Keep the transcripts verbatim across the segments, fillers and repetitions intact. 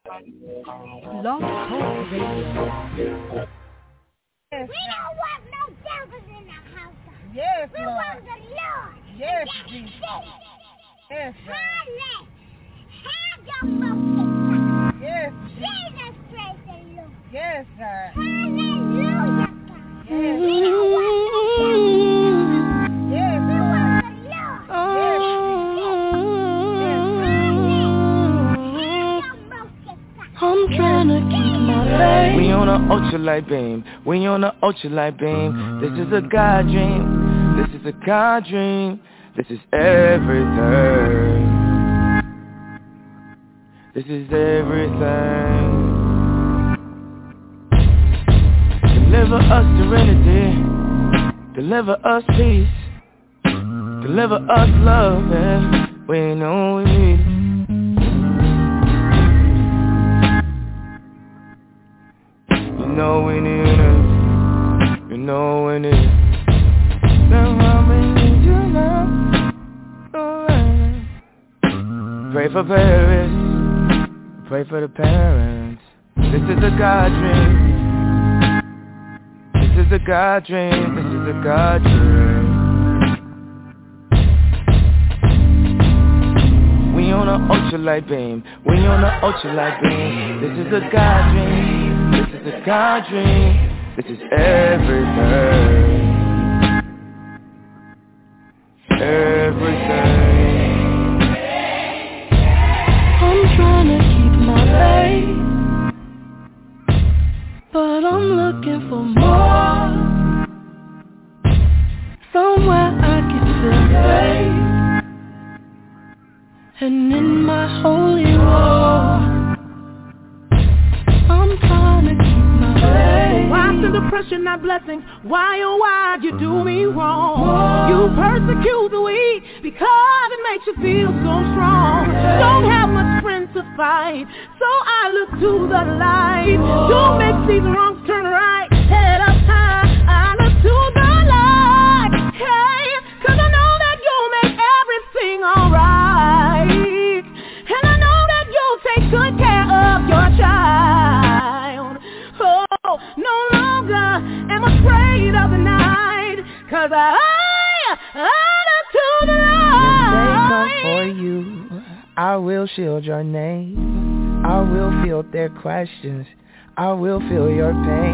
Blog Talk Radio. Yes, we don't want no devils in the house. Yes, we Lord. want the Lord. Yes, Jesus. Yes, Lord. Have your focus. Yes, Jesus, praise the Lord. Yes, God. Hallelujah, God. Yes. We don't want no devils. Yes, we Lord. want the Lord. Yes, I'm trying to keep my faith. We on a ultralight beam. We on a ultralight beam. This is a God dream. This is a God dream. This is everything. This is everything. Deliver us serenity. Deliver us peace. Deliver us love. Yeah. We know we need it. You know we need it. You know we need it. That's why we need you now. Alright. Pray for Paris. Pray for the parents. This is a God dream. This is a God dream. This is a God dream. We on a ultralight beam. We on a ultralight beam. This is a God dream. This is a God dream. This is everything. Everything. I'm trying to keep my faith, but I'm looking for more. Somewhere I can feel safe, and in my holy war, I'm trying to keep my faith. Why send depression, not blessings? Why, oh why you do me wrong? You persecute the weak because it makes you feel so strong. Don't have much strength to fight, so I look to the light. Don't make these wrongs turn right. Head up high, I look to the light. Hey, cause I know that you'll make everything alright. And I know that you'll take good care of your child. Oh, no longer am afraid of the night, cause I, I look to the light. When they come for you, I will shield your name. I will field their questions. I will feel your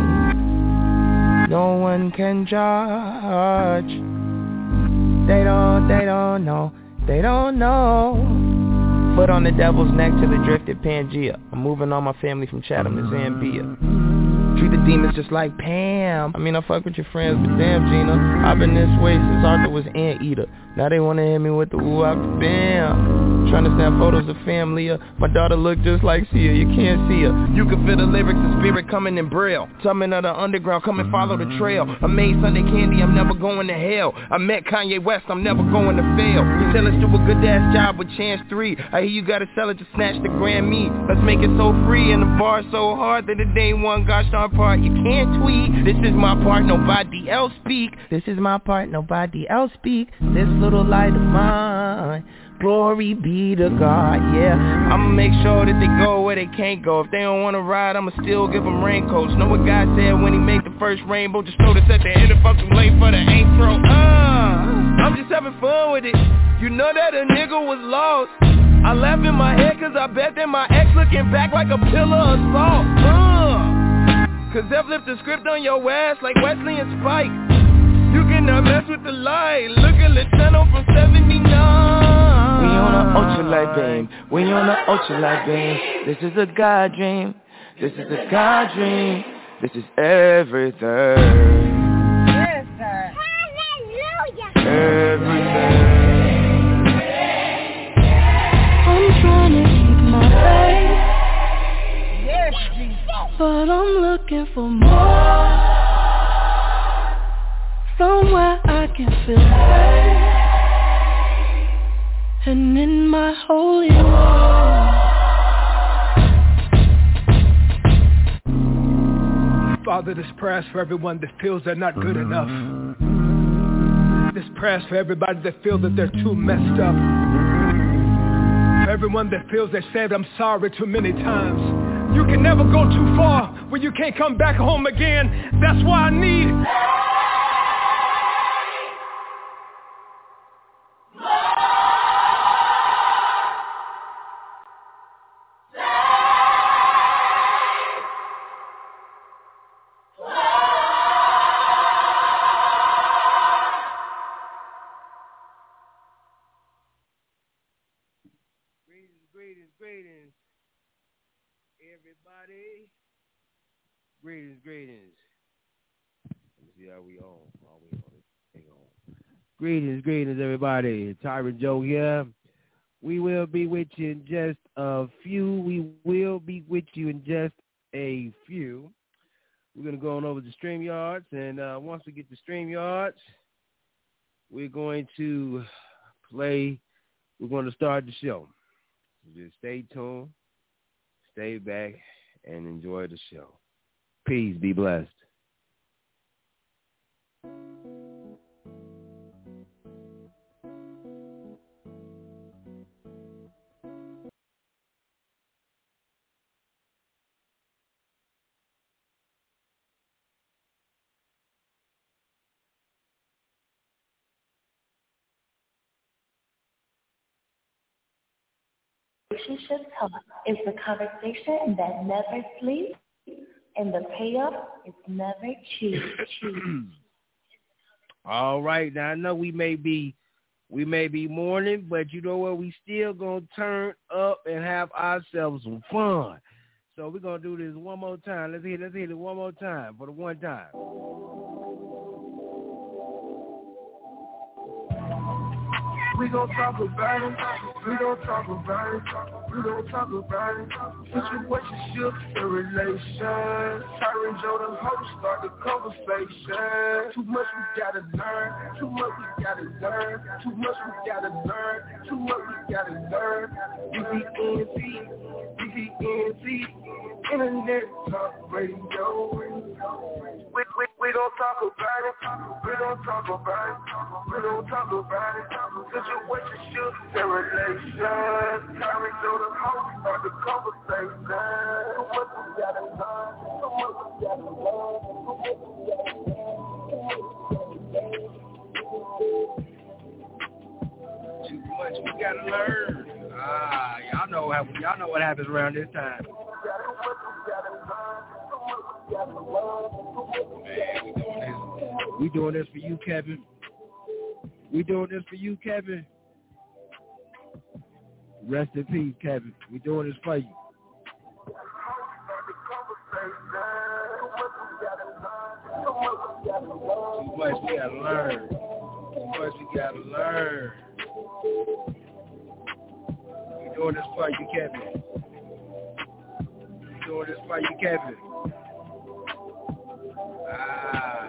pain. No one can judge. They don't, they don't know. They don't know. Foot on the devil's neck to the drifted Pangea. I'm moving all my family from Chatham to Zambia. Treat the demons just like Pam. I mean, I fuck with your friends, but damn, Gina, I've been this way since Arthur was Anteater. Now they wanna hit me with the woo out the bam. Trying to snap photos of family. My daughter look just like Sia. You can't see her. You can feel the lyrics and spirit coming in braille. Tumming of the underground, come and follow the trail. I made Sunday candy, I'm never going to hell. I met Kanye West, I'm never going to fail. You tell us do a good ass job with Chance three. I hear you gotta sell it to snatch the Grammy. Let's make it so free and the bar so hard that the day one gosh darn part you can't tweet. This is my part, nobody else speak. This is my part, nobody else speak. This little light of mine, glory be to God, yeah. I'ma make sure that they go where they can't go. If they don't wanna ride, I'ma still give them raincoats. Know what God said when he made the first rainbow? Just notice at the end if I'm too late for the intro. Uh, I'm just having fun with it. You know that a nigga was lost. I laugh in my head cause I bet that my ex looking back like a pillar of salt. Uh, cause they've flipped the script on your ass like Wesley and Spike. You cannot mess with the light. Look at Lechano from seventy-nine. We on an ultralight beam. We on an ultralight beam. This is a God dream. This is a God dream. This is everything. Yes, sir. Hallelujah. Everything. I'm trying to keep my faith. Yes, Jesus. But I'm looking for more. Somewhere I can feel safe, and in my holy war. Father, this prayer's for everyone that feels they're not good enough. This prayer's for everybody that feels that they're too messed up. For everyone that feels they said I'm sorry too many times. You can never go too far when you can't come back home again. That's why I need everybody. Greetings, greetings. Let me see how we on. Are we on this thing on? Greetings, greetings, everybody. Tyrant Joe here. We will be with you in just a few. We will be with you in just a few. We're going to go on over to StreamYards, and uh, once we get to StreamYards, we're going to play, we're going to start the show. So just stay tuned. Stay back and enjoy the show. Peace. Be blessed. Relationship talk is the conversation that never sleeps, and the payoff is never cheap. All right, now I know we may be we may be mourning, but you know what? We still gonna turn up and have ourselves some fun. So we're gonna do this one more time. Let's hit let's hit it one more time for the one time. We gon' talk about it, we gon' talk about it, we gon' talk about it. Situationships and relations. Tyrant Joe the host, start the conversation. Too much we gotta learn, too much we gotta learn, too much we gotta learn, too much we gotta learn. D V N T, D V N T, Internet Talk Radio. We, we, we gon' talk about it, we gon' talk about it, we gon' talk about it. Situationships and relations. Tyrant Joe the host, start the conversation. Too much we gotta learn, too much we gotta learn, too much we gotta learn. Too much we gotta learn. Ah, y'all know how y'all know what happens around this time. Man, we doing this. We doing this for you, Kevin. We doing this for you, Kevin. Rest in peace, Kevin. We doing this for you. Too much we gotta learn. Too much we gotta learn. We doing this for you, Kevin. We doing this for you, Kevin. Ah.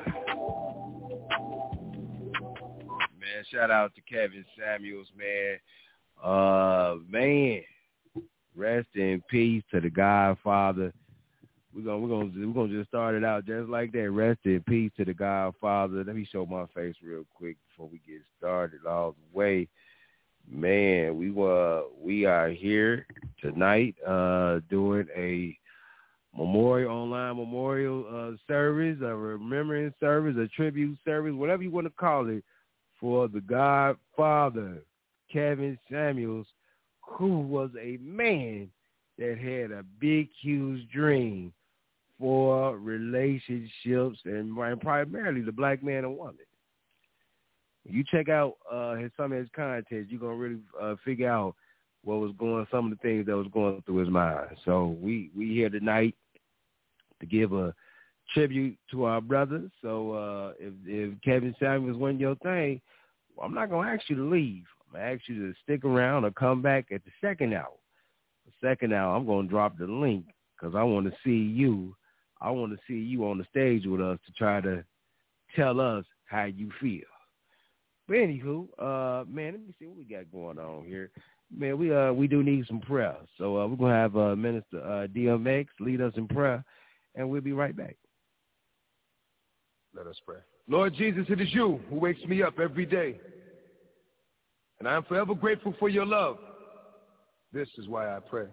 Man, shout out to Kevin Samuels, man. Uh, man, rest in peace to the Godfather. We're gonna we're gonna we're gonna just start it out just like that. Rest in peace to the Godfather. Let me show my face real quick before we get started all the way. Man, we were we are here tonight uh, doing a memorial online memorial uh, service, a remembrance service, a tribute service, whatever you want to call it, for the Godfather, Kevin Samuels, who was a man that had a big, huge dream for relationships and primarily the black man and woman. You check out uh, his, some of his content, you're going to really uh, figure out what was going, some of the things that was going through his mind. So we, we here tonight to give a tribute to our brother. So uh, if, if Kevin Samuels wasn't your thing, well, I'm not going to ask you to leave. I'm going to ask you to stick around or come back at the second hour. The second hour, I'm going to drop the link because I want to see you. I want to see you on the stage with us to try to tell us how you feel. But anywho, uh, man, let me see what we got going on here. Man, we uh we do need some prayer. So uh, we're going to have uh, Minister uh, D M X lead us in prayer, and we'll be right back. Let us pray. Lord Jesus, it is you who wakes me up every day. And I am forever grateful for your love This is why I pray.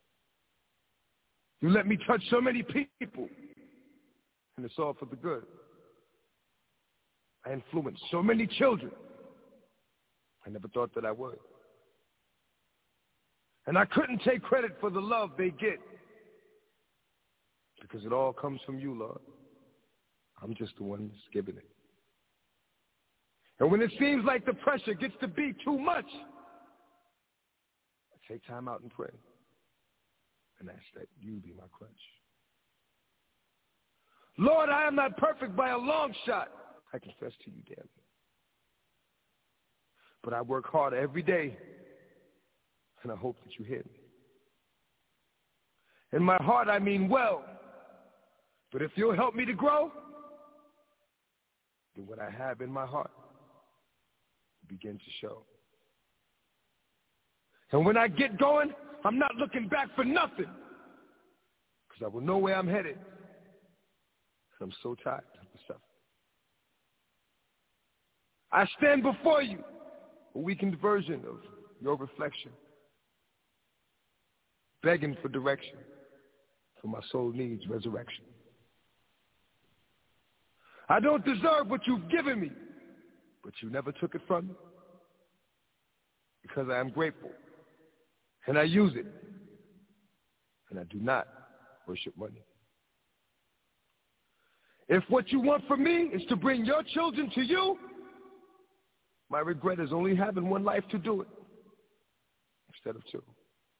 You let me touch so many people, and it's all for the good. I influenced so many children. I never thought that I would. And I couldn't take credit for the love they get, because it all comes from you, Lord. I'm just the one that's giving it. And when it seems like the pressure gets to be too much, I take time out and pray and ask that you be my crutch. Lord, I am not perfect by a long shot. I confess to you daily. But I work hard every day, and I hope that you hear me. In my heart, I mean well. But if you'll help me to grow, then what I have in my heart will begin to show. And when I get going, I'm not looking back for nothing, because I will know where I'm headed. And I'm so tired of the stuff. I stand before you, a weakened version of your reflection, begging for direction, for my soul needs resurrection. I don't deserve what you've given me, but you never took it from me, because I am grateful, and I use it, and I do not worship money. If what you want from me is to bring your children to you, my regret is only having one life to do it instead of two.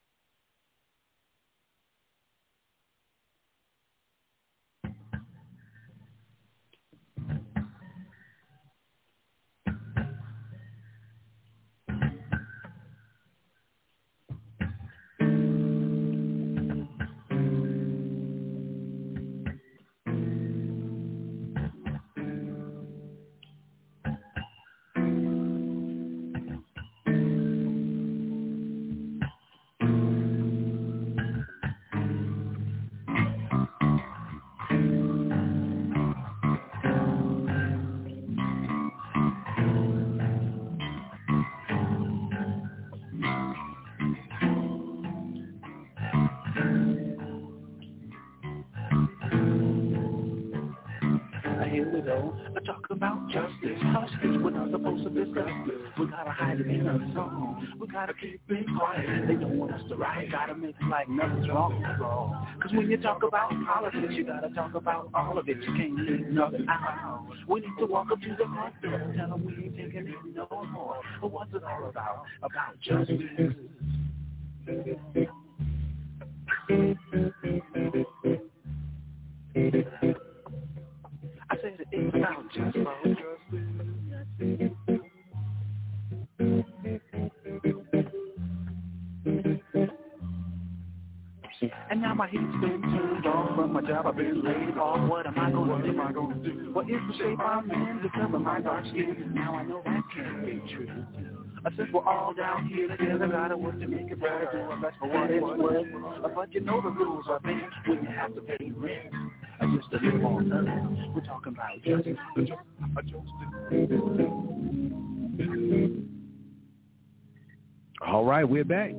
About justice, hush this, we're not supposed to discuss this. We gotta hide it in a song. We gotta keep it quiet. They don't want us to write. Gotta make it like nothing's wrong at all. Cause when you talk about politics, you gotta talk about all of it. You can't leave nothing out. We need to walk up to the front door, tell them we ain't taking it no more. But what's it all about? About justice. I said it's about justice. And now my heat's been turned off from my job. I've been laid off. What am I gonna do? Am I gonna do? What is the shape I'm in to cover my dark skin? Now I know that can't be true. I said we're all down here together, gotta work to make it better, do our best for what it's worth. But you know the rules are big when you have to pay rent. I just to live on earth. We're talking about justice. All right, we're back.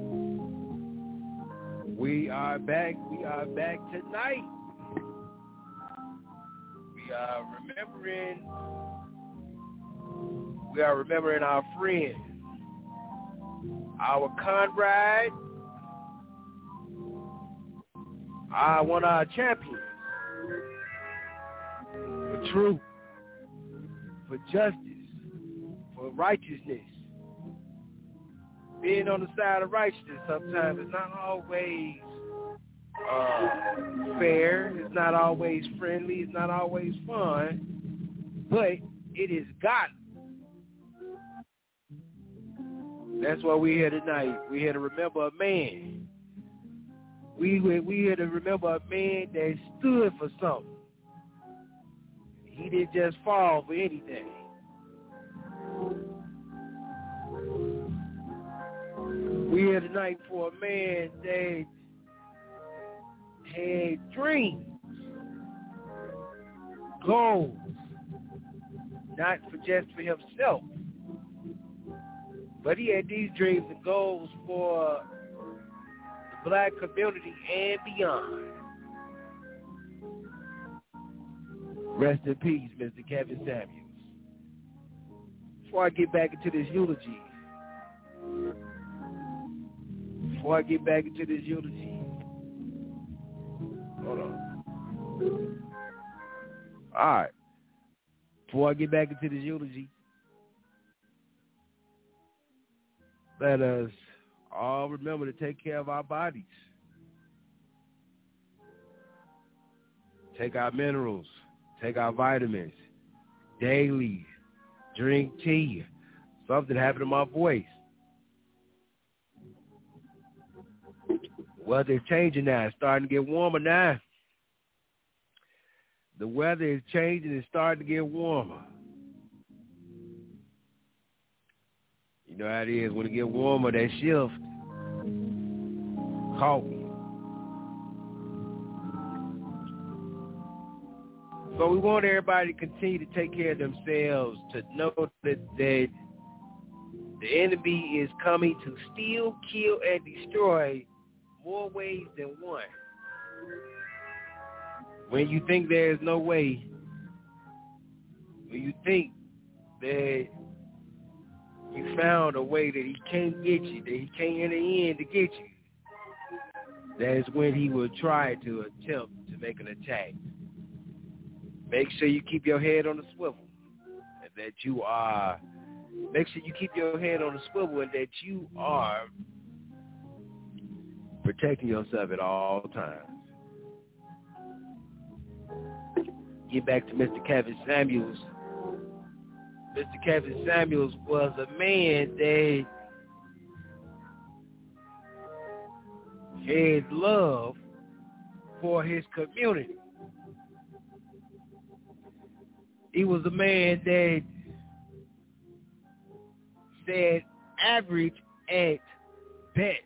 We are back. We are back tonight. We are remembering. We are remembering our friend, our comrade, our one of our champions. For truth, for justice, for righteousness. Being on the side of righteousness sometimes is not always uh, fair, it's not always friendly, it's not always fun, but it is God. That's why we're here tonight. We're here to remember a man. We, we're here to remember a man that stood for something. He didn't just fall for anything. We're here tonight for a man that had dreams, goals, not for just for himself, but he had these dreams and goals for black community and beyond. Rest in peace, Mister Kevin Samuels. Before I get back into this eulogy, before I get back into this eulogy, hold on. All right. Before I get back into this eulogy, let us all remember to take care of our bodies. Take our minerals. Take our vitamins. Daily. Drink tea. Something happened to my voice. Weather is changing now. It's starting to get warmer now. The weather is changing. It's starting to get warmer. You know how it is. When it gets warmer, that shift caught me. So we want everybody to continue to take care of themselves, to know that, that the enemy is coming to steal, kill, and destroy more ways than one. When you think there is no way, when you think that you found a way that he can't get you, that he can't in the end to get you, that's when he will try to attempt to make an attack. Make sure you keep your head on the swivel, and that you are, make sure you keep your head on the swivel and that you are protecting yourself at all times. Get back to Mister Kevin Samuels. Mister Kevin Samuels was a man that had love for his community. He was a man that said average at best,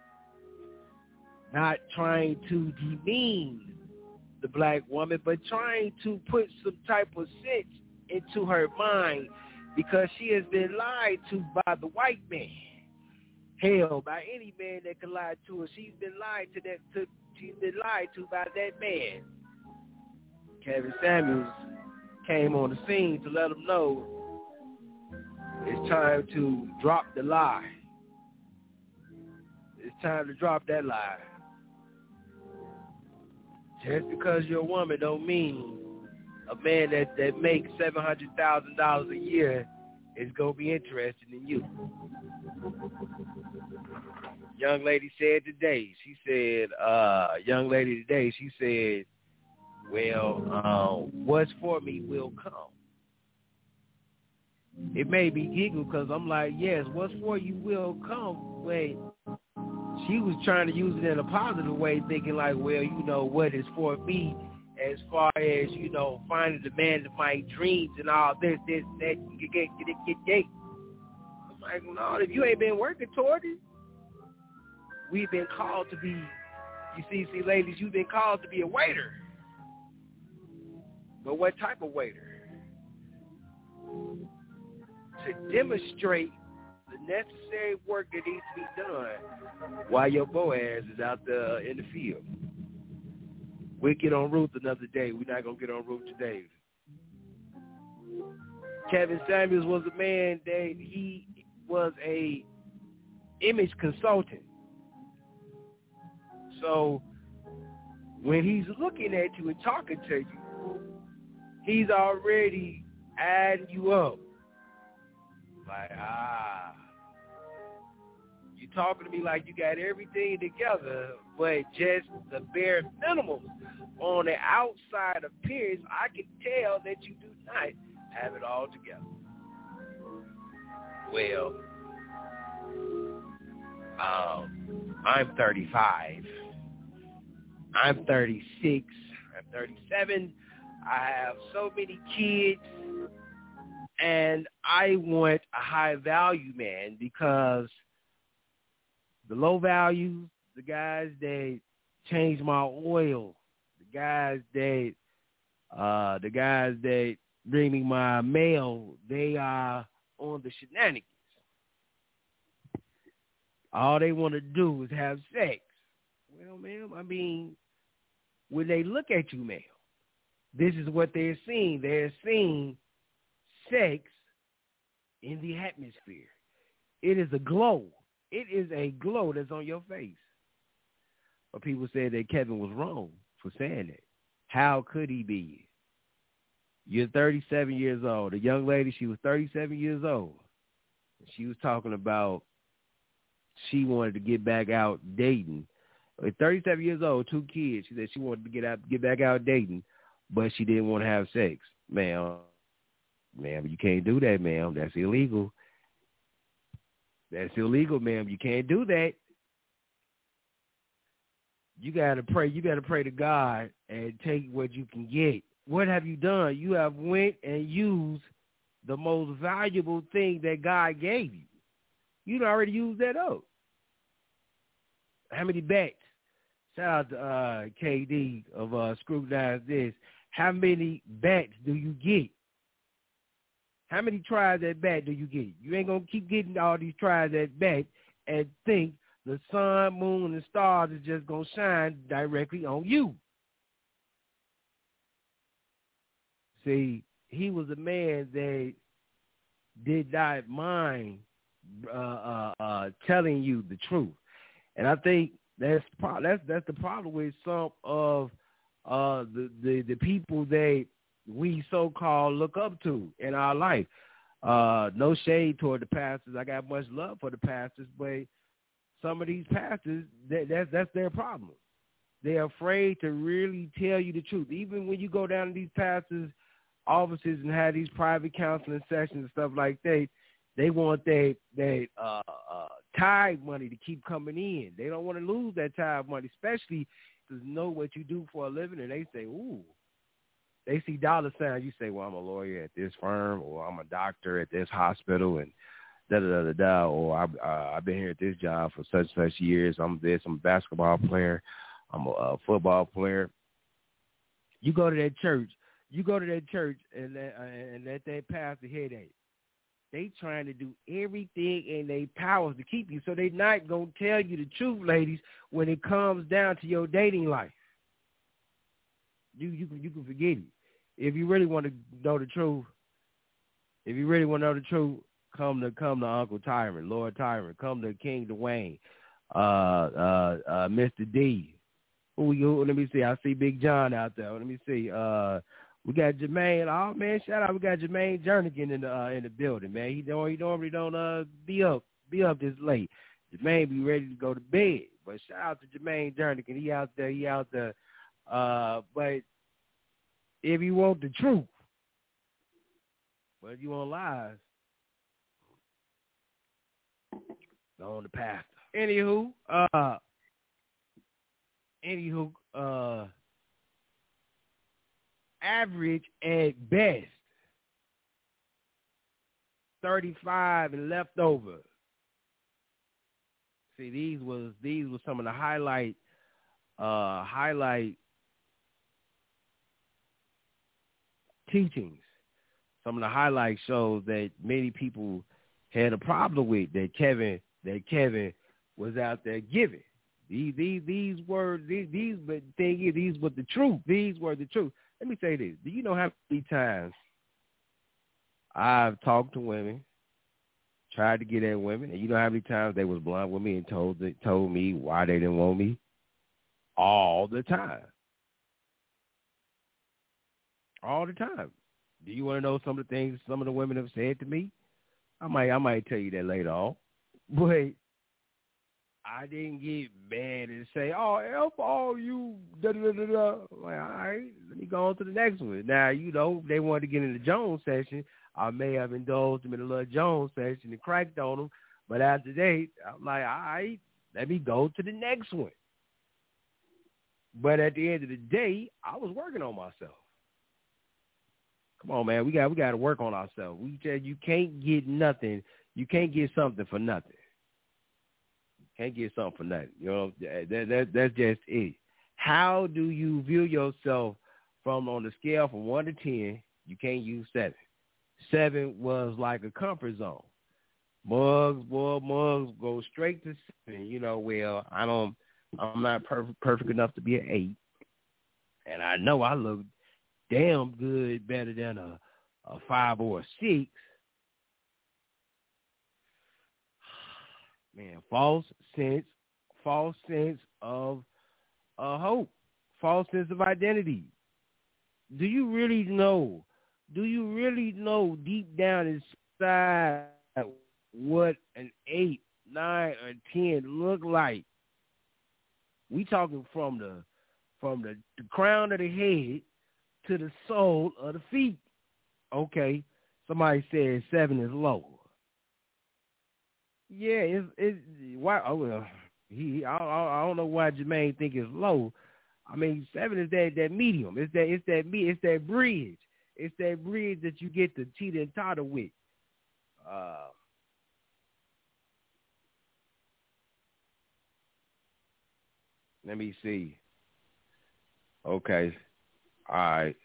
not trying to demean the black woman, but trying to put some type of sense into her mind, because she has been lied to by the white man. Hell, by any man that can lie to her, she's been lied to that. To, she's been lied to by that man. Kevin Samuels came on the scene to let them know it's time to drop the lie. It's time to drop that lie. Just because you're a woman don't mean a man that, that makes seven hundred thousand dollars a year is going to be interested in you. Young lady said today, she said, uh, young lady today, she said, well, uh, what's for me will come. It made me giggle because I'm like, yes, what's for you will come. Wait, she was trying to use it in a positive way, thinking like, well, you know, what is for me as far as, you know, finding the man of my dreams and all this, this, that, get, get, get, get, get. I'm like, no, if you ain't been working toward it, we've been called to be, you see, see, ladies, you've been called to be a waiter. But what type of waiter? To demonstrate the necessary work that needs to be done while your Boaz is out there in the field. We'll get on Ruth another day. We're not going to get on Ruth today. Kevin Samuels was a man that he was a image consultant. So when he's looking at you and talking to you, he's already adding you up. Like, ah, you talking to me like you got everything together, but just the bare minimum on the outside appearance, I can tell that you do not have it all together. Well, um, I'm thirty-five. I'm thirty-six. I'm thirty-seven. I have so many kids, and I want a high value man, because the low value, the guys that change my oil, the guys that uh, the guys that bring me my mail, they are on the shenanigans. All they want to do is have sex. Well, ma'am, I mean, when they look at you, ma'am, this is what they're seeing. They're seeing sex in the atmosphere. It is a glow. It is a glow that's on your face. But people said that Kevin was wrong for saying that. How could he be? You're thirty-seven years old. The young lady, she was thirty-seven years old. She was talking about she wanted to get back out dating. At thirty-seven years old, two kids. She said she wanted to get out, get back out dating, but she didn't want to have sex. Ma'am, ma'am, you can't do that, ma'am. That's illegal. That's illegal, ma'am. You can't do that. You gotta pray. You gotta pray to God and take what you can get. What have you done? You have went and used the most valuable thing that God gave you. You done already used that up. How many bats? Shout out to uh, K D of uh, Scrutinize This. How many bats do you get? How many tries at bat do you get? You ain't going to keep getting all these tries at bat and think the sun, moon, and stars is just going to shine directly on you. See, he was a man that did not mind uh, uh, uh, telling you the truth. And I think that's that's that's the problem with some of uh, the, the the people that we so-called look up to in our life. Uh, no shade toward the pastors. I got much love for the pastors, but some of these pastors, that, that's that's their problem. They're afraid to really tell you the truth. Even when you go down to these pastors' offices and have these private counseling sessions and stuff like that, they want that that uh, uh, tithe money to keep coming in. They don't want to lose that tithe money, especially to know what you do for a living. And they say, ooh, they see dollar signs. You say, well, I'm a lawyer at this firm, or I'm a doctor at this hospital, and da da da da da. Or I've uh, I've been here at this job for such and such years. I'm this. I'm a basketball player. I'm a, a football player. You go to that church. You go to that church and let, uh, and let that pastor hear that. They trying to do everything in their powers to keep you, so they not going to tell you the truth, ladies, when it comes down to your dating life. You you can, you can forget it. If you really want to know the truth, if you really want to know the truth, come to come to Uncle Tyrant, Lord Tyrant. Come to King Dwayne, uh, uh, uh, Mister D. Who you? Let me see. I see Big John out there. Let me see. Uh, We got Jermaine. Oh man, shout out! We got Jermaine Jernigan in the uh, in the building, man. He don't he normally don't uh be up be up this late. Jermaine be ready to go to bed, but shout out to Jermaine Jernigan. He out there. He out there. Uh, but if you want the truth, but if you want lies, go on the pastor. Anywho, uh, anywho, uh. average at best, thirty-five and left over. See, these was these were some of the highlight uh, highlight teachings. Some of the highlight shows that many people had a problem with that Kevin that Kevin was out there giving. These these these were these these but thing is these were the truth. These were the truth. Let me say this. Do you know how many times I've talked to women, tried to get at women, and you know how many times they was blunt with me and told told me why they didn't want me? All the time. All the time. Do you want to know some of the things some of the women have said to me? I might I might tell you that later on. But I didn't get mad and say, oh, F all you, da-da-da-da-da. Like, all right, let me go on to the next one. Now, you know, they wanted to get in the Jones session. I may have indulged them in a little Jones session and cracked on them. But after that, I'm like, all right, let me go to the next one. But at the end of the day, I was working on myself. Come on, man, we got we got to work on ourselves. We said you can't get nothing. You can't get something for nothing. Can't get something for nothing. You know, that, that, that's just it. How do you view yourself from on the scale from one to ten? You can't use seven. Seven was like a comfort zone. Mugs, boy, mugs go straight to seven. You know, well, I don't, I'm not perfect perfect enough to be an eight, and I know I look damn good, better than a a five or a six. Man, false sense, false sense of uh, hope, false sense of identity. Do you really know? Do you really know deep down inside what an eight, nine, or ten look like? We talking from the from the, the crown of the head to the sole of the feet. Okay, somebody said seven is low. Yeah, it's it's why. Oh well, he I, I I don't know why Jermaine think it's low. I mean, seven is that that medium. It's that it's that me. It's that bridge. It's that bridge that you get to teeter and totter with. Uh, let me see. Okay, all right.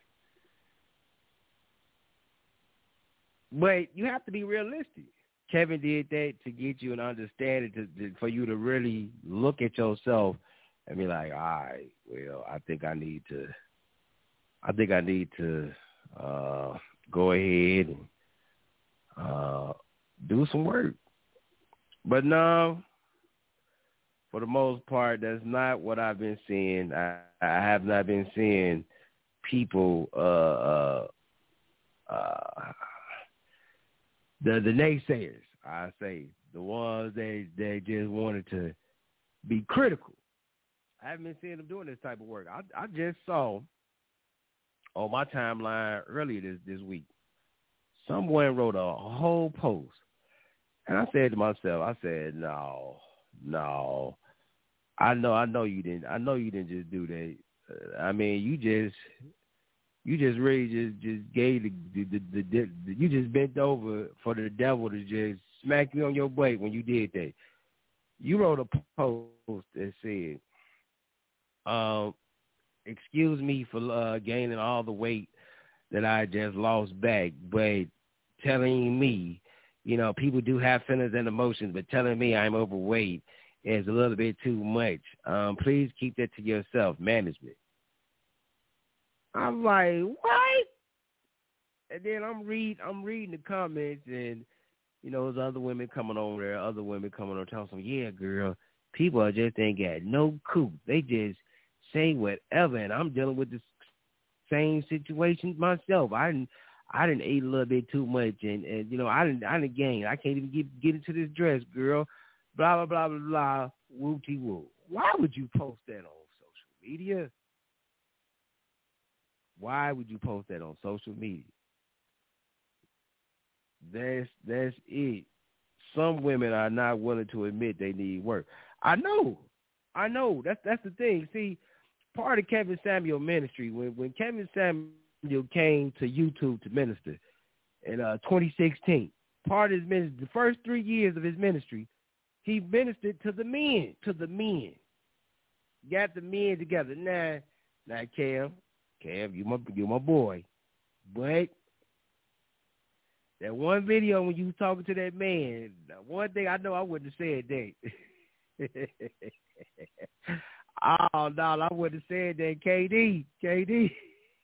But you have to be realistic. Kevin did that to get you an understanding, to, to, for you to really look at yourself and be like, all right, well, I think I need to, I think I need to uh, go ahead and uh, do some work. But no, for the most part, that's not what I've been seeing. I, I have not been seeing people, uh, uh, uh, the the naysayers, I say, the ones that they just wanted to be critical. I haven't been seeing them doing this type of work. I I just saw on my timeline earlier this, this week, someone wrote a whole post, and I said to myself, I said, no, no, I know, I know you didn't, I know you didn't just do that. Uh, I mean, you just. You just really just, just gave the, the, the, the, the, you just bent over for the devil to just smack you on your butt when you did that. You wrote a post that said, um, excuse me for uh, gaining all the weight that I just lost back, but telling me, you know, people do have feelings and emotions, but telling me I'm overweight is a little bit too much. Um, please keep that to yourself, management. I'm like, what? And then I'm read, I'm reading the comments, and you know, there's other women coming over there, other women coming over, telling them, yeah, girl, people just ain't got no coup. They just say whatever, and I'm dealing with the same situation myself. I didn't, I didn't eat a little bit too much, and, and you know, I didn't, I didn't gain. I can't even get get into this dress, girl. Blah blah blah blah blah. Wooty woo. Why would you post that on social media? Why would you post that on social media? That's that's it. Some women are not willing to admit they need work. I know. I know. That's that's the thing. See, part of Kevin Samuel ministry, when, when Kevin Samuel came to YouTube to minister in uh, twenty sixteen, part of his ministry, the first three years of his ministry, he ministered to the men, to the men. Got the men together. Now, now Cam, Cam, you my you my boy. But that one video when you was talking to that man, one thing I know I wouldn't have said that. Oh, no, I wouldn't have said that. K D, K D.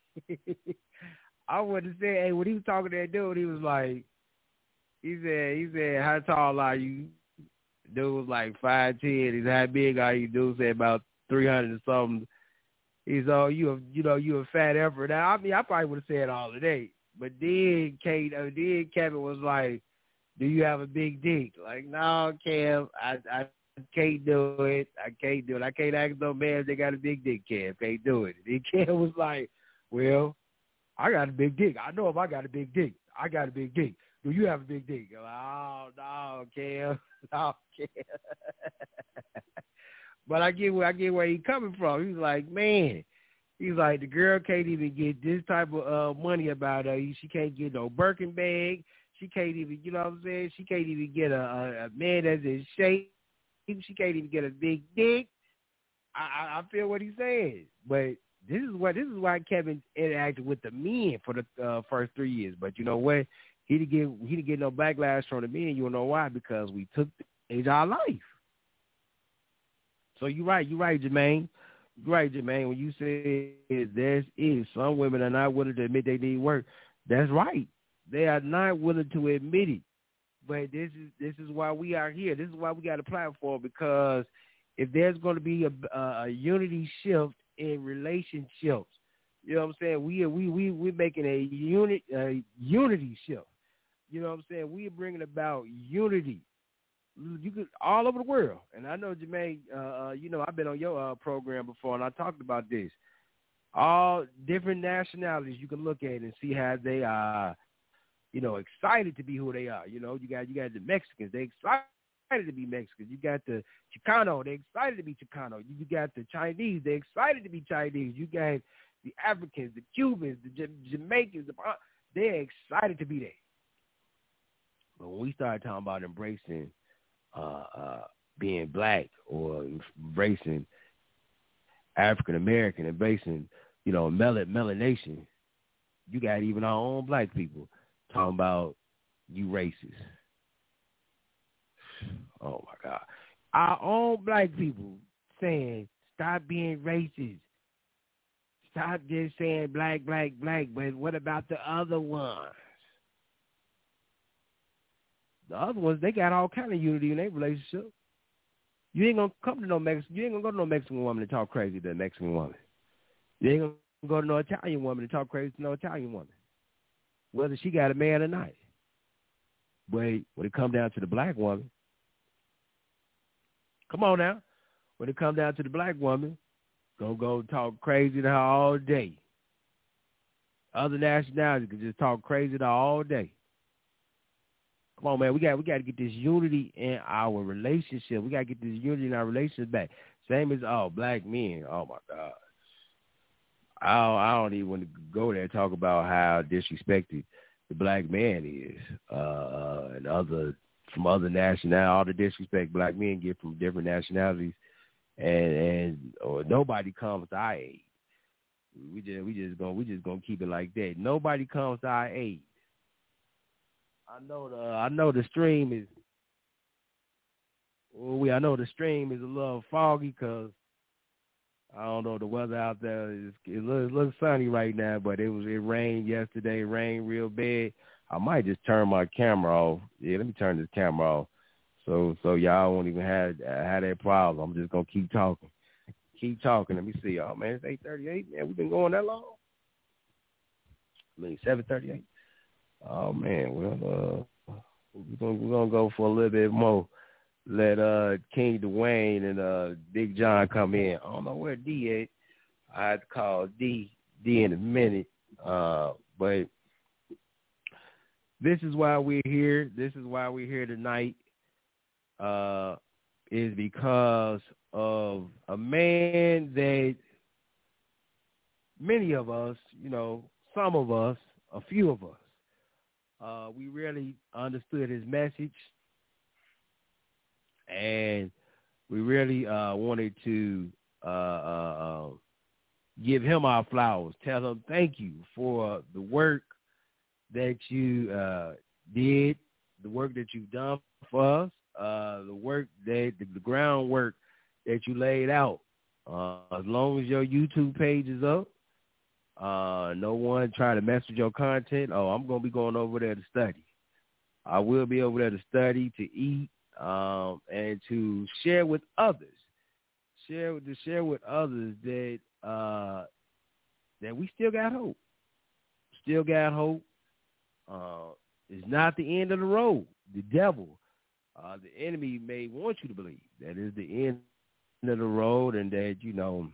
I wouldn't have said, hey, when he was talking to that dude, he was like, he said, he said, how tall are you? Dude was like five ten. He said, how big are you? Dude said about three hundred or something. He's oh, you a, you know, you a fat effort. Now, I mean, I probably would have said all of that. But then Kate, uh, then Kevin was like, do you have a big dick? Like, no, Kev, I, I can't do it. I can't do it. I can't ask no man if they got a big dick, Kev. Can't do it. And Kev was like, well, I got a big dick. I know if I got a big dick. I got a big dick. Do you have a big dick? I'm like, oh, no, Kev. No, Kev. But I get where I get where he's coming from. He's like, man, he's like, the girl can't even get this type of uh, money about her. She can't get no Birkin bag. She can't even, you know what I'm saying? She can't even get a, a, a man that's in shape. She can't even get a big dick. I, I, I feel what he's saying. But this is what this is why Kevin interacted with the men for the uh, first three years. But you know what? He didn't get he didn't get no backlash from the men. You know why? Because we took the age of our life. So you're right, you're right, Jermaine. You're right, Jermaine. When you say there is some women are not willing to admit they need work, that's right. They are not willing to admit it. But this is this is why we are here. This is why we got a platform, because if there's going to be a, a, a unity shift in relationships, you know what I'm saying? We are we we we're making a unit a unity shift. You know what I'm saying? We are bringing about unity. You could all over the world, and I know, Jermaine. Uh, you know, I've been on your uh, program before, and I talked about this. All different nationalities you can look at and see how they are, you know, excited to be who they are. You know, you got you got the Mexicans, they excited to be Mexicans. You got the Chicano, they excited to be Chicano. You, you got the Chinese, they excited to be Chinese. You got the Africans, the Cubans, the J- Jamaicans, the, they're excited to be there. But when we started talking about embracing uh, uh, being black or embracing African American, embracing, you know, mel- melanation, you got even our own black people talking about you racist. Oh, my God. Our own black people saying, stop being racist. Stop just saying black, black, black, but what about the other ones? The other ones, they got all kind of unity in their relationship. You ain't going to come to no Mexican, you ain't going to go to no Mexican woman to talk crazy to a Mexican woman. You ain't going to go to no Italian woman to talk crazy to no Italian woman, whether she got a man or not. But when it come down to the black woman, come on now, when it come down to the black woman, gonna go talk crazy to her all day. Other nationalities can just talk crazy to her all day. Come on, man, we got we got to get this unity in our relationship. We got to get this unity in our relationship back. Same as oh, black men. Oh my God, I don't, I don't even want to go there and talk about how disrespected the black man is, uh, and other from other nationalities. All the disrespect black men get from different nationalities. And and or nobody comes to our aid. We just we just gonna we just gonna keep it like that. Nobody comes to our aid. I know the I know the stream is. Well, we I know the stream is a little foggy because I don't know, the weather out there is it looks, it looks sunny right now, but it was it rained yesterday. It rained real bad. I might just turn my camera off. Yeah, let me turn this camera off. So so y'all won't even have have that problem. I'm just gonna keep talking, keep talking. Let me see. Oh man, it's eight thirty-eight. Man, we've been going that long. I mean seven thirty-eight. Oh man, well uh, we're gonna we're gonna go for a little bit more. Let uh King Dwayne and uh Big John come in. I don't know where D at. I had to call D D in a minute. Uh, but this is why we're here. This is why we're here tonight. Uh, is because of a man that many of us, you know, some of us, a few of us, uh, we really understood his message, and we really uh, wanted to uh, uh, give him our flowers, tell him thank you for the work that you uh, did, the work that you've done for us. Uh, the work that the, the groundwork that you laid out. Uh, as long as your YouTube page is up, uh, no one try to mess with your content. Oh, I'm gonna be going over there to study. I will be over there to study, to eat, um, and to share with others. Share to share with others that uh, that we still got hope. Still got hope. Uh, it's not the end of the road. The devil. Uh, the enemy may want you to believe that is the end of the road and that, you know,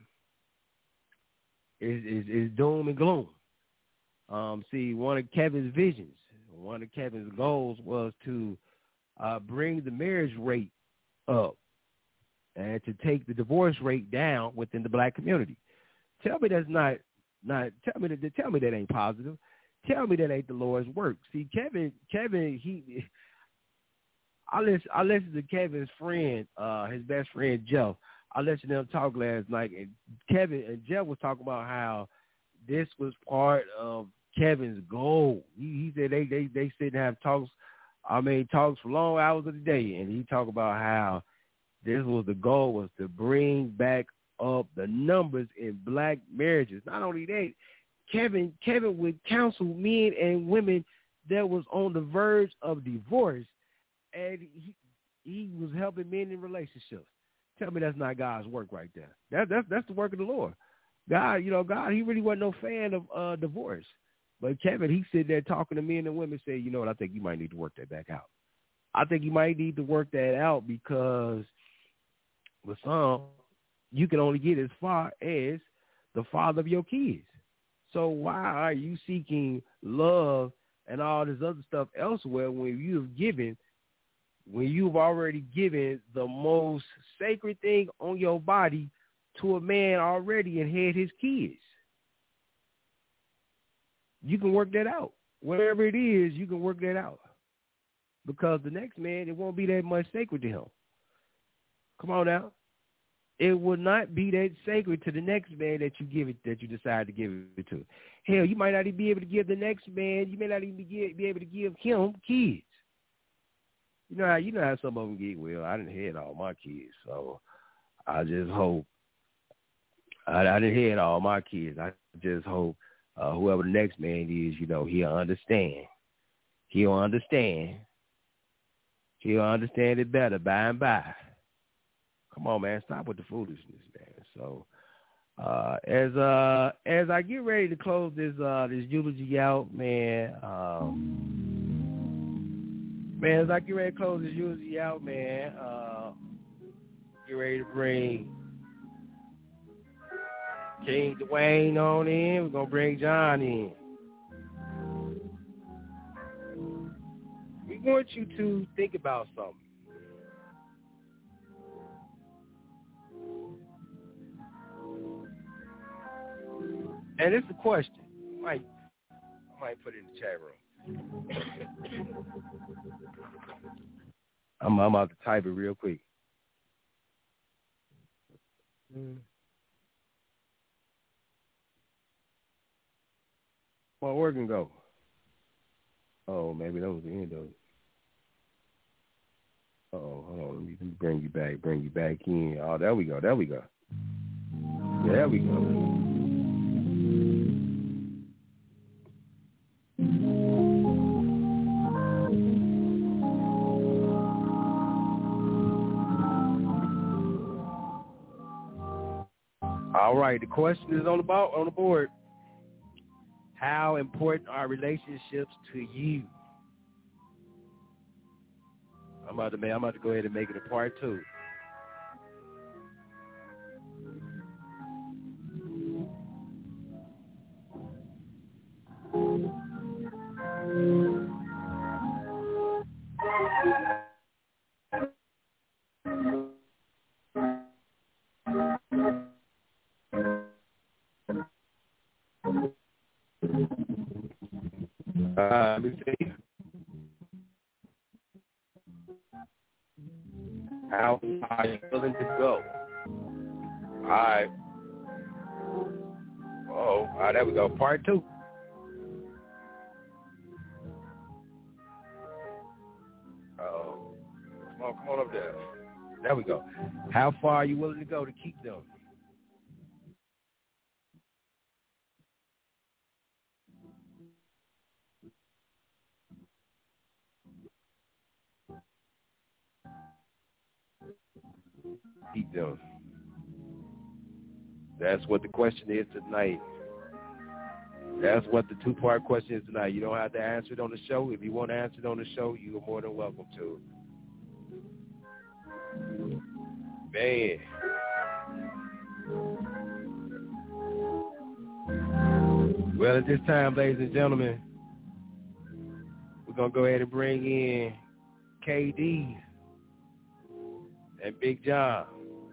is is, is doom and gloom. Um, see, one of Kevin's visions, one of Kevin's goals was to uh, bring the marriage rate up and to take the divorce rate down within the black community. Tell me that's not, not tell me that tell me that ain't positive. Tell me that ain't the Lord's work. See, Kevin, Kevin, he. I listen, I listened to Kevin's friend, uh, his best friend, Jeff. I listened to them talk last night, and Kevin and Jeff was talking about how this was part of Kevin's goal. He, he said they, they, they sit and have talks, I mean, talks for long hours of the day, and he talked about how This was the goal, was to bring back up the numbers in black marriages. Not only that, Kevin Kevin would counsel men and women that was on the verge of divorce, and he, he was helping men in relationships. Tell me that's not God's work right there. That, that's that's the work of the Lord. God, you know, God, he really wasn't no fan of uh, divorce. But Kevin, he sit there talking to men and women, say, you know what, I think you might need to work that back out. I think you might need to work that out because with some, you can only get as far as the father of your kids. So why are you seeking love and all this other stuff elsewhere when you've given, when you've already given the most sacred thing on your body to a man already and had his kids? You can work that out. Whatever it is, you can work that out. Because the next man, it won't be that much sacred to him. Come on now. It will not be that sacred to the next man that you give it, that you decide to give it to. Hell, you might not even be able to give the next man, you may not even be, be able to give him kids. You know how you know how some of them get. Well, I didn't had all my kids, so I just hope I, I didn't had all my kids. I just hope uh, whoever the next man is, you know, he'll understand. He'll understand. He'll understand it better by and by. Come on, man, stop with the foolishness, man. So, uh, as uh, as I get ready to close this uh, this eulogy out, man, um, man, as I get ready to close this eulogy out, man, uh, get ready to bring King Dwayne on in. We're gonna bring John in. We want you to think about something. And it's a question. I might, I might put it in the chat room. I'm, I'm about to type it real quick. Mm. Well, where can go? Oh, maybe that was the end of it. Oh, hold on. Let me bring you back. Bring you back in. Oh, there we go. There we go. There we go. All right, the question is on the ball, on the board. How important are relationships to you? I'm about to, man, I'm about to go ahead and make it a part two. Uh, let me see. How are you willing to go? All right. Oh, all right, there we go. Part two. Oh, come on, come on up there. There we go. How far are you willing to go to keep them? Keep them. That's what the question is tonight. That's what the two-part question is tonight. You don't have to answer it on the show. If you want to answer it on the show, you are more than welcome to. Man. Well, at this time, ladies and gentlemen, we're going to go ahead and bring in K D and Big John.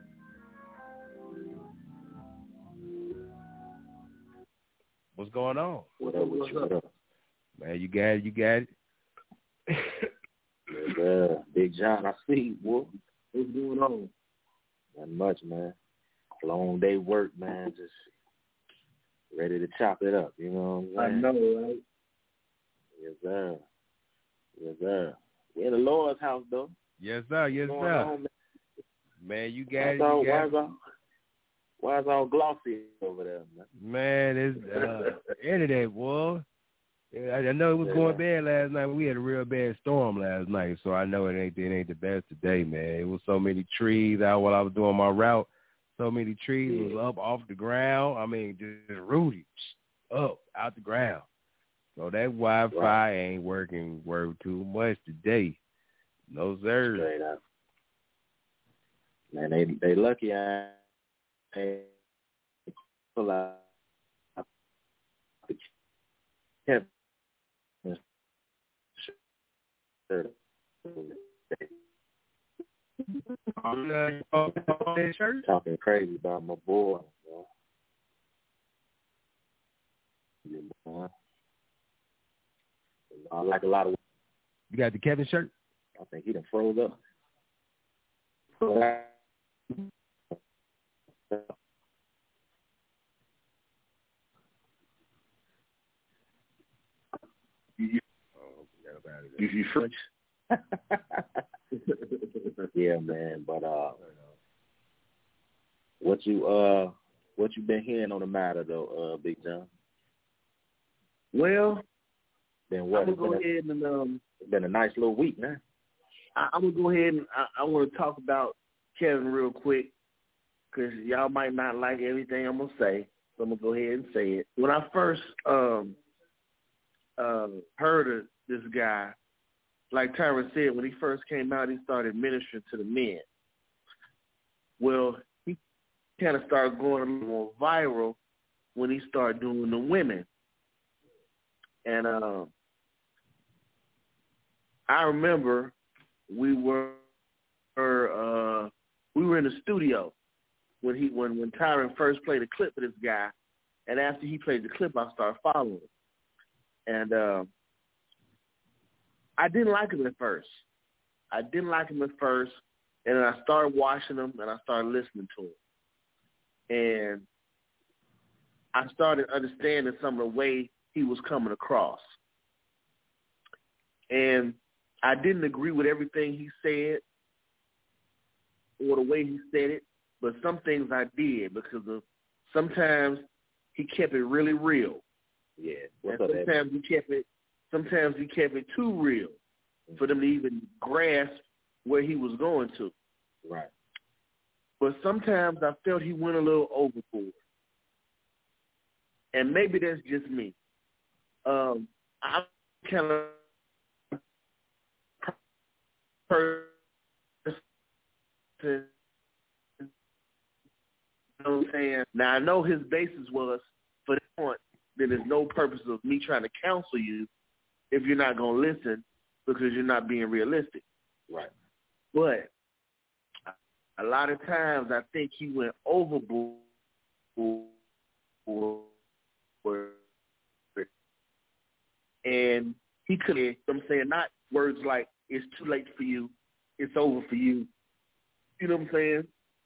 What's going on? What up, what's up? Man, you got it, you got it. uh, Big John, I see you, boy. What's going on? Not much, man. Long day work, man. Just ready to chop it up, you know what I'm saying? I know, right? Yes, sir. Yes, sir. We're in the Lord's house, though. Yes, sir. Yes, What's sir. on, Man, you got it. all, You got why, is all, why is all glossy over there, man? Man, it's uh, internet, boy. I, I know it was yeah. going bad last night. We had a real bad storm last night, so I know it ain't it ain't the best today, man. It was so many trees out while I was doing my route. So many trees yeah. was up off the ground. I mean, just rooted up out the ground. So that Wi-Fi right. ain't working work too much today. No sir. Straight up. Man, they they lucky I ain't pull out the kept talking crazy about my boy. Bro. I like a lot of. You got the Kevin shirt? I think he done froze up. You, you, you French? Yeah, man. But uh, what you uh, what you been hearing on the matter though, uh, Big John? Well, then what? I'm gonna go a, ahead and um, it's been a nice little week, man. I, I'm gonna go ahead and I, I want to talk about Kevin real quick because y'all might not like everything I'm gonna say, so I'm gonna go ahead and say it. When I first um, uh, heard of this guy, like Tyra said, when he first came out, he started ministering to the men. Well, he kind of started going a little more viral when he started doing the women. And uh, I remember we were uh, we were in the studio when he when when Tyron first played a clip of this guy, and after he played the clip, I started following him. And uh, I didn't like him at first. I didn't like him at first, and then I started watching him, and I started listening to him. And I started understanding some of the way he was coming across. And I didn't agree with everything he said or the way he said it, but some things I did because of sometimes he kept it really real. Yeah. And sometimes he kept it sometimes he kept it too real for them to even grasp where he was going to. Right. But sometimes I felt he went a little overboard. And maybe that's just me. Um, I'm kind of person, you know what I'm saying? Now, I know his basis was, for this point, then there's no purpose of me trying to counsel you if you're not going to listen because you're not being realistic. Right. But a lot of times I think he went overboard and he could have, I'm saying, not words like, it's too late for you, it's over for you. You know what I'm saying?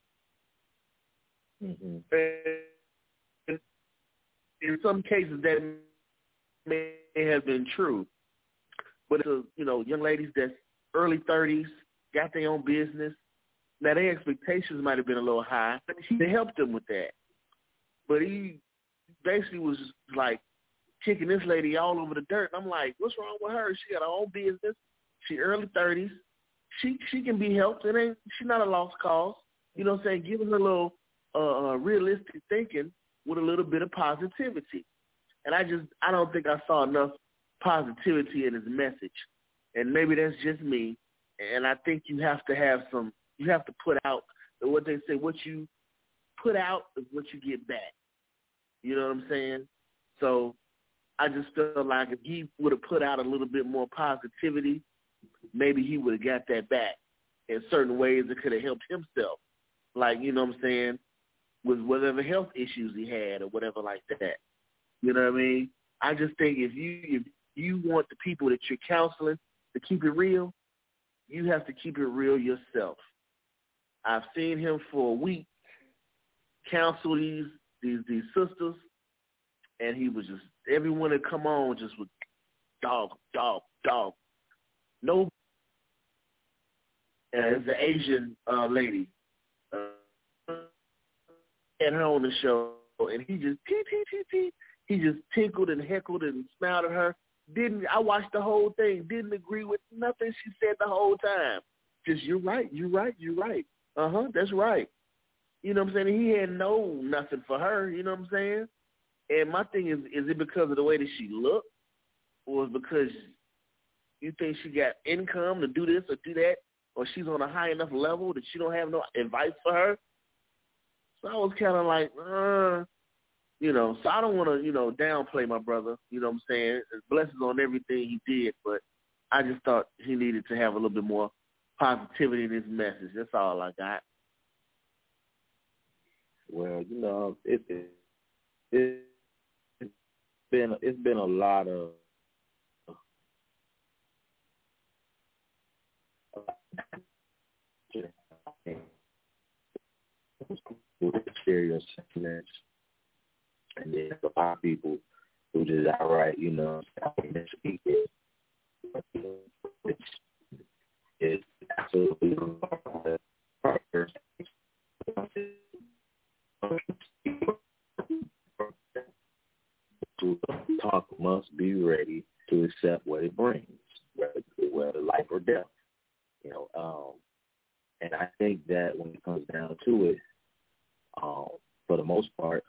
Mm-hmm. And in some cases that may have been true. But it's, a, you know, young ladies that's early thirties, got their own business. Now, their expectations might have been a little high, but he helped them with that. But he basically was like kicking this lady all over the dirt. And I'm like, what's wrong with her? She got her own business. She early thirties. She she can be helped. It ain't she's not a lost cause. You know what I'm saying? Giving her a little uh, uh, realistic thinking with a little bit of positivity. And I just I don't think I saw enough positivity in his message. And maybe that's just me. And I think you have to have some. You have to put out what they say. What you put out is what you get back. You know what I'm saying? So I just feel like if he would have put out a little bit more positivity, maybe he would have got that back in certain ways that could have helped himself. Like, you know what I'm saying, with whatever health issues he had or whatever like that. You know what I mean? I just think if you if you want the people that you're counseling to keep it real, you have to keep it real yourself. I've seen him for a week counsel these these these sisters, and he was just, everyone that come on just would dog, dog, dog. No, and it's an Asian uh, lady. had her on the show, and he just tee, tee, tee, tee. He just tinkled and heckled and smiled at her. Didn't I watched the whole thing? Didn't agree with nothing she said the whole time. Just you're right, you're right, you're right. Uh huh, that's right. You know what I'm saying? He had no nothing for her. You know what I'm saying? And my thing is, is it because of the way that she looked, or is it because you think she got income to do this or do that, or she's on a high enough level that you don't have no advice for her? So I was kind of like, uh, you know, so I don't want to, you know, downplay my brother. You know what I'm saying? Blessings on everything he did, but I just thought he needed to have a little bit more positivity in his message. That's all I got. Well, you know, it, it, it, it's been it's been a lot of serious sentiments, and then a lot of people who just outright, you know, speak it. It's, it's absolutely talk must be ready to accept what it brings, whether, whether life or death. You know, um, and I think that when it comes down to it, um, for the most part,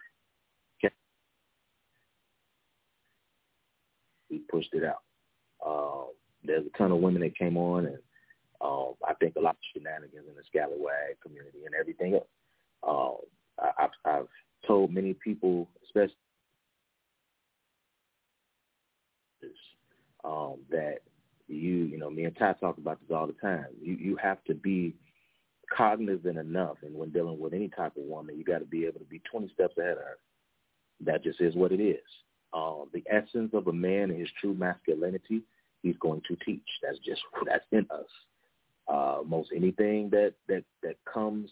he pushed it out. Um, there's a ton of women that came on, and um, I think a lot of shenanigans in the scallywag community and everything else. Um, I, I've, I've told many people, especially um, that you, you know, me and Ty talk about this all the time. You, you have to be cognizant enough, and when dealing with any type of woman, you got to be able to be twenty steps ahead of her. That just is what it is. Um, the essence of a man and his true masculinity, he's going to teach. That's just that's in us. Uh, most anything that, that, that comes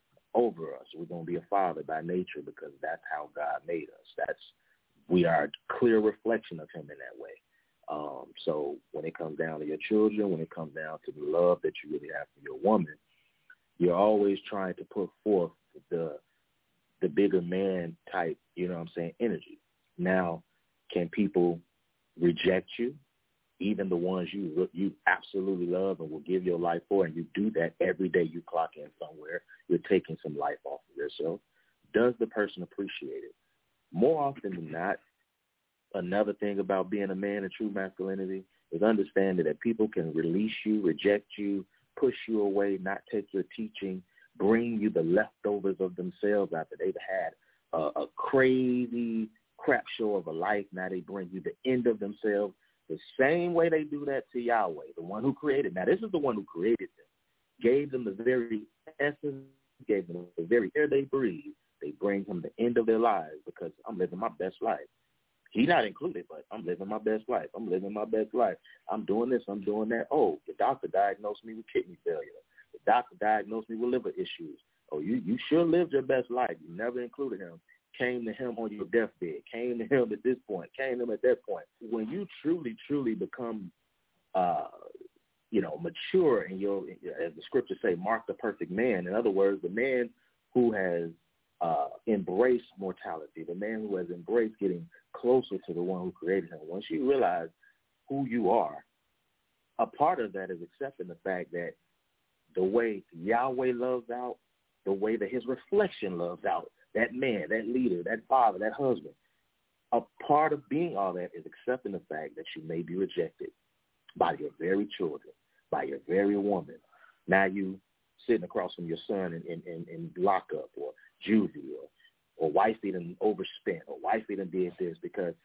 over us, we're going to be a father by nature because that's how God made us. That's we are a clear reflection of him in that way. Um, so when it comes down to your children, when it comes down to the love that you really have for your woman, you're always trying to put forth the the bigger man type, you know what I'm saying, energy. Now, can people reject you? Even the ones you you absolutely love and will give your life for, and you do that every day you clock in somewhere, you're taking some life off of yourself. Does the person appreciate it? More often than not, another thing about being a man in true masculinity is understanding that people can release you, reject you, push you away, not take your teaching, bring you the leftovers of themselves after they've had a, a crazy crap show of a life. Now they bring you the end of themselves the same way they do that to Yahweh, the one who created. Now, this is the one who created them, gave them the very essence, gave them the very air they breathe. They bring him the end of their lives because I'm living my best life. He's not included, but I'm living my best life. I'm living my best life. I'm doing this. I'm doing that. Oh, the doctor diagnosed me with kidney failure. The doctor diagnosed me with liver issues. Oh, you, you sure lived your best life. You never included him. Came to him on your deathbed. Came to him at this point. Came to him at that point. When you truly, truly become, uh, you know, mature in your, as the scriptures say, mark the perfect man. In other words, the man who has uh, embraced mortality, the man who has embraced getting closer to the one who created him. Once you realize who you are, a part of that is accepting the fact that the way Yahweh loves out, the way that his reflection loves out, that man, that leader, that father, that husband, a part of being all that is accepting the fact that you may be rejected by your very children, by your very woman. Now you sitting across from your son in, in, in, in lockup or juvie, or or wifey done overspent, or wifey done did this because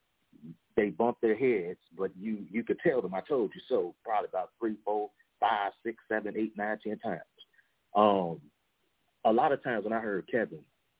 they bumped their heads, but you, you could tell them, I told you so, probably about three, four, five, six, seven, eight, nine, ten times. Um, a lot of times when I heard Kevin,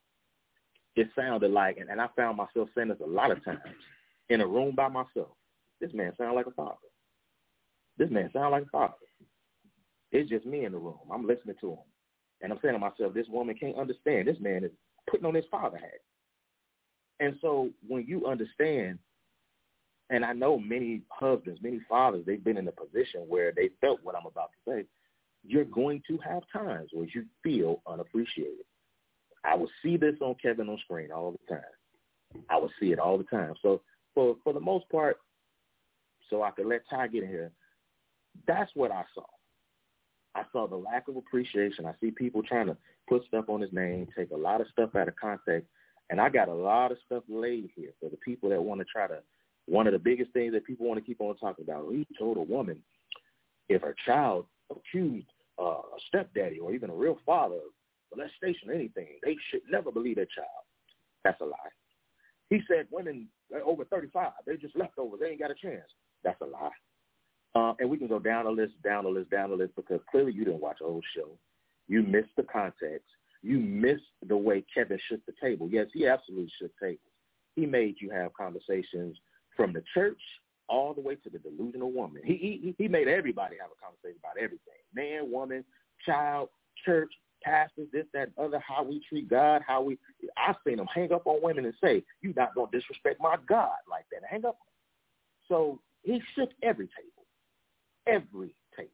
it sounded like, and, and I found myself saying this a lot of times, in a room by myself, this man sounds like a father. This man sounds like a father. It's just me in the room. I'm listening to him. And I'm saying to myself, this woman can't understand. This man is putting on his father hat. And so when you understand, and I know many husbands, many fathers, they've been in a position where they felt what I'm about to say, you're going to have times where you feel unappreciated. I would see this on Kevin on screen all the time. I would see it all the time. So for for the most part, so I could let Ty get in here, that's what I saw. I saw the lack of appreciation. I see people trying to put stuff on his name, take a lot of stuff out of context, and I got a lot of stuff laid here for the people that want to try to, one of the biggest things that people want to keep on talking about, he told a woman if her child accused uh, a stepdaddy or even a real father of molestation or anything, they should never believe their child. That's a lie. He said women over thirty-five, they just leftovers, they ain't got a chance. That's a lie. Uh, and we can go down the list, down the list, down the list, because clearly you didn't watch the whole show. You missed the context. You missed the way Kevin shook the table. Yes, he absolutely shook tables. He made you have conversations from the church all the way to the delusional woman. He he, he made everybody have a conversation about everything. Man, woman, child, church, pastors, this, that, other, how we treat God, how we – I've seen him hang up on women and say, you're not going to disrespect my God like that. Hang up. So he shook every table. Every table.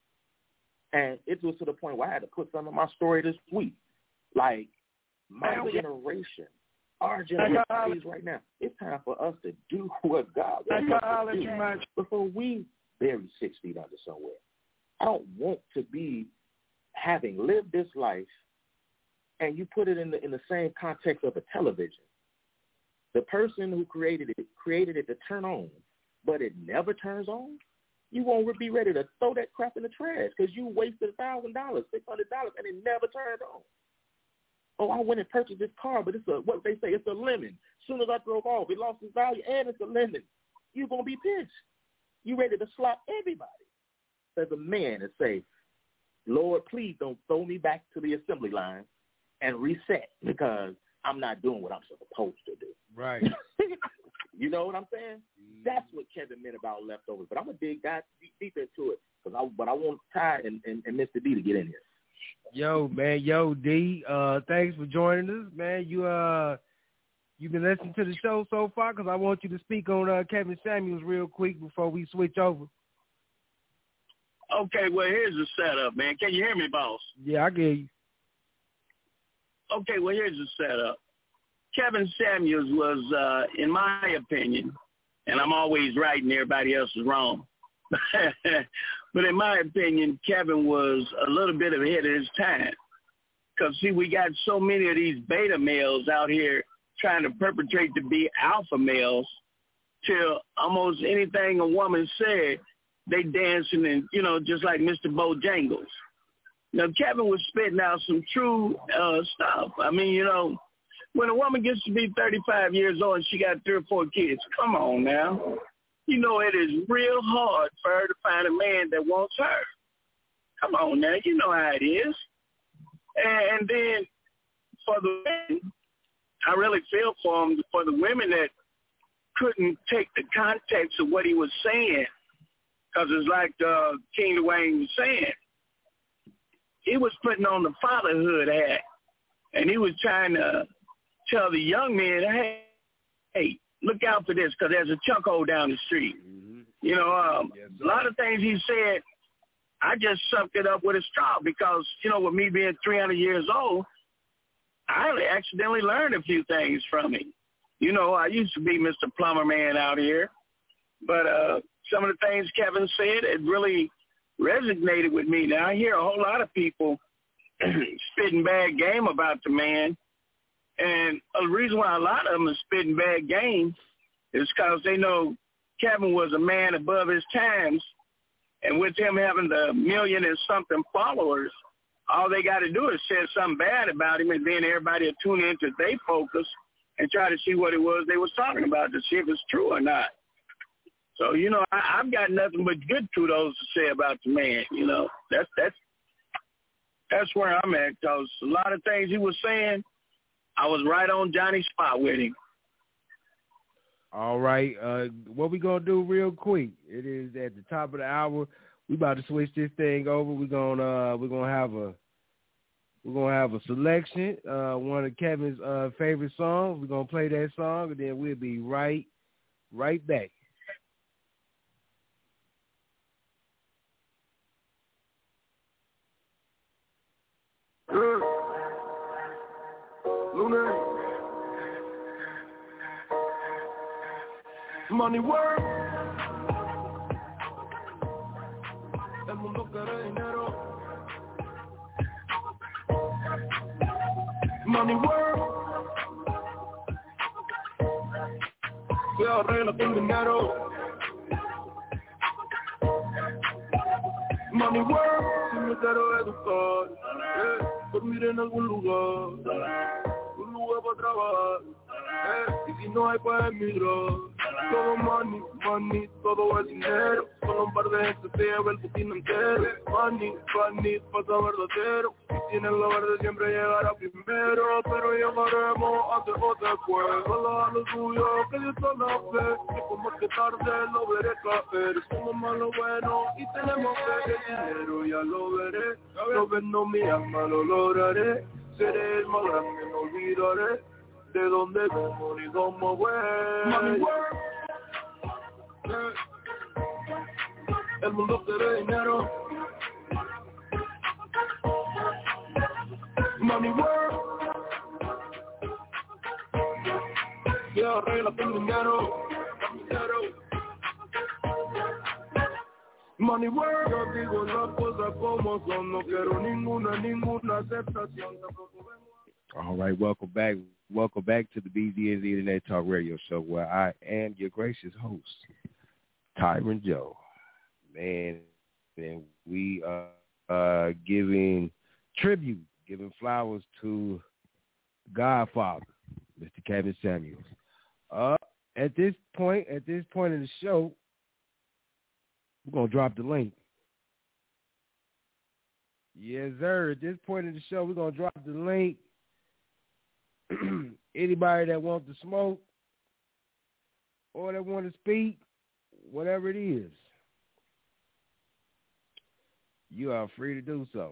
And it was to the point where I had to put some of my story this week. Like, my generation, our generation is right now, it's time for us to do what God wants us to do before we bury six feet under somewhere. I don't want to be having lived this life and you put it in the in the same context of a television. The person who created it created it to turn on, but it never turns on. You won't be ready to throw that crap in the trash because you wasted one thousand dollars, six hundred dollars, and it never turned on. Oh, I went and purchased this car, but it's a, what they say, it's a lemon. As soon as I drove off, it lost its value, and it's a lemon. You're going to be pissed. You ready to slap everybody. As a man and say, Lord, please don't throw me back to the assembly line and reset because I'm not doing what I'm supposed to do. Right. You know what I'm saying? That's what Kevin meant about leftovers. But I'm going to dig that deep, deep into it. Cause I, but I want Ty and, and, and Mister D to get in here. Yo, man. Yo, D. Uh, thanks for joining us, man. You uh, you been listening to the show so far? Because I want you to speak on uh, Kevin Samuels real quick before we switch over. Okay, well, here's the setup, man. Can you hear me, boss? Yeah, I get you. Okay, well, here's the setup. Kevin Samuels was, uh, in my opinion, and I'm always right and everybody else is wrong, but in my opinion, Kevin was a little bit ahead of his time. Because, see, we got so many of these beta males out here trying to perpetrate to be alpha males till almost anything a woman said, they dancing and, you know, just like Mister Bojangles. Now, Kevin was spitting out some true uh, stuff. I mean, you know, when a woman gets to be thirty-five years old and she got three or four kids, come on now. You know, it is real hard for her to find a man that wants her. Come on now. You know how it is. And, and then for the women, I really feel for him, for the women that couldn't take the context of what he was saying. Because it's like uh, King Dwayne was saying. He was putting on the fatherhood hat. And he was trying to tell the young men, hey, hey, look out for this because there's a chunk hole down the street. Mm-hmm. You know, um, yes, a lot of things he said, I just sucked it up with a straw because, you know, with me being three hundred years old, I accidentally learned a few things from him. You know, I used to be Mister Plumber Man out here, but uh, some of the things Kevin said, it really resonated with me. Now, I hear a whole lot of people spitting bad game about the man, and the reason why a lot of them are spitting bad game is because they know Kevin was a man above his times, and with him having the million and something followers, all they got to do is say something bad about him, and then everybody will tune into their focus and try to see what it was they was talking about to see if it's true or not. So, you know, I, I've got nothing but good kudos to say about the man, you know. That's that's that's where I'm at, because a lot of things he was saying, I was right on Johnny's spot with him. All right. Uh, what we going to do real quick, it is at the top of the hour. We about to switch this thing over. We're going to uh, we're going to have a we're going to have a selection, uh, one of Kevin's uh, favorite songs. We're going to play that song, and then we'll be right right back. lunes. Money work. El mundo quiere dinero. Money work. Se arregla con dinero. Money work. Si me quiero educar, eh, dormir en algún lugar, un lugar para trabajar, eh, y si no hay para emigrar. Todo money, money, todo es dinero. Solo un par de gente se lleva el putín entero. Money, money, pasa verdadero. Si tienes lo verde siempre llegará primero. Pero llegaremos antes o después. Solo a lo suyo, que Dios te la fe. Que como es que tarde lo veré caer. Somos malo bueno y tenemos fe. El dinero ya lo veré. Lo vendo mi alma, lo lograré. Seré el más grande, no olvidaré de dónde vengo ni cómo voy. Money work. Eh. El mundo quiere dinero. Money work. Se arregla con dinero. Dinero. Money work. Yo digo las cosas como son. No quiero ninguna, ninguna aceptación. All right, welcome back. Welcome back to the B Z N Z Internet Talk Radio Show, where I am your gracious host, Tyron Joe. Man, and we are uh, giving tribute, giving flowers to Godfather, Mister Kevin Samuels. Uh, at this point, at this point in the show, we're gonna drop the link. Yes, sir. At this point in the show, we're gonna drop the link. Anybody that wants to smoke or that want to speak, whatever it is, you are free to do so.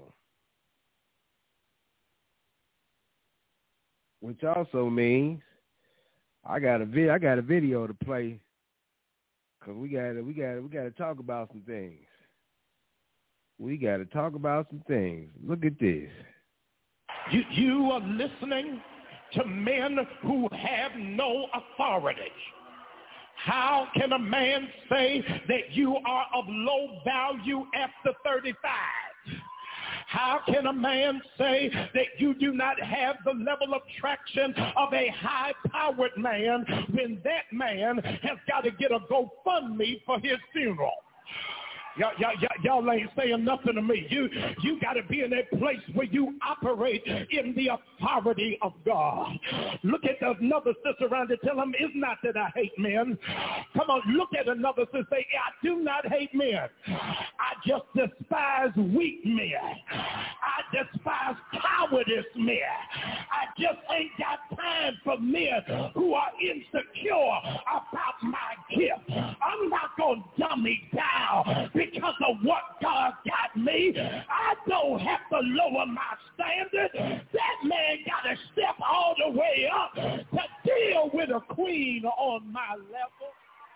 Which also means I got a vid- I got a video to play, cause we got we got we got to talk about some things. We got to talk about some things. Look at this. You you are listening to men who have no authority. How can a man say that you are of low value after thirty-five? How can a man say that you do not have the level of traction of a high-powered man when that man has got to get a GoFundMe for his funeral? Y'all, y'all, y'all, y'all ain't saying nothing to me. You, you got to be in a place where you operate in the authority of God. Look at another sister around and tell them, it's not that I hate men. Come on, look at another sister and say, I do not hate men. I just despise weak men. I despise cowardice men. I just ain't got time for men who are insecure about my gift. I'm not going to dummy down because of what God got me. I don't have to lower my standard. That man got to step all the way up to deal with a queen on my level.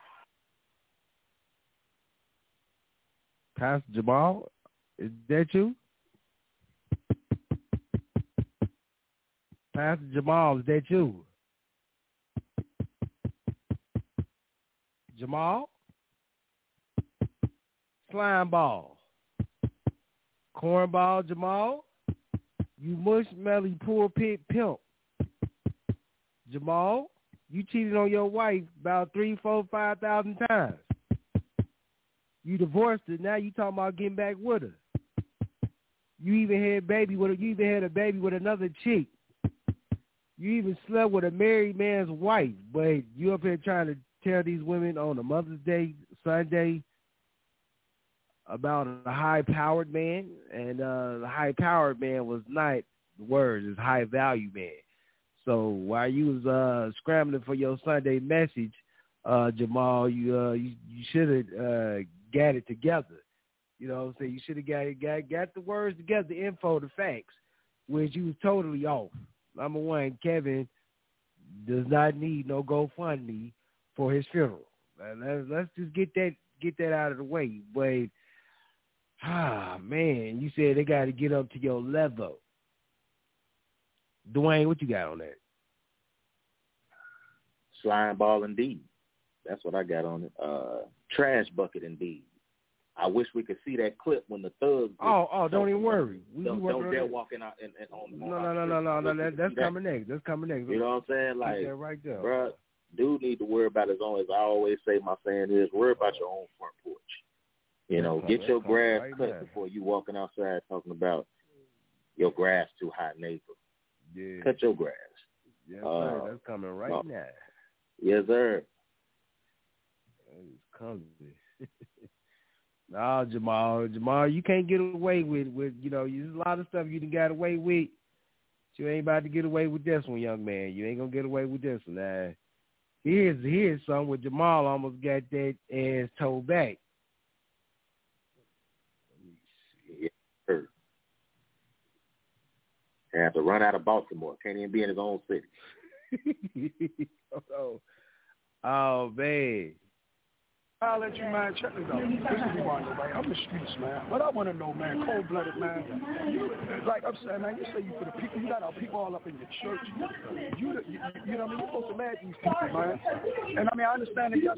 Pastor Jamal, is that you? Pastor Jamal, is that you? Jamal? Slime ball. Cornball Jamal. You mushmelly pulpit pimp. Jamal, you cheated on your wife about three, four, five thousand times. You divorced her, now you talking about getting back with her. You even had a baby with a, you even had a baby with another chick. You even slept with a married man's wife, but you up here trying to tell these women on a Mother's Day Sunday about a high-powered man, and uh, the high-powered man was not the words, it's high-value man. So while you was uh, scrambling for your Sunday message, uh, Jamal, you uh, you, you should have uh, got it together. You know what I'm saying? You should have got it, got got the words together, the info, the facts, which you was totally off. Number one, Kevin does not need no GoFundMe for his funeral. Let's, let's just get that get that out of the way. But ah man, you said they got to get up to your level. Dwayne, what you got on that? Slime ball indeed. That's what I got on it. Uh, trash bucket indeed. I wish we could see that clip when the thugs. Oh, oh, don't even worry. We don't don't don't dare walking out and, and on. No, no, no, no, no, no. That, that's coming next. That's coming next. You know what I'm saying? Like, that right there, bro. Dude need to worry about his own. As I always say, my saying is, worry about your own front porch. You know, that's get coming, your grass right cut now. before you walking outside talking about your grass too hot, neighbor. Yeah. Cut your grass. Yes, uh, sir. That's coming right no. now. Yes, sir. It's coming. Nah, Jamal, Jamal, you can't get away with, with you know, there's a lot of stuff you done got away with. But you ain't about to get away with this one, young man. You ain't gonna get away with this one. Nah. Here's here's something where Jamal almost got that ass towed back. Yes, sir. They have to run out of Baltimore. Can't even be in his own city. oh, oh man. I'll let you, man, check this out. This is what I know, right? I'm the streets, man. But I want to know, man, cold-blooded, man. You, like I'm saying, man, you say you for the people. You got our people all up in your church. You, you, you know what I mean? You're supposed to manage these people, man. And, I mean, I understand that y'all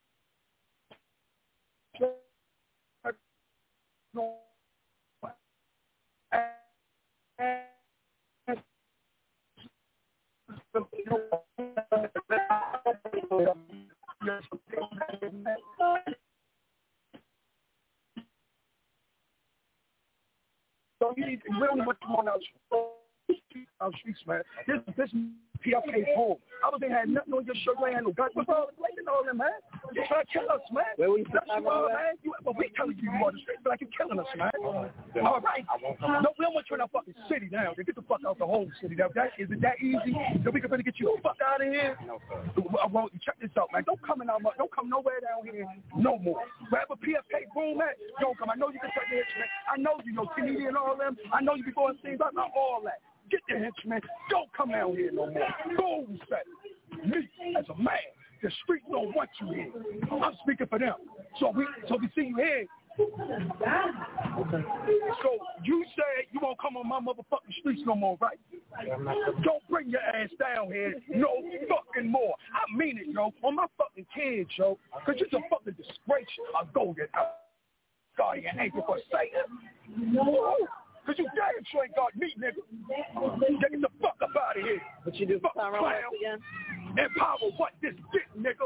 So you need to really much more out our streets, man. This this P F K home. I was they had nothing on your shirt, they had no guns. What's all the blaming all them, man? You trying to kill us, man. Where we That's you all, man. You, but we telling you you are the street, but like you're killing us, man. All right. No, we don't want you in our fucking city now. Get the fuck out the whole city. That, that is it that easy? That we can really get you the fuck out of here? No, sir. Well, check this out, man. Don't come in our don't come nowhere down here no more. Wherever P F K boom at, don't come. I know you can take the henchmen. I know you know Kennedy and all them. I know you be going things like all that. Get the henchmen. Don't come down here no more. Go set. Me as a man. The streets don't want you here. I'm speaking for them. So we so we see you here. Okay. So you say you won't come on my motherfucking streets no more, right? Don't bring your ass down here no fucking more. I mean it, yo. On my fucking kids, yo. Cause it's a fucking disgrace. I go get out. Guardian angel for Satan. No. Cause you damn sure ain't got me, nigga. Get the fuck up out of here. But you do fuck clown. Again? Empower what this dick, nigga.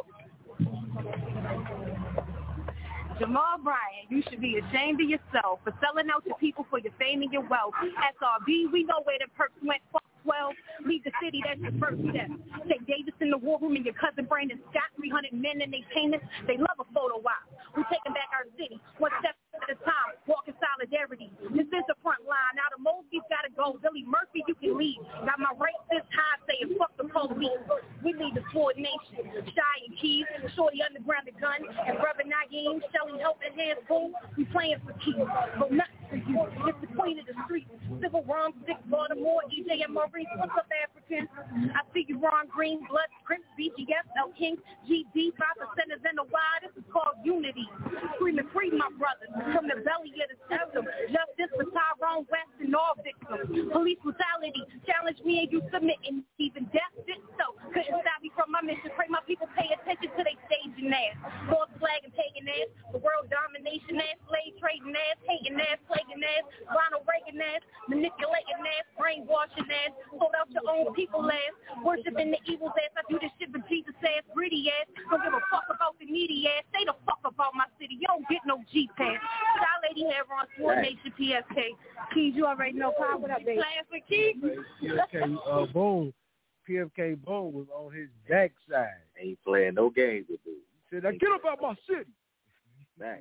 Jamal Bryant, you should be ashamed of yourself for selling out to people for your fame and your wealth. S R B, we know where the perks went. Fuck twelve, leave the city, that's your first step. Take Davis in the war room and your cousin Brandon Scott, three hundred men in they payments. They love a photo op. We taking back our city, one step at a time, walk in solidarity. This is the front line. Now the Mosby's gotta go. Billy Murphy, you can leave. Got my racist high saying fuck the police. We need the coordination. Shy and Keys, Shorty Underground the gun, and Brother Naeem, Shelly helping hands boom. We playing for Keys, but not for you. It's the queen of the streets. Civil Ron, Dick Baltimore, E J and Maurice. What's up, African? I see you, Ron Green, Blood, Crips, B G S, El King, G D, five percenters in the wild. This is called unity. Screaming free, my brothers. From the belly of the system. Justice for Tyrone West and all victims. Police brutality. Challenge me and you submitting. Even death did so. Couldn't stop me from my mission. Pray my people pay attention to their staging ass. False flag and pagan ass. The world domination ass. Slave trading ass. Hating ass. Plaguing ass. Ronald Reagan ass. Manipulating ass. Brainwashing ass. Sold out your own people ass. Worshipping the evil's ass. I do this shit for Jesus ass. Gritty ass. Don't give a fuck about the needy ass. Stay the fuck about my city. You don't get no G pass. Our lady had Ron Sword Nation P F K. Keys, you already know. Pop, what up, baby? Playing for Keys? P F K uh, Boom. P F K Boom was on his backside. Ain't playing no games with dude. He said, now get up out my city. Thanks.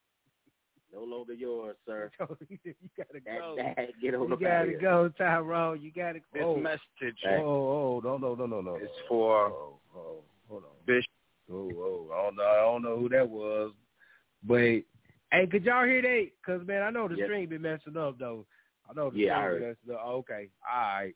No longer yours, sir. you gotta go. That, that, get on you the gotta go, Tyrone. You gotta go. This oh. message. Oh, oh, no, no, no, no, no. It's for oh, oh, hold on. Bishop. Oh, oh, I don't know. I don't know who that was, but hey, could y'all hear that? Cause man, I know the yes. stream been messing up though. I know the yeah, stream been messing up. Oh, okay, all right,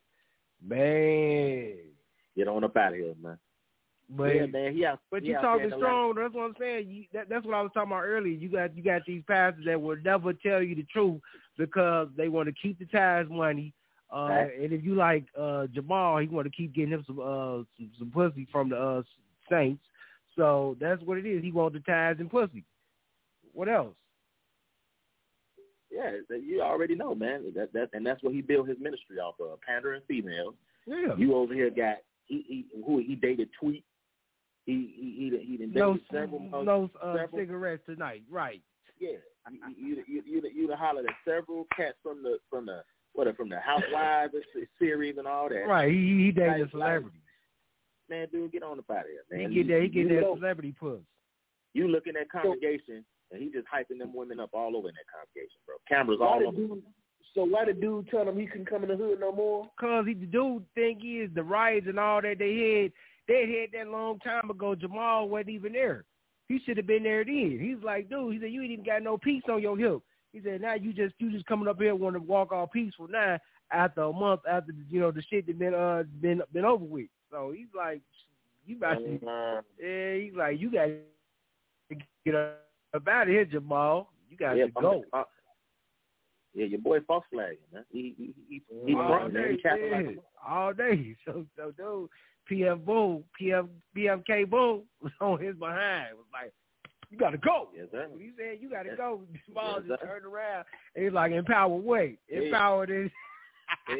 man. Get on up out of here, man. But yeah, man, he out, but he you talking strong. That's what I'm saying. You, that, that's what I was talking about earlier. You got you got these pastors that will never tell you the truth because they want to keep the tithes money. Uh, Right. And if you like uh, Jamal, he want to keep getting him some, uh, some some pussy from the uh, Saints. So that's what it is. He wants the ties and pussy. What else? Yeah, that- you already know, man. That that and that's what he built his ministry off of, pandering females. Yeah. You over here got he he who he dated Tweet. He he he he done dated No, several no uh, several, cigarettes tonight. Right. Yeah, you you you you, you done hollered at several cats from the from the what from the Housewives series and all that. Right. He he dated Like- a celebrity. Man, dude, get on up out of here, man. He get that. He get you that know, celebrity puss. You look in that congregation, and he just hyping them women up all over in that congregation, bro. Cameras Why all the over. dude, so why the dude tell him he couldn't come in the hood no more? Cause he, the dude thing is the riots and all that they had. They had that long time ago. Jamal wasn't even there. He should have been there then. He's like, dude. He said you ain't even got no peace on your hip. He said now you just you just coming up here want to walk all peaceful now after a month after you know the shit that been uh been been over with. So he's like, you about to, Uh, yeah. He's like, you got to get up out of here, Jamal. You got yeah, to go. uh, yeah, your boy false flagging, man. He he he, he all front, man. day, He capping yeah, like all day. So so dude, P F Boom, P F P F K Boom was on his behind. It was like, you got to go. Yes, sir. When he said you got to Yes. go, Jamal Yes, just sir. turned around and he's like, empower way, Yeah. empower this. Hey,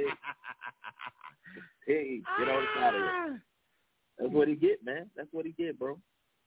hey, get on the side of it. That's what he get, man. That's what he get, bro.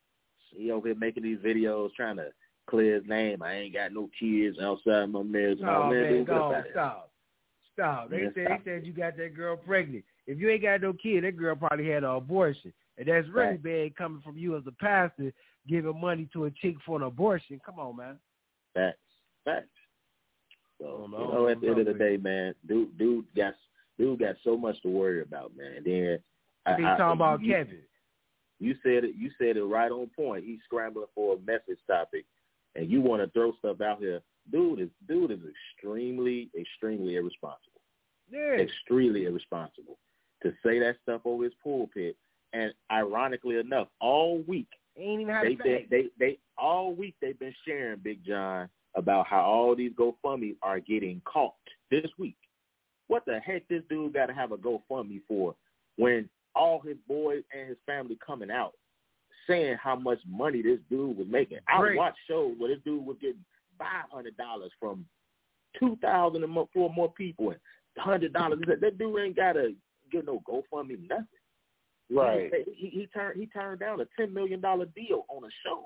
He over here making these videos trying to clear his name. I ain't got no kids outside my marriage. No, man, man, dude, get up no, outta here. stop. Stop. They Man, said stop. they said you got that girl pregnant. If you ain't got no kid, that girl probably had an abortion. And that's really Right. bad coming from you as a pastor giving money to a chick for an abortion. Come on, man. Facts. Facts. So, I don't know, you I know, at don't the end of know, the day, man, dude, dude got dude got so much to worry about, man. And then I, He's I- talking about you, Kevin. You said it. You said it right on point. He's scrambling for a message topic, and you want to throw stuff out here. Dude is dude is extremely, extremely irresponsible. Yeah. Extremely irresponsible to say that stuff over his pulpit. And ironically enough, all week Ain't even how they to been, say. they they all week they've been sharing, Big John, about how all these GoFundMes are getting caught this week. What the heck this dude got to have a GoFundMe for when all his boys and his family coming out saying how much money this dude was making? I Great. watched shows where this dude was getting five hundred dollars from two thousand and more, four more people and one hundred dollars. That dude ain't got to get no GoFundMe, nothing. Right. He, he, he turned he turned down a ten million dollar deal on a show.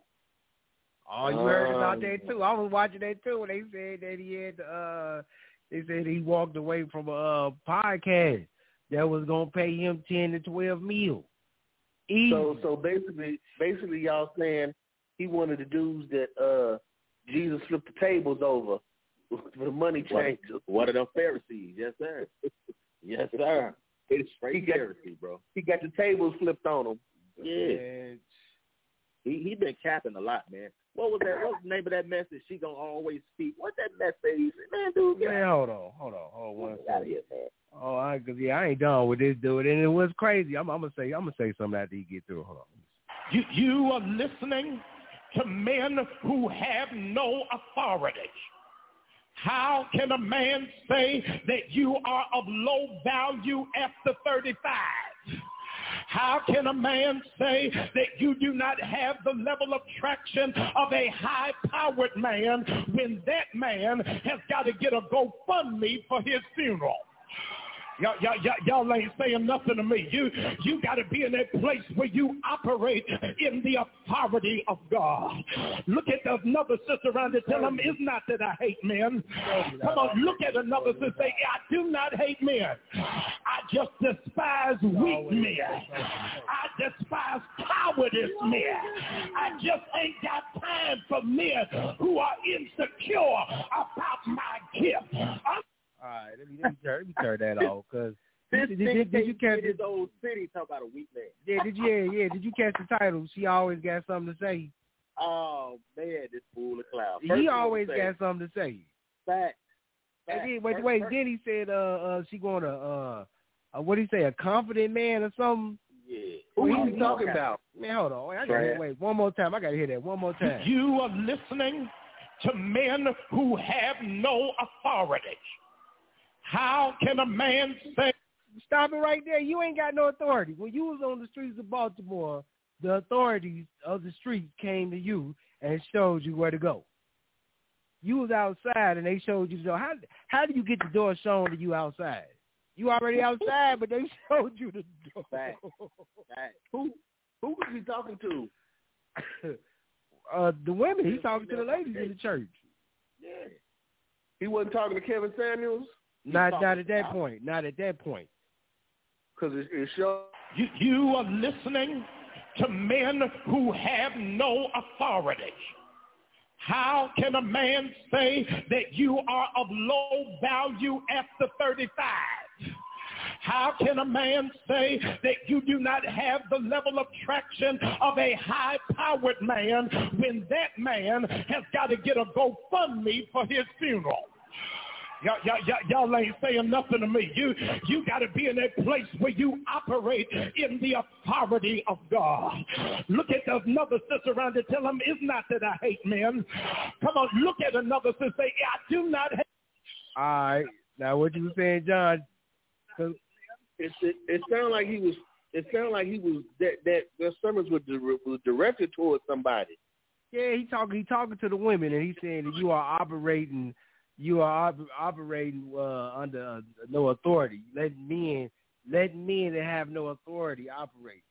Oh, you heard Um, about that too. I was watching that too when they said that he had uh they said he walked away from a uh, podcast that was gonna pay him ten to twelve mil. Easy. So so basically basically y'all saying he one of the dudes that uh Jesus flipped the tables over for the money One, changers. one of them Pharisees, yes sir, yes sir. It's He straight got- Pharisee, bro. He got the tables flipped on him. Yeah, And he he been capping a lot, man. What was that? What's the name of that message? She gonna always speak. What's that message? Man, dude, get man, hold on, hold on, hold on one out of second. here, man. Oh, I, cause yeah, I ain't done with this dude, and it was crazy. I'm, I'm gonna say, I'm gonna say something after he get through. Hold on. You, you are listening to men who have no authority. How can a man say that you are of low value after thirty-five? How can a man say that you do not have the level of traction of a high-powered man when that man has got to get a GoFundMe for his funeral? Y'all, y'all, y'all, y'all ain't saying nothing to me. You, you got to be in that place where you operate in the authority of God. Look at another sister around and tell them, it's not that I hate men. Come on, look at another sister and say, I do not hate men. I just despise weak men. I despise cowardice men. I just ain't got time for men who are insecure about my gift. I'm All right, let me let me turn, let me turn that off, cause This did, thing did, did you catch in his it? old city talk about a weak man. Yeah, did you? Yeah, yeah. Did you catch the title? She always got something to say. Oh man, this fool of cloud. He always got something to say. Fact. And Fact. then, wait, First- wait. first- Then he said, uh, uh, she going to, uh, uh, what did he say? A confident man or something? Yeah. Who Well, you talking about? Man, hold on. I gotta hear, wait, one more time. I gotta hear that one more time. You are listening to men who have no authority. How can a man say? Stop it right there. You ain't got no authority. When you was on the streets of Baltimore, the authorities of the streets came to you and showed you where to go. You was outside and they showed you the door. How, how do you get the door shown to you outside? You already outside, but they showed you the door. Fact. Fact. Who who was he talking to? uh, the women. He's talking to the ladies in the church. Yeah. He wasn't talking to Kevin Samuels? Not not at that point. Not at that point. Because it, it shows. You, you are listening to men who have no authority. How can a man say that you are of low value after thirty-five? How can a man say that you do not have the level of traction of a high-powered man when that man has got to get a GoFundMe for his funeral? Y'all, y'all, y'all, y'all ain't saying nothing to me. You, you got to be in that place where you operate in the authority of God. Look at another sister around and tell them, it's not that I hate men. Come on, look at another sister and say, I do not hate. All right. Now, what you were saying, John? It, it, it sounded like he was. It sounded like he was that that their sermons were, was directed towards somebody. Yeah, he talking. He talking to the women, and he's saying that you are operating. You are op- operating uh, under uh, no authority. Let men, let men that have no authority operate.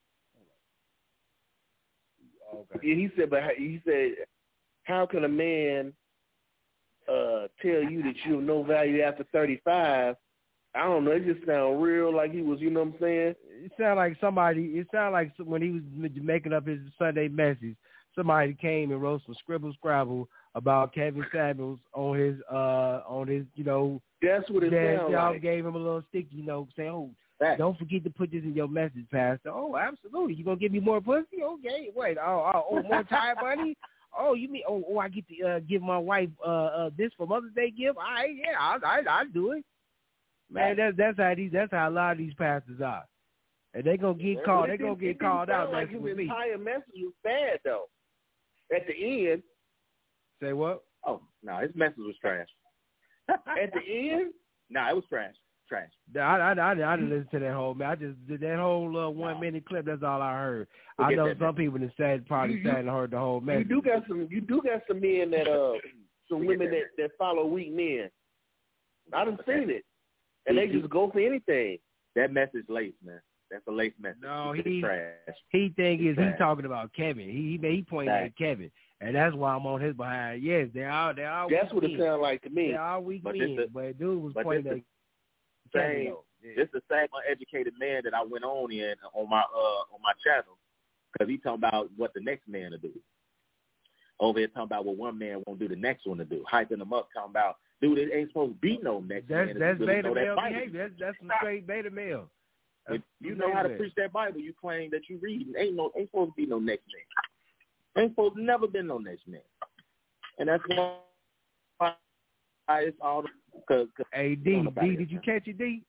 Okay. Yeah, he said, but he said, how can a man uh, tell you that you have no value after thirty-five? I don't know. It just sounds real like he was, you know what I'm saying? It sounded like somebody, it sounded like when he was making up his Sunday message, somebody came and wrote some scribble scrabble about Kevin Samuels on his, uh, on his, you know. That's what it sounds y'all like. gave him a little sticky note saying, oh, Fact. Don't forget to put this in your message, Pastor. Oh, absolutely. You going to give me more pussy? Okay. Wait, oh, oh, oh more time, money? Oh, you mean, oh, oh I get to uh, give my wife uh, uh, this for Mother's Day gift? All right, yeah, I, I, I'll do it. Man, that's that's how these that's how a lot of these pastors are, and they gonna get called. They gonna get called out. Like his entire message was bad though. At the end, say what? Oh no, his message was trash. At the end, no, it was trash. Trash. I I I, I didn't listen to that whole man. I just did that whole uh, one minute clip. That's all I heard. Forget I know some people that said probably you, sat and heard the whole message. You do got some. You do got some men that uh some women that, that follow weak men. I done seen it. And they just go for anything. That message lace, man. That's a lace message. No, he trash. He think is he talking about Kevin. He he, he pointing at Kevin, and that's why I'm on his behind. Yes, they are. They are. That's what it sounds like to me. They are weak but men, the, but dude was but pointing this at Kevin. Kevin. Yeah. This the same uneducated man that I went on in on my uh on my channel, because he talking about what the next man to do. Over here talking about what one man won't do the next one to do, hyping them up, talking about. Dude, it ain't supposed to be no next that's, man. That's really beta male that behavior. That's, that's some straight beta male. If you know how to preach that Bible, you claim that you read. Ain't no, ain't supposed to be no next man. Ain't supposed to never been no next man. And that's why it's all. Cause, cause hey, D, D, did you catch it, D?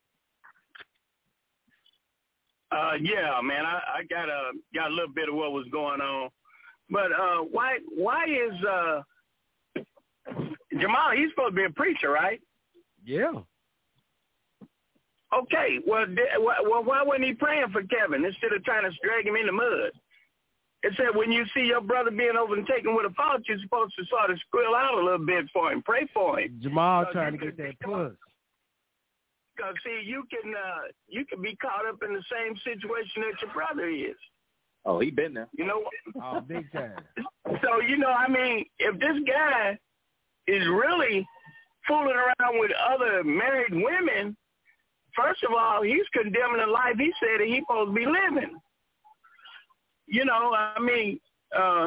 Uh, yeah, man, I, I got a got a little bit of what was going on, but uh, why why is uh. Jamal, he's supposed to be a preacher, right? Yeah. Okay, well, well, why wasn't he praying for Kevin instead of trying to drag him in the mud? It said when you see your brother being overtaken with a fault, you're supposed to sort of squeal out a little bit for him, pray for him. Jamal trying to get that puss. Because, see, you can, uh, you can be caught up in the same situation that your brother is. Oh, he been there. You know? Oh, big time. So, you know, I mean, if this guy is really fooling around with other married women, first of all, he's condemning the life he said that he's supposed to be living. You know, I mean, uh,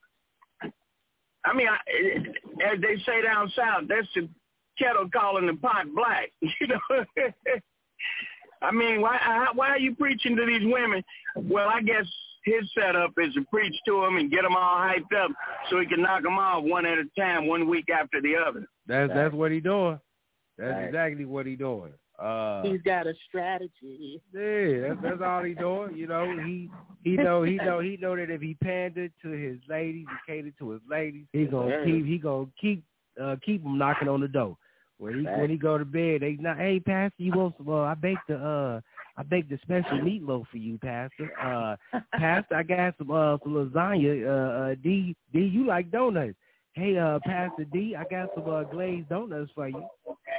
I mean, I, as they say down south, that's the kettle calling the pot black. You know, I mean, why why are you preaching to these women? Well, I guess his setup is to preach to them and get them all hyped up so he can knock them off one at a time, one week after the other. That's that's what he doing. That's right. exactly what he doing. Uh, He's got a strategy. Yeah, that's, that's all he doing. You know, he he know he know he know that if he pandered to his ladies, he catered to his ladies, he gonna yeah. keep he gonna keep uh, keep them knocking on the door. When he when he go to bed, they not. Hey, Pastor, you want some? Uh, I baked the uh, I baked the special meatloaf for you, Pastor. Uh, Pastor, I got some uh some lasagna. Uh, uh, D D, you like donuts? Hey, uh, Pastor D, I got some uh, glazed donuts for you.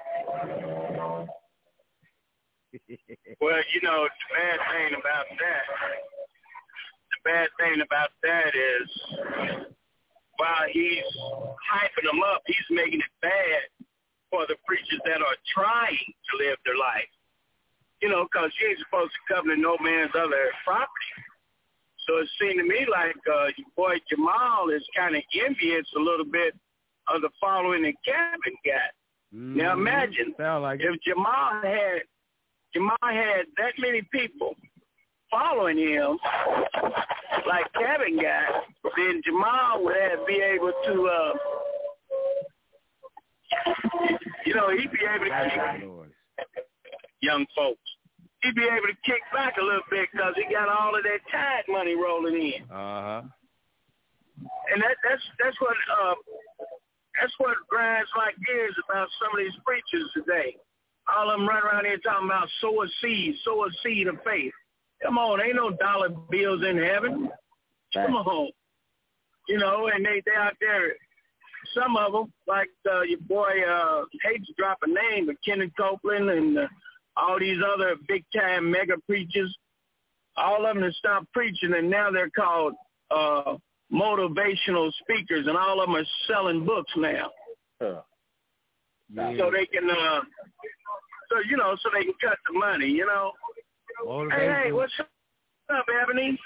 Well, you know, the bad thing about that, the bad thing about that is, while he's hyping them up, he's making it bad for the preachers that are trying to live their life. You know, because you ain't supposed to covenant no man's other property. So it seemed to me like uh, your boy Jamal is kind of envious a little bit of the following that Kevin got. Mm-hmm. Now imagine like if Jamal had Jamal had that many people following him like Kevin got, then Jamal would have be able to, uh, you know, he'd be able to kick young folks. He'd be able to kick back a little bit because he got all of that tide money rolling in. Uh huh. And that that's that's what uh, that's what grinds my gears about some of these preachers today. All of them run around here talking about sow a seed, sow a seed of faith. Come on, ain't no dollar bills in heaven. Come on. You know, and they, they out there, some of them, like uh, your boy, uh, hate to drop a name, but Kenneth Copeland and uh, all these other big-time mega preachers, all of them have stopped preaching, and now they're called uh, motivational speakers, and all of them are selling books now. Huh. Yeah. So they can, uh, so you know, so they can cut the money, you know. Hey, hey, what's up, Ebony?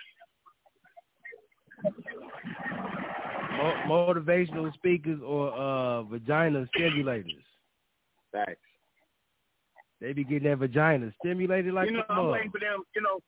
Mo- motivational speakers or uh, vagina stimulators. Thanks. They be getting their vagina stimulated like you know, the I'm waiting for them, you know.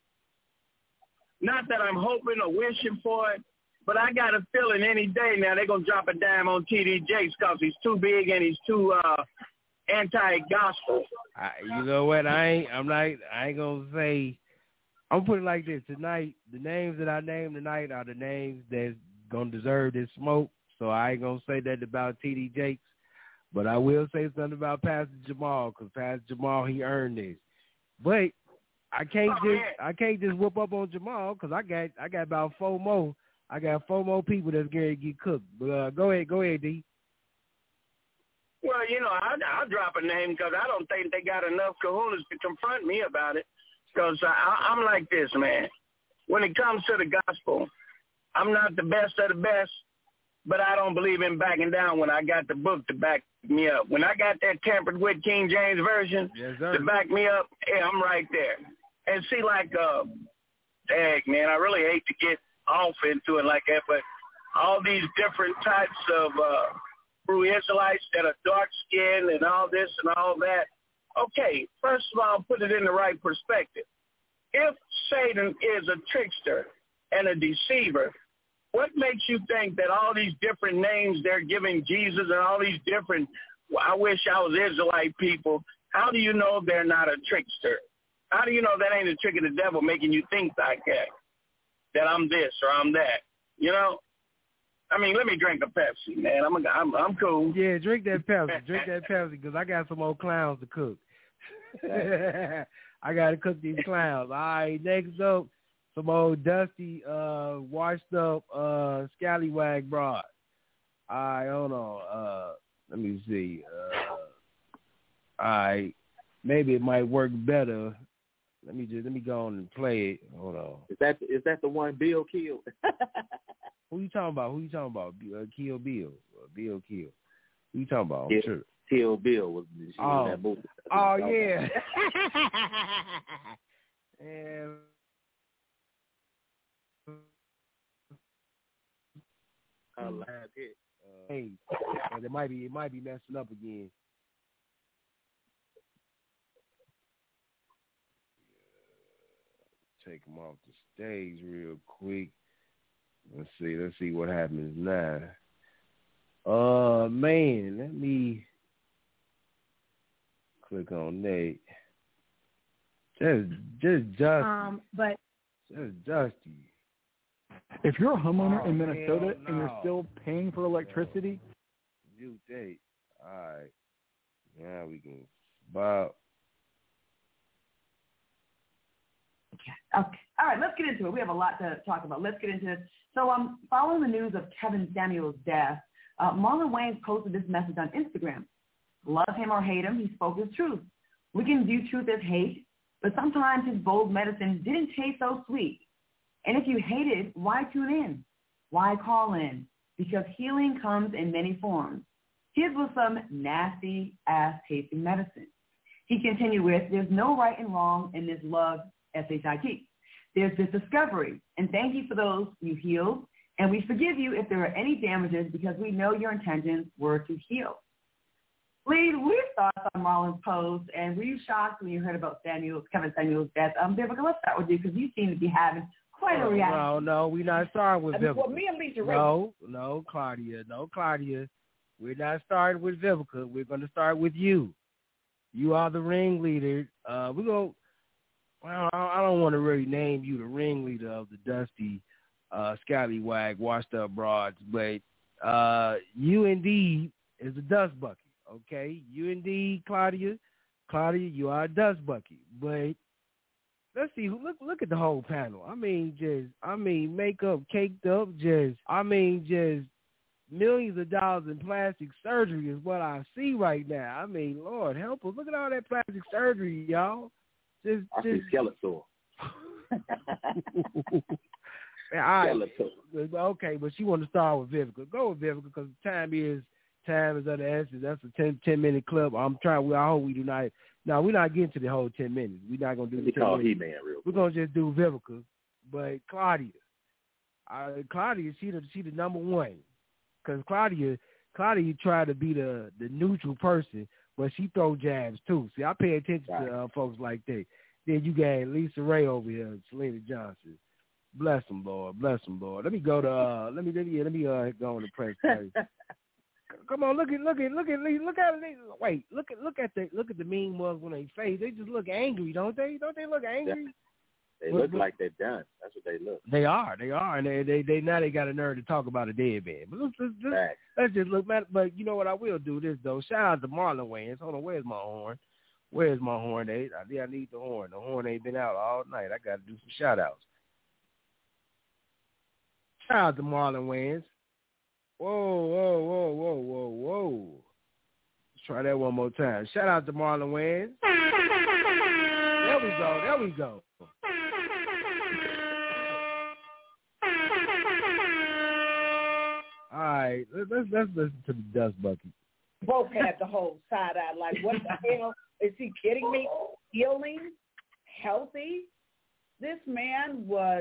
Not that I'm hoping or wishing for it, but I got a feeling any day now they're going to drop a dime on T D Jakes because he's too big and he's too uh, anti-gospel. I, you know what? I ain't, I'm not, I ain't going to say, I'm going to put it like this. Tonight, the names that I named tonight are the names that's going to deserve this smoke, so I ain't going to say that about T D Jakes. But I will say something about Pastor Jamal, because Pastor Jamal, he earned this. But I can't oh, just I can't just whoop up on Jamal, because I got I got about four more. I got four more people that's going to get cooked. But uh, go ahead, go ahead, D. Well, you know, I, I'll drop a name because I don't think they got enough kahunas to confront me about it. Because I, I'm like this, man. When it comes to the gospel, I'm not the best of the best. But I don't believe in backing down when I got the book to back me up. When I got that tampered with King James Version yes, to back me up, hey, I'm right there. And see, like, uh, dang, man, I really hate to get off into it like that, but all these different types of uh, Hebrew Israelites that are dark-skinned and all this and all that, okay, first of all, put it in the right perspective. If Satan is a trickster and a deceiver, what makes you think that all these different names they're giving Jesus and all these different, I wish I was Israelite people, how do you know they're not a trickster? How do you know that ain't a trick of the devil making you think like that, that I'm this or I'm that, you know? I mean, let me drink a Pepsi, man. I'm a, I'm, I'm cool. Yeah, drink that Pepsi. Drink that Pepsi because I got some old clowns to cook. I got to cook these clowns. All right, next up. Some old dusty, uh, washed up, uh, scallywag broad. All right, hold on. Uh, let me see. Uh, all right, maybe it might work better. Let me just let me go on and play it. Hold on. Is that is that the one Bill killed? Who you talking about? Who you talking about? Uh, Kill Bill. Uh, Bill Kill. Who you talking about? I'm Kill, sure. Kill Bill was, she oh. was in that movie. Oh yeah. And Uh, last hit. Uh, hey, and it might be it might be messing up again. Take him off the stage real quick. Let's see. Let's see what happens now. Uh, man, let me click on Nate. Just, just, just, um, but just Dusty. If you're a homeowner oh, in Minnesota no. and you're still paying for electricity, New date. All right. Yeah, we can. Bob. Okay. Okay. All right, let's get into it. We have a lot to talk about. Let's get into it. So, um, following the news of Kevin Samuels' death, uh, Marlon Wayans posted this message on Instagram. Love him or hate him, he spoke his truth. We can view truth as hate, but sometimes his bold medicine didn't taste so sweet. And if you hate it, why tune in? Why call in? Because healing comes in many forms. His was some nasty ass tasting medicine. He continued with, there's no right and wrong in this love, S H I T. There's this discovery, and thank you for those you healed, and we forgive you if there are any damages because we know your intentions were to heal. Lee, what are your thoughts on Marlon's post, and were you shocked when you heard about Samuel, Kevin Samuel's death? Um, Vivica, let's start with you because you seem to be having quite a reaction. No, no, we're not starting with Vivica. Well, me and Lisa No, no, Claudia, no, Claudia. We're not starting with Vivica. We're going to start with you. You are the ringleader. Uh, we're going. Well, I don't want to really name you the ringleader of the dusty, uh, scallywag, washed-up broads, but uh, you indeed is a dust bucket. Okay, you indeed, Claudia. Claudia, you are a dust bucket. But let's see. Look, look at the whole panel. I mean, just, I mean, makeup caked up. Just, I mean, just millions of dollars in plastic surgery is what I see right now. I mean, Lord help us. Look at all that plastic surgery, y'all. Just, I just, see Skeletor. Man, all right. Okay, but she want to start with Vivica. Go with Vivica because time is time is of the essence. That's a ten, ten minute clip. I'm trying. I hope we do not. No, we're not getting to the whole ten minutes. We're not gonna do the ten call minutes. He-Man real We're gonna just do Vivica. But Claudia, uh, Claudia, she the she the number one because Claudia, Claudia tried to be the the neutral person. But she throw jabs, too. See, I pay attention right. to uh, folks like that. Then you got Lisa Ray over here, Selena Johnson. Bless them, Lord. Bless them, Lord. Let me go to, uh, let me, let me, let me uh, go on the press. Come on, look at, look at, look at, look at, wait, look at, look at the, look at the mean mugs on their face. They just look angry, don't they? Don't they look angry? Yeah. They but, look but, like they're done. That's what they look. They are. They are. And they, they, they now they got a nerve to talk about a dead man. But let's, let's, let's, let's just look at But you know what? I will do this, though. Shout out to Marlon Wayans. Hold on. Where's my horn? Where's my horn? I, I need the horn. The horn ain't been out all night. I got to do some shout outs. Shout out to Marlon Wayans. Whoa, whoa, whoa, whoa, whoa, whoa. Let's try that one more time. Shout out to Marlon Wayans. There we go. There we go. All right, let's let's listen to the dust bucket. Both had the whole side eye, like, what the hell? Is he kidding me? Healing, healthy. This man was,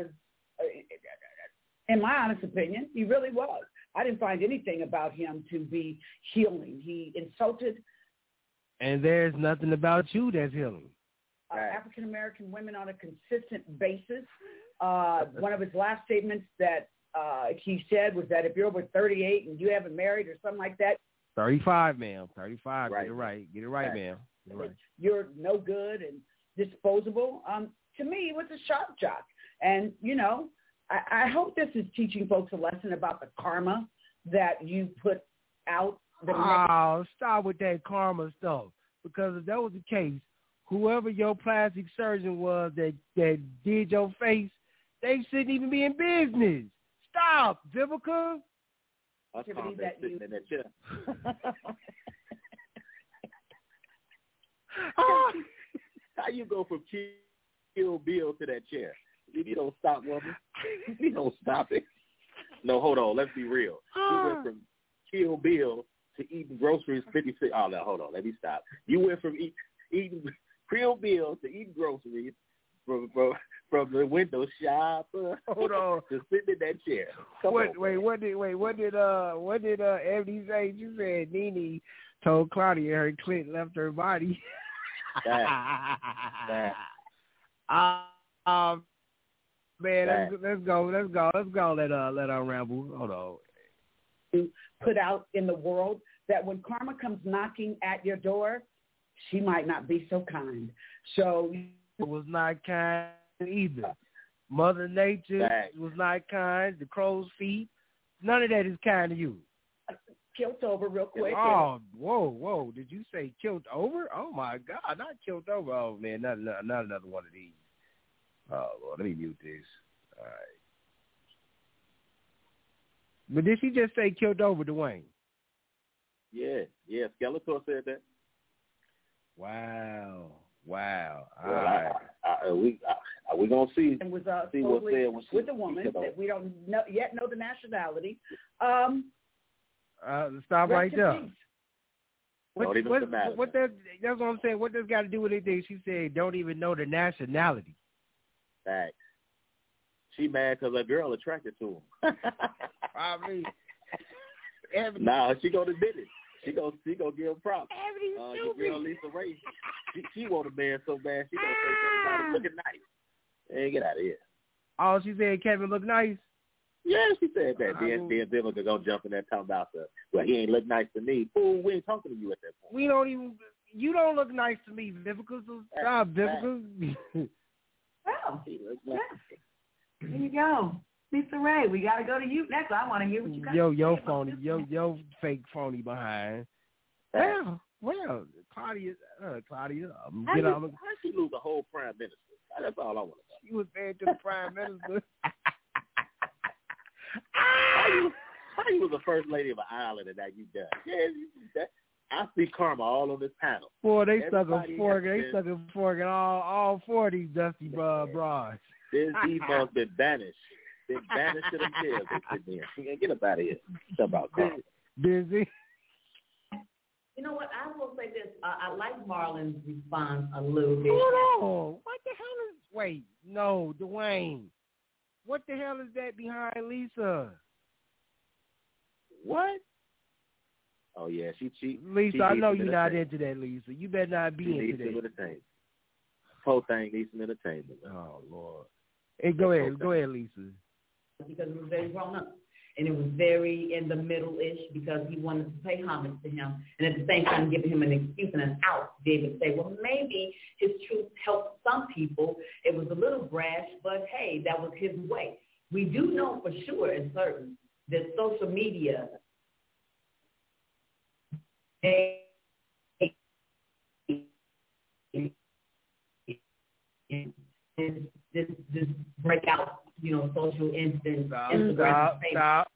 in my honest opinion, he really was. I didn't find anything about him to be healing. He insulted. And there's nothing about you that's healing. Uh, African American women on a consistent basis. Uh, one of his last statements that uh, he said was that if you're over thirty-eight and you haven't married or something like that, thirty-five, ma'am, thirty-five. Right. Get it right, get it right, right. ma'am. Get it right. You're no good and disposable. Um, to me, it was a shock jock, and you know, I, I hope this is teaching folks a lesson about the karma that you put out. The oh, next- stop with that karma stuff, because if that was the case, whoever your plastic surgeon was that, that did your face, they shouldn't even be in business. Stop, Vivica. Activity that you... in that chair. How you go from Kill Bill to that chair? If you don't stop, woman, if you don't stop it. No, hold on. Let's be real. You went from Kill Bill to eating groceries fifty-six. Oh, no, hold on. Let me stop. You went from eat, eating Kill Bill to eating groceries from from, from the window shop. Hold on. To sitting in that chair. Come what, on, wait, man. what did wait? What did uh? What did uh? Ebony say? You said Nene told Claudia her clit left her body. That. That. Uh, um. Man, let's, let's go, let's go, let's go. Let uh, let her ramble. Hold on. Put out in the world that when karma comes knocking at your door, she might not be so kind. So it was not kind either. Mother Nature Dang. was not kind. The crow's feet, none of that is kind to you. killed over real quick. Oh, whoa, whoa! Did you say killed over? Oh my God, not killed over. Oh man, not not, not another one of these. Oh Lord, let me mute this. All right. But did she just say killed over, Dwayne? Yeah, yeah. Skeletor said that. Wow, wow. All well, right. I, I, we I, we gonna see. And was uh, see what said when she, with a woman that we don't know, yet know the nationality. Um, uh, stop right there. What, don't even what, matter. what that, that's what I'm saying. What does got to do with anything? She said, don't even know the nationality. Facts. She mad because a girl attracted to him. I mean, nah, she gonna admit it. She gonna she gonna give him props. Everybody's uh, your girl Lisa Ray, she, she want a man so bad she gonna say everybody looking nice. Hey, get out of here. Oh, she said Kevin look nice. Yeah, she said that. Then then Vivica gonna jump in there talking about the well, he ain't look nice to me. Fool, we ain't talking to you at that point. We don't even. You don't look nice to me, Vivica. So stop, Vivica. Well, yeah. There you go. Lisa Ray, we got to go to you next. I want to hear what you got Yo, to yo, say phony, about yo, yo, fake phony behind. Well, well, Claudia, uh, Claudia, um, How, get you, on. how she lose the whole prime minister? That's all I want to know. She was married to the prime minister. how, you, how you was the first lady of an island and that you done? Yeah, you, that, I see karma all on this panel. Boy, they stuck a Everybody fork. has They been- stuck a fork in all all four of these dusty uh, broads. This email's been banished. Been banished to themselves. They sitting there. Get up out of here. Talk about karma. Busy. You know what? I will say this. Uh, I like Marlon's response a little bit. Hold on. What the hell is? Wait, no, Dwayne. What the hell is that behind Lisa? What? Oh yeah, she she. Lisa, she I know needs you're some not entertainment. into that, Lisa. You better not be She into needs that. some entertainment. Whole thing needs some entertainment. Oh Lord. Hey, go ahead, go ahead, Lisa. Because it was very grown up. And it was very in the middle-ish because he wanted to pay homage to him and at the same time giving him an excuse and an out to be able to say, well, maybe his truth helped some people. It was a little brash, but, hey, that was his way. We do know for sure and certain that social media, they, this, this, this breakout, you know, social instance. Stop, Instagram, stop, Facebook. stop.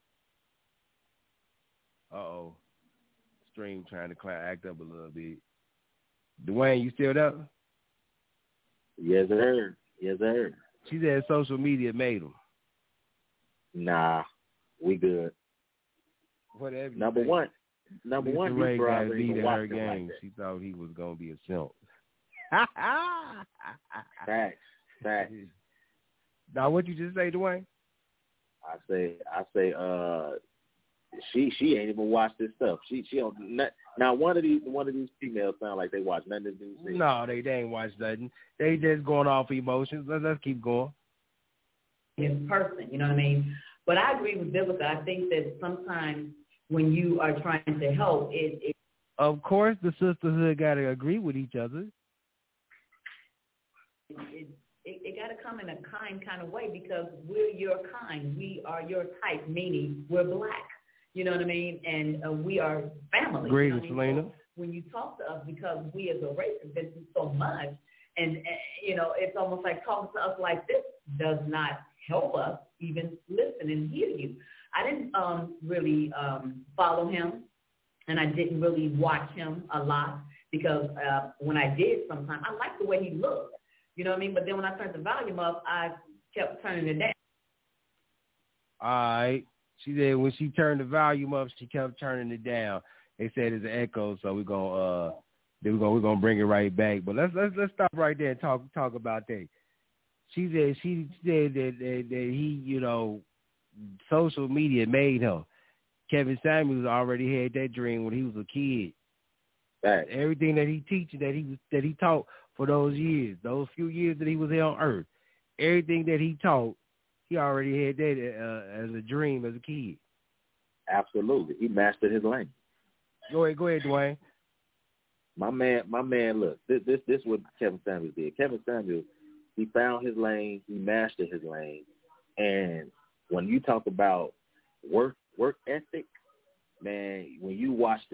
Uh-oh. Stream trying to climb, act up a little bit. Dwayne, you still there? Yes, sir. Yes, sir. She said social media made him. Nah, we good. Whatever. you Number think. one. Number Lisa one, Ray these got brothers beat even in watch her them game. like that. She thought he was going to be a simp. Facts. Facts. Now, what you just say, Dwayne? I say, I say, uh, she she ain't even watched this stuff. She she don't. Not, now one of these one of these females sound like they watch nothing to do. No, they, they ain't watched nothing. They just going off emotions. Let's, let's keep going. His person, you know what I mean? But I agree with Vivica. I think that sometimes when you are trying to help, it, it Of course, the sisterhood got to agree with each other. it, it, it got to come in a kind kind of way because we're your kind. We are your type, meaning we're black. You know what I mean? And uh, we are family. Greetings, you know what I mean? Selena. So when you talk to us, because we as a race have been through so much, and, and, you know, it's almost like talking to us like this does not help us even listen and hear you. I didn't um, really um, follow him, and I didn't really watch him a lot because uh, when I did sometimes, I liked the way he looked. You know what I mean? But then when I turned the volume up, I kept turning it down. All right. She said when she turned the volume up, she kept turning it down. They said it's an echo, so we're gonna uh, we're gonna we're gonna bring it right back. But let's let's let's stop right there and talk talk about that. She said she said that that, that he, you know, social media made him. Kevin Samuels already had that dream when he was a kid. Right. Everything that he teaching that he was that he taught for those years, those few years that he was here on Earth, everything that he taught, he already had that uh, as a dream as a kid. Absolutely, he mastered his lane. Go ahead, go ahead, Dwayne. My man, my man. Look, this this this is what Kevin Samuels did. Kevin Samuels, he found his lane, he mastered his lane, and when you talk about work work ethic, man, when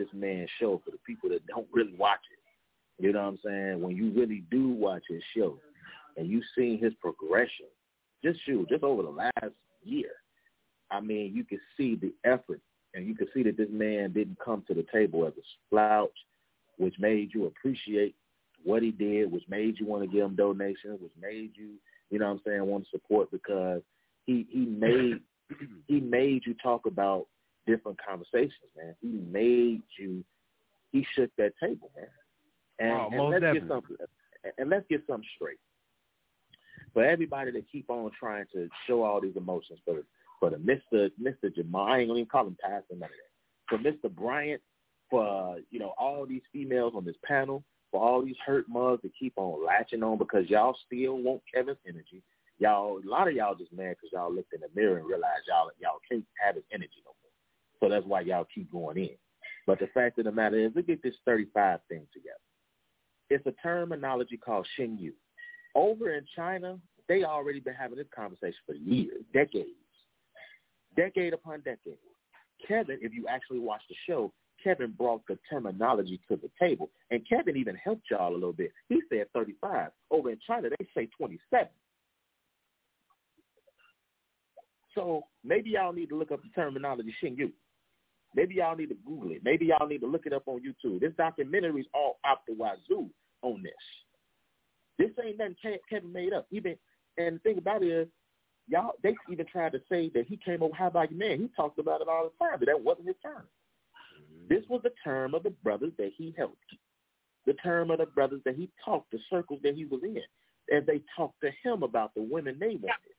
this man's show for the people that don't really watch it. You know what I'm saying? When you really do watch his show and you seen his progression, just shoot, just over the last year, I mean, you can see the effort, and you can see that this man didn't come to the table as a slouch, which made you appreciate what he did, which made you want to give him donations, which made you, you know what I'm saying, want to support, because he he made he made you talk about different conversations, man. He made you, he shook that table, man. And, oh, and most let's definitely. get something, and let's get something straight. For everybody that keep on trying to show all these emotions, for the, for the Mister Mister Jamal, I ain't gonna even call him Pastor, none of that. For Mister Bryant, for, you know, all these females on this panel, for all these hurt mugs that keep on latching on because y'all still want Kevin's energy. Y'all, a lot of y'all just mad because y'all looked in the mirror and realized y'all y'all can't have his energy no more. So that's why y'all keep going in. But the fact of the matter is, look at this thirty-five thing together. It's a terminology called Xingyu. Over in China, they already been having this conversation for years, decades, decade upon decade. Kevin, if you actually watch the show, Kevin brought the terminology to the table, and Kevin even helped y'all a little bit. He said thirty-five. Over in China, they say twenty-seven. So maybe y'all need to look up the terminology Xingyu. Maybe y'all need to Google it. Maybe y'all need to look it up on YouTube. This documentary is all out the wazoo on this. This ain't nothing Kevin made up. Even, and the thing about it is, y'all, they even tried to say that he came over, how about you, man? He talked about it all the time, but that wasn't his term. This was the term of the brothers that he helped, the term of the brothers that he talked, the circles that he was in, as they talked to him about the women they wanted.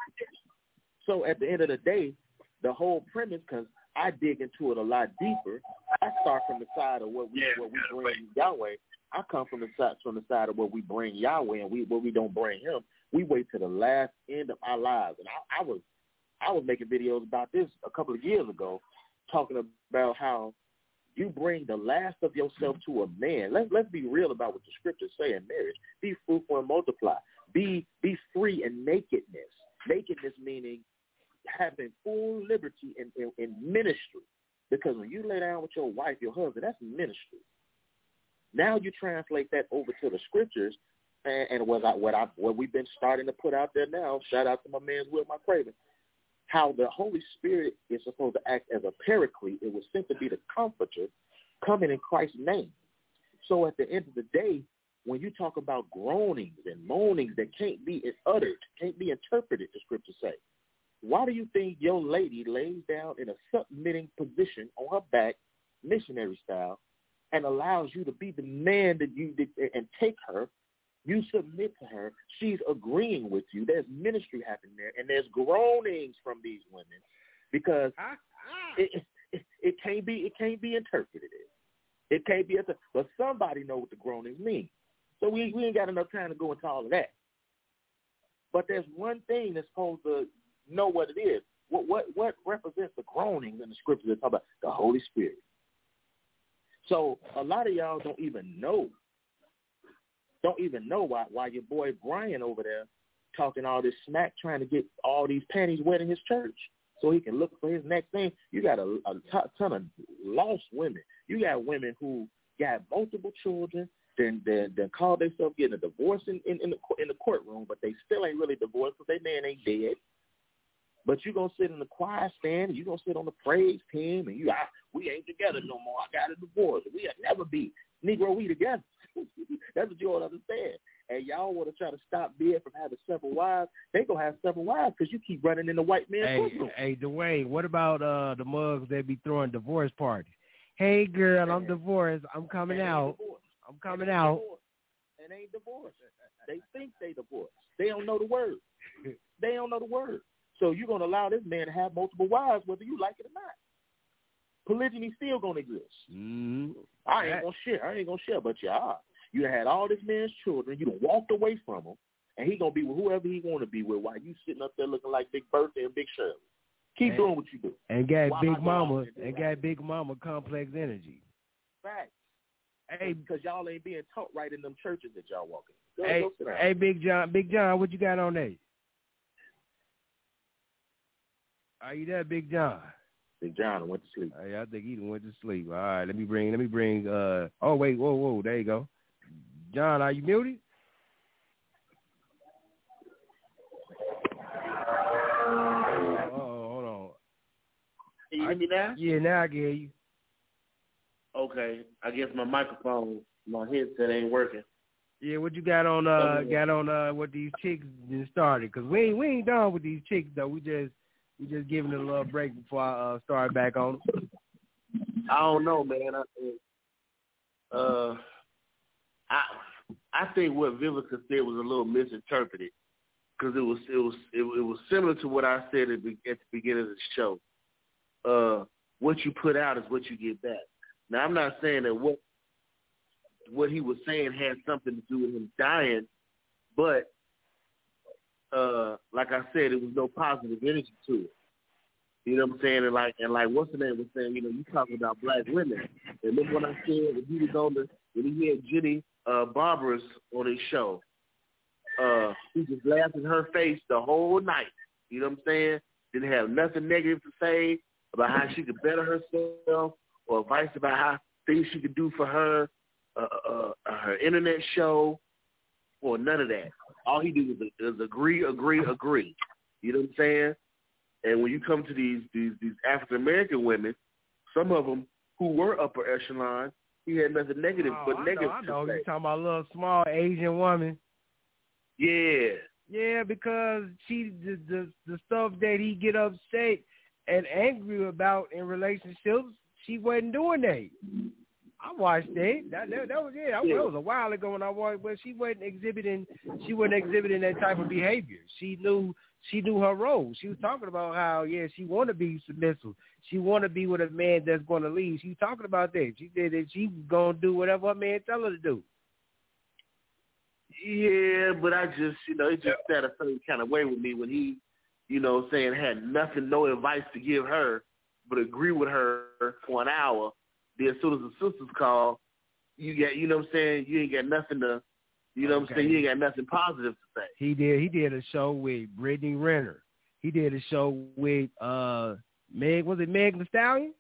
So at the end of the day, the whole premise, because I dig into it a lot deeper, I start from the side of what we, yeah, what we bring Yahweh. I come from the side from the side of what we bring Yahweh, and we what we don't bring him. We wait to the last end of our lives. And I, I was I was making videos about this a couple of years ago, talking about how you bring the last of yourself to a man. Let's let's be real about what the scriptures say in marriage. Be fruitful and multiply. Be be free in nakedness. Nakedness meaning having full liberty in, in, in ministry. Because when you lay down with your wife, your husband, that's ministry. Now you translate that over to the scriptures, and, and what I what I what we've been starting to put out there now. Shout out to my man Will McCraven. How the Holy Spirit is supposed to act as a paraclete. It was sent to be the comforter, coming in Christ's name. So at the end of the day, when you talk about groanings and moanings that can't be uttered, can't be interpreted, the scriptures say, why do you think your lady lays down in a submitting position on her back, missionary style, and allows you to be the man that you did and take her? You submit to her. She's agreeing with you. There's ministry happening there, and there's groanings from these women because ah, ah. It, it, it can't be it can't be interpreted. It can't be. But somebody know what the groanings mean. So we we ain't got enough time to go into all of that. But there's one thing that's supposed to know what it is. What what what represents the groanings in the scriptures? They talk about the Holy Spirit. So a lot of y'all don't even know. Don't even know why why your boy Brian over there talking all this smack, trying to get all these panties wet in his church so he can look for his next thing. You got a, a t- ton of lost women. You got women who got multiple children, then then, then call themselves getting a divorce in, in, in, the, in the courtroom, but they still ain't really divorced because they man ain't dead. But you're going to sit in the choir stand, and you're going to sit on the praise team, and you, I, we ain't together no more. I got a divorce. We'll never be. Negro, we together. That's what you all understand. And y'all want to try to stop Beard from having several wives. They going to have several wives because you keep running in the white man's Hey, courtroom. hey, Dwayne, what about uh, the mugs that be throwing divorce parties? Hey, girl, I'm divorced. I'm coming and out. Divorced. I'm coming and out. Divorced. And ain't divorced. They think they divorced. They don't know the word. They don't know the word. So you're going to allow this man to have multiple wives whether you like it or not. Polygyny still going to exist. Mm-hmm. I ain't going to share. I ain't going to share, but you are. You had all this man's children. You done walked away from him, and he going to be with whoever he want to be with while you sitting up there looking like Big Bertha and Big Shirley. Keep and, doing what you do. And got Why Big Mama, and and got Big Mama complex energy. Facts. Hey, because y'all ain't being taught right in them churches that y'all walk in. Go, hey, go sit down. hey, Big John, Big John, what you got on there? Are you there, Big John? Big John went to sleep. Hey, I think he went to sleep. All right, let me bring. Let me bring. Uh, oh wait, whoa, whoa, there you go. John, are you muted? Oh, hold on. Can you hear me now? Yeah, now I can hear you. Okay, I guess my microphone, my headset ain't working. Yeah, what you got on? Uh, got on? Uh, what these chicks just started? Cause we ain't we ain't done with these chicks though. We just we just giving it a little break before I uh, start back on. I don't know, man. I, uh, I I think what Vivica said was a little misinterpreted because it was it was it, it was similar to what I said at the, at the beginning of the show. Uh, what you put out is what you get back. Now, I'm not saying that what what he was saying had something to do with him dying, but uh, like I said, it was no positive energy to it. You know what I'm saying? And like and like what's the name was saying, you know, you talking about black women. And remember what I said when he was on the when he had Jenny uh, Barbaras on his show. Uh, he just laughed in her face the whole night. You know what I'm saying? Didn't have nothing negative to say about how she could better herself or advice about how things she could do for her, uh, uh, her internet show, or none of that. All he did was, was agree, agree, agree. You know what I'm saying? And when you come to these these, these African American women, some of them who were upper echelon, he had nothing negative Oh, but I negative know, I to know. say. You talking about a little small Asian woman? Yeah. Yeah, because she the, the the stuff that he get upset and angry about in relationships, she wasn't doing that. I watched that. That, that, that was it. That, Yeah. that was a while ago when I watched, but she wasn't exhibiting. She wasn't exhibiting that type of behavior. She knew. She knew her role. She was talking about how, yeah, she want to be submissive. She want to be with a man that's going to lead. She was talking about that. She said that she was going to do whatever her man tell her to do. Yeah, but I just, you know, it just sat a certain kind of way with me when he, you know, saying had nothing, no advice to give her, but agree with her for an hour. Then as soon as the sisters call, you get, you know what I'm saying, you ain't got nothing to, you know what I'm saying, you ain't got nothing positive to say. He did. He did a show with Brittany Renner. He did a show with uh Meg. Was it Meg Thee Stallion?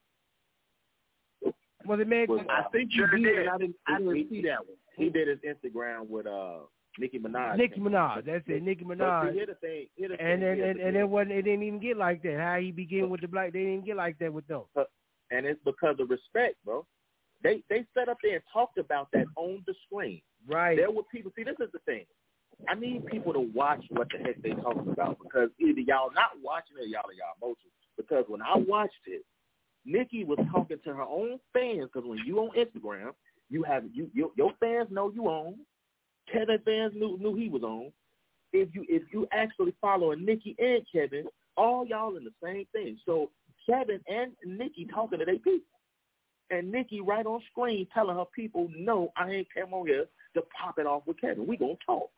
Was it Meg? Well, I think you did. And I didn't, I didn't see that one. He did his Instagram with uh Nicki Minaj. Nicki Minaj. That's it. Nicki But Minaj. see, here's the thing, here's the And thing, and here's and, the and thing. it wasn't. It didn't even get like that. How he began with the black, they didn't get like that with them. And it's because of respect, bro. They they sat up there and talked about that on the screen. Right. There were people. See, this is the thing. I need people to watch what the heck they talking about because either y'all not watching it or y'all are y'all emotional. Because when I watched it, Nikki was talking to her own fans. Because when you on Instagram, you have you your, your fans know you on. Kevin fans knew knew he was on. If you if you actually following Nikki and Kevin, all y'all in the same thing. So Kevin and Nikki talking to their people. And Nikki right on screen telling her people, no, I ain't come on here to pop it off with Kevin. We going to talk.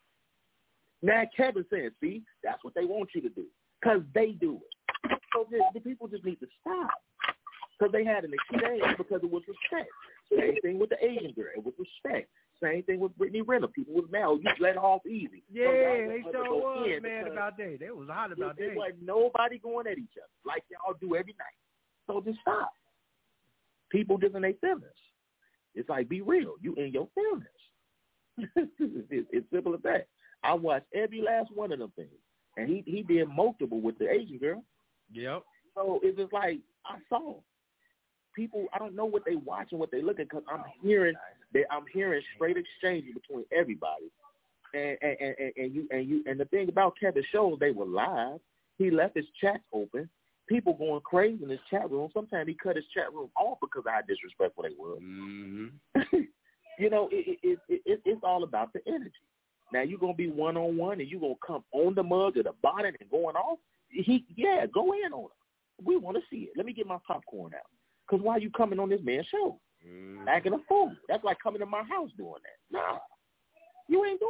Now Kevin saying, see, that's what they want you to do because they do it. So the, the people just need to stop because they had an exchange because it was respect. Same thing with the Asian girl. It was respect. Same thing with Brittany Renner. People was mad. You let off easy. Yeah, so they sure was mad about that. They was hot about there that. There wasn't nobody going at each other like y'all do every night. So just stop. People just in their feelings. It's like, be real. You in your feelings. it's, it's simple as that. I watched every last one of them things. And he, he did multiple with the Asian girl. Yep. So it's just like, I saw people, I don't know what they watching, what they looking, because I'm hearing that I'm hearing straight exchanges between everybody. And and, and and you and you and the thing about Kevin's shows, they were live. He left his chats open. People going crazy in his chat room. Sometimes he cut his chat room off because of how disrespectful they were. Mm-hmm. You know, it, it, it, it, it's all about the energy. Now, you're going to be one-on-one and you're going to come on the mug or the bonnet and going off. He, yeah, go in on him. We want to see it. Let me get my popcorn out. Because why are you coming on this man's show? Mm. Acting a fool. That's like coming to my house doing that. Nah, you ain't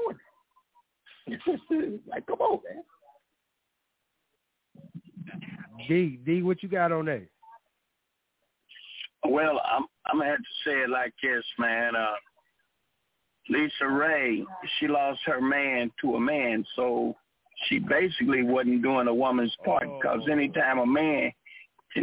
doing that. Like, come on, man. D, D, what you got on that? Well, I'm I'm gonna have to say it like this, man. Uh, Lisa Ray, she lost her man to a man, so she basically wasn't doing a woman's part. Because anytime a man can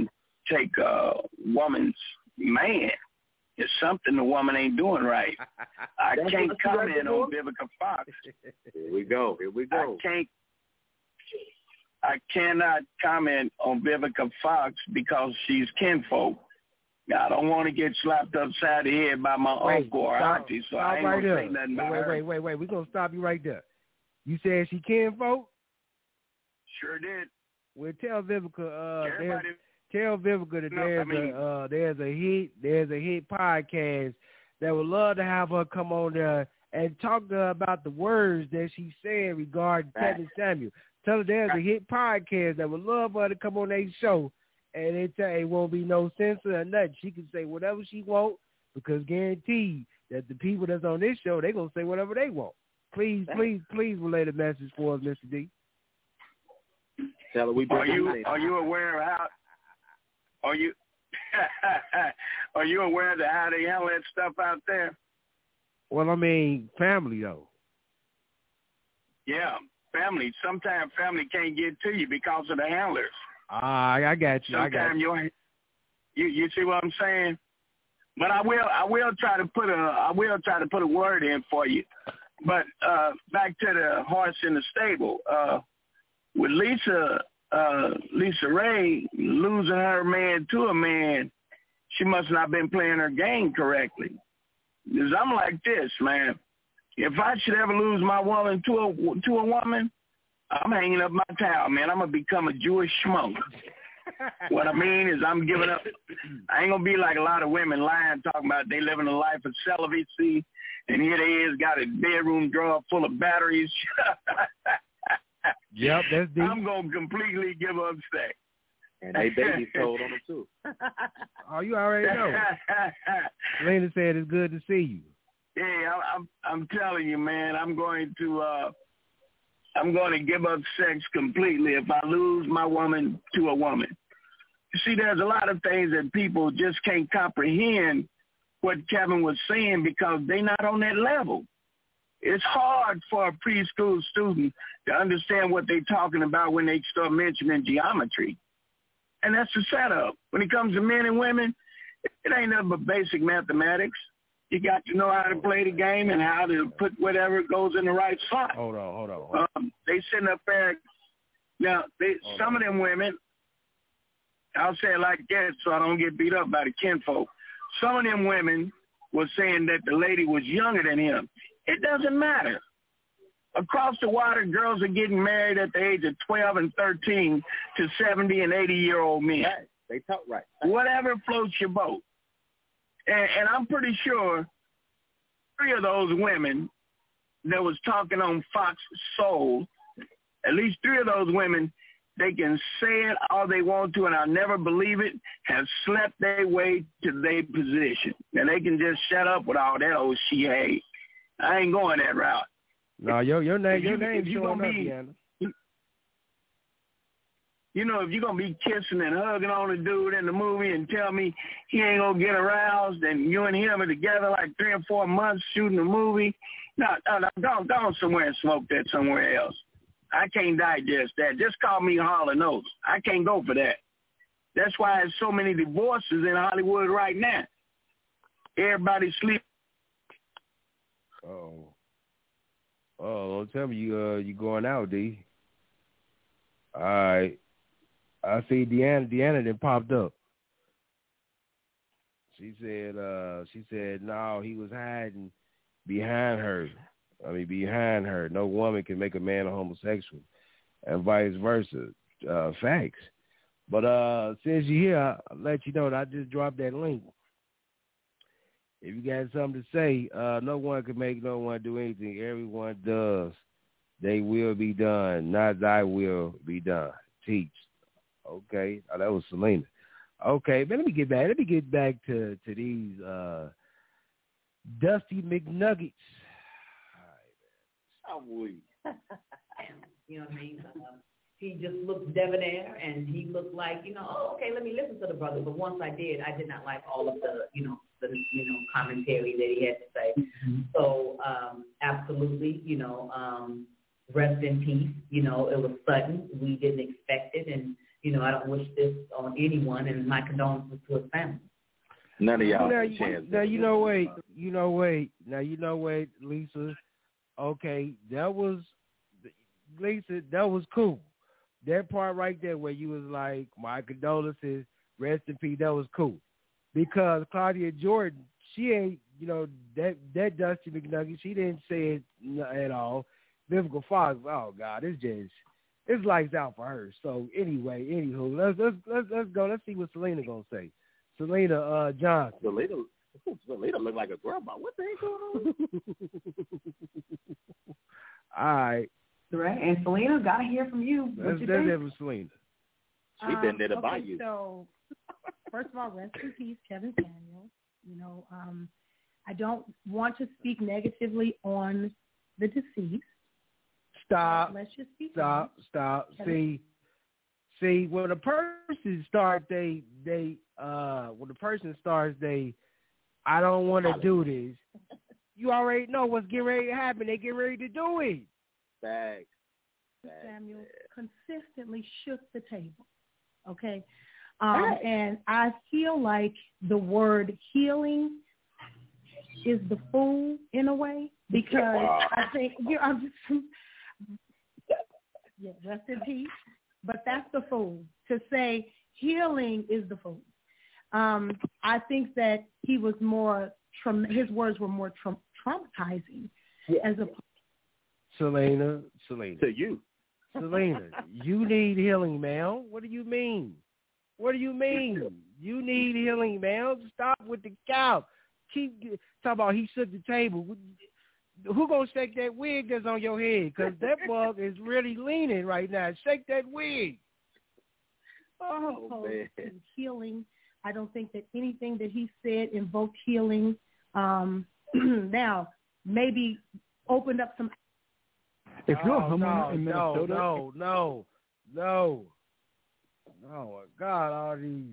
take a woman's man. It's something the woman ain't doing right. I can't comment on Vivica Fox. Here we go. Here we go. I can't. I cannot comment on Vivica Fox because she's kinfolk. I don't want to get slapped upside the head by my wait, uncle or stop, auntie, so stop I ain't right gonna there. say nothing about wait, her. Wait, wait, wait. We're going to stop you right there. You said she kinfolk? Sure did. Well, tell Vivica, uh, there's, Everybody, tell Vivica that No, there's I mean- a uh, there's a hit there's a hit podcast that would love to have her come on there and talk to her about the words that she said regarding Right. Kevin Samuel. Tell her there's a hit podcast that would love her to come on their show, and it tell it won't be no censor or nothing. She can say whatever she want because guaranteed that the people that's on this show they gonna say whatever they want. Please, please, please relay the message for us, Mister D. Tell her we Are bring you you are you aware of how? Are you are you aware of how they handle that stuff out there? Well, I mean, family though. Yeah, family. Sometimes family can't get to you because of the handlers. Ah, I got you. I got Sometimes you. you you you see what I'm saying? But I will I will try to put a I will try to put a word in for you. But uh, back to the horse in the stable. Uh, with Lisa uh, Lisa Ray losing her man to a man, she must not have been playing her game correctly. Because I'm like this, man. If I should ever lose my woman to a to a woman, I'm hanging up my towel, man. I'm gonna become a Jewish schmuck. What I mean is I'm giving up. I ain't gonna be like a lot of women lying, talking about they living a life of celibacy, and here they is got a bedroom drawer full of batteries. Yep, that's deep. I'm gonna completely give up sex. And they babies told on them too. Oh, you already know. Lena said it's good to see you. Yeah, I'm I'm telling you, man. I'm going to uh, I'm going to give up sex completely if I lose my woman to a woman. You see, there's a lot of things that people just can't comprehend what Kevin was saying because they're not on that level. It's hard for a preschool student to understand what they're talking about when they start mentioning geometry. And that's the setup. When it comes to men and women, it ain't nothing but basic mathematics. You got to know how to play the game and how to put whatever goes in the right slot. Hold on, hold on. Hold on. Um, they sitting up there. Now, they, some of them women, I'll say it like that so I don't get beat up by the kinfolk. Some of them women were saying that the lady was younger than him. It doesn't matter. Across the water, girls are getting married at the age of twelve and thirteen to seventy and eighty-year-old men. Right. They talk right. Whatever floats your boat. And, and I'm pretty sure three of those women that was talking on Fox Soul, at least three of those women, they can say it all they want to, and I'll never believe it, have slept their way to their position. And they can just shut up with all that old she hate. I ain't going that route. No, your your name your If you- name if you showing gonna up, be- Deanna. You know, if you're going to be kissing and hugging on a dude in the movie and tell me he ain't going to get aroused and you and him are together like three or four months shooting a movie, no, no, no, go, go on somewhere and smoke that somewhere else. I can't digest that. Just call me Hall and Oates. I can't go for that. That's why there's so many divorces in Hollywood right now. Everybody sleep. Oh. Oh, don't tell me you uh you going out, D. All right. I see Deanna Deanna then popped up. She said uh she said no, he was hiding behind her. I mean behind her. No woman can make a man a homosexual and vice versa. Uh facts. But uh since you're here, I'll let you know that I just dropped that link. If you got something to say, uh, no one can make no one do anything. Everyone does. They will be done. Not thy will be done. Teach. Okay. Oh, that was Selena. Okay, but let me get back. Let me get back to, to these uh, Dusty McNuggets. I'm weak. You know what I mean? Uh, he just looked debonair, and he looked like, you know, oh, okay, let me listen to the brother. But once I did, I did not like all of the, you know, the, you know, commentary that he had to say. Mm-hmm. So, um, absolutely, you know, um, rest in peace. You know, it was sudden. We didn't expect it, and you know, I don't wish this on anyone, and my condolences to his family. None of y'all now, had a chance. now you know, wait, you know, wait. Now you know, wait, Lisa. Okay, that was Lisa. That was cool. That part right there where you was like, my condolences, rest in peace. That was cool, because Claudia Jordan, she ain't, you know, that that Dusty McNugget, she didn't say it at all. Vivica Fox, oh God, it's just it's lights out for her. So anyway, anywho, let's let's let's let's go. Let's see what Selena gonna say. Selena uh, Johnson. Selena, Selena look like a grandma. What the heck going on? All right. Right, and Selena, gotta hear from you. What Let's you let's think? hear from Selena. She been there to Um, buy okay, you. So, first of all, rest in peace, Kevin Samuels. You know, um, I don't want to speak negatively on the deceased. Stop. Let's just speak. Stop. Stop. See, see, when a person starts, they they uh, when the person starts, they, I don't want to do this. You already know what's getting ready to happen. They get ready to do it. Facts. Samuel consistently shook the table. Okay. Um, and I feel like the word healing is the fool in a way, because I think, you know, I'm just, yeah, rest in peace. But that's the fool. To say healing is the fool. Um, I think that he was more, tra- his words were more tra- traumatizing as a Selena, Selena. To you. Selena, you need healing, man. What do you mean? What do you mean? You need healing, man. Stop with the cow. Keep talking about he shook the table. Who gonna shake that wig that's on your head? Because that bug is really leaning right now. Shake that wig. Oh, man. Healing. I don't think that anything that he said invoked healing. Um, now, maybe opened up some. If you're a no, homeowner no, in Minnesota, no, no, no, no. Oh my God, all these.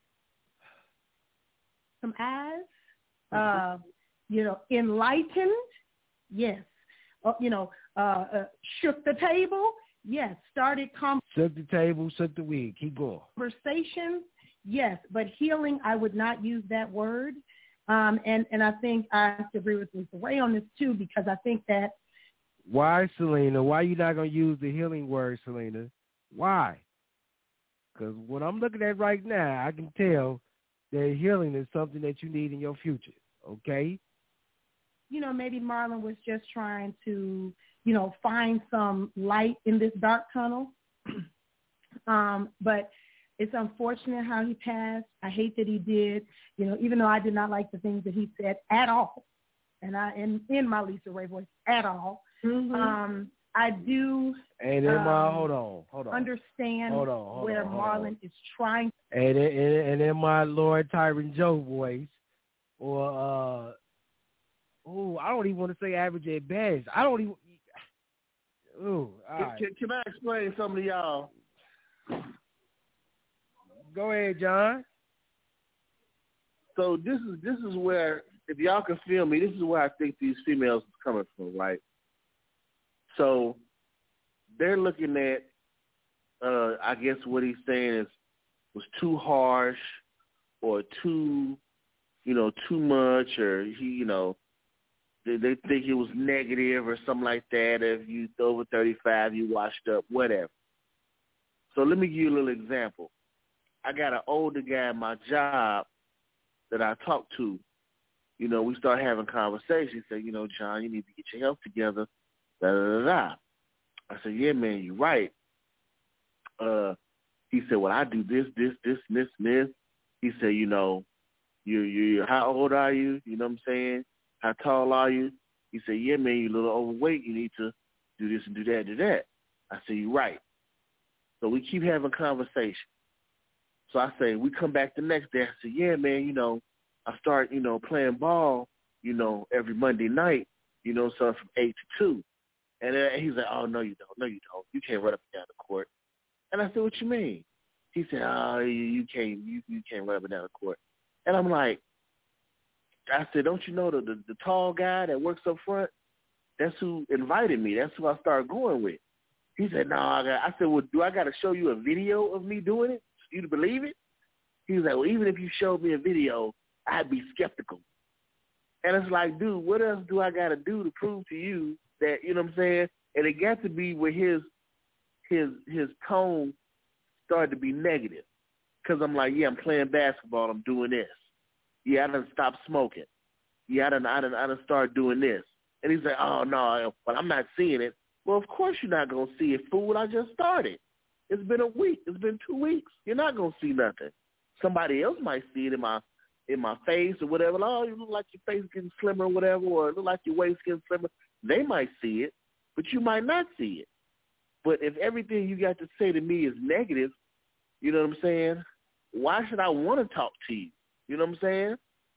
Some eyes, uh, you know, enlightened, yes. Uh, you know, uh, uh, shook the table, yes. Started Shook the table, shook the wig. Keep going. conversations, yes. But healing, I would not use that word. Um, and, and I think I have to agree with Lisa Ray on this too, because I think that. Why, Selena? Why you not going to use the healing word, Selena? Why? Because what I'm looking at right now, I can tell that healing is something that you need in your future, okay? You know, maybe Marlon was just trying to, you know, find some light in this dark tunnel. um, but it's unfortunate how he passed. I hate that he did, you know, even though I did not like the things that he said at all. And I, in, in my Lisa Ray voice, at all. Mm-hmm. Um, I do and in my, um, hold on, hold on. understand hold on, hold where on, hold Marlon on. is trying. And in, and, and in my Lord Tyron Joe voice, or, uh, oh, I don't even want to say average at best. I don't even, ooh, all Can, right. can, can I explain something to y'all? Go ahead, John. So this is this is where, if y'all can feel me, this is where I think these females is coming from, right? So they're looking at, uh, I guess what he's saying is was too harsh or too, you know, too much, or he, you know, they, they think it was negative or something like that. If you over thirty-five, you washed up, whatever. So let me give you a little example. I got an older guy at my job that I talk to. You know, we start having conversations. Say, you know, John, you need to get your health together. Da da da da. I said, yeah, man, you're right. Uh, he said, well, I do this, this, this, this, and this. He said, you know, you, you, how old are you? You know what I'm saying? How tall are you? He said, yeah, man, you're a little overweight. You need to do this and do that, do that. I said, you're right. So we keep having conversations. So I say, we come back the next day. I say, yeah, man, you know, I start, you know, playing ball, you know, every Monday night, you know, so from eight to two. And then he's like, oh, no, you don't. No, you don't. You can't run up and down the court. And I said, what you mean? He said, oh, you, you can't you, you can't run up and down the court. And I'm like, I said, don't you know the, the, the tall guy that works up front? That's who invited me. That's who I started going with. He said, no, I, got, I said, well, do I got to show you a video of me doing it for you to believe it? He was like, well, even if you showed me a video, I'd be skeptical. And it's like, dude, what else do I got to do to prove to you that, you know what I'm saying? And it got to be where his his his tone started to be negative. Because I'm like, yeah, I'm playing basketball. I'm doing this. Yeah, I done stopped smoking. Yeah, I done, I done, I done started doing this. And he's like, oh, no, but I'm not seeing it. Well, of course you're not going to see it, fool. I just started. It's been a week. It's been two weeks. You're not going to see nothing. Somebody else might see it in my in my face or whatever. Oh, you look like your face getting slimmer or whatever, or it look like your waist getting slimmer. They might see it, but you might not see it. But if everything you got to say to me is negative, you know what I'm saying, why should I want to talk to you? You know what I'm saying?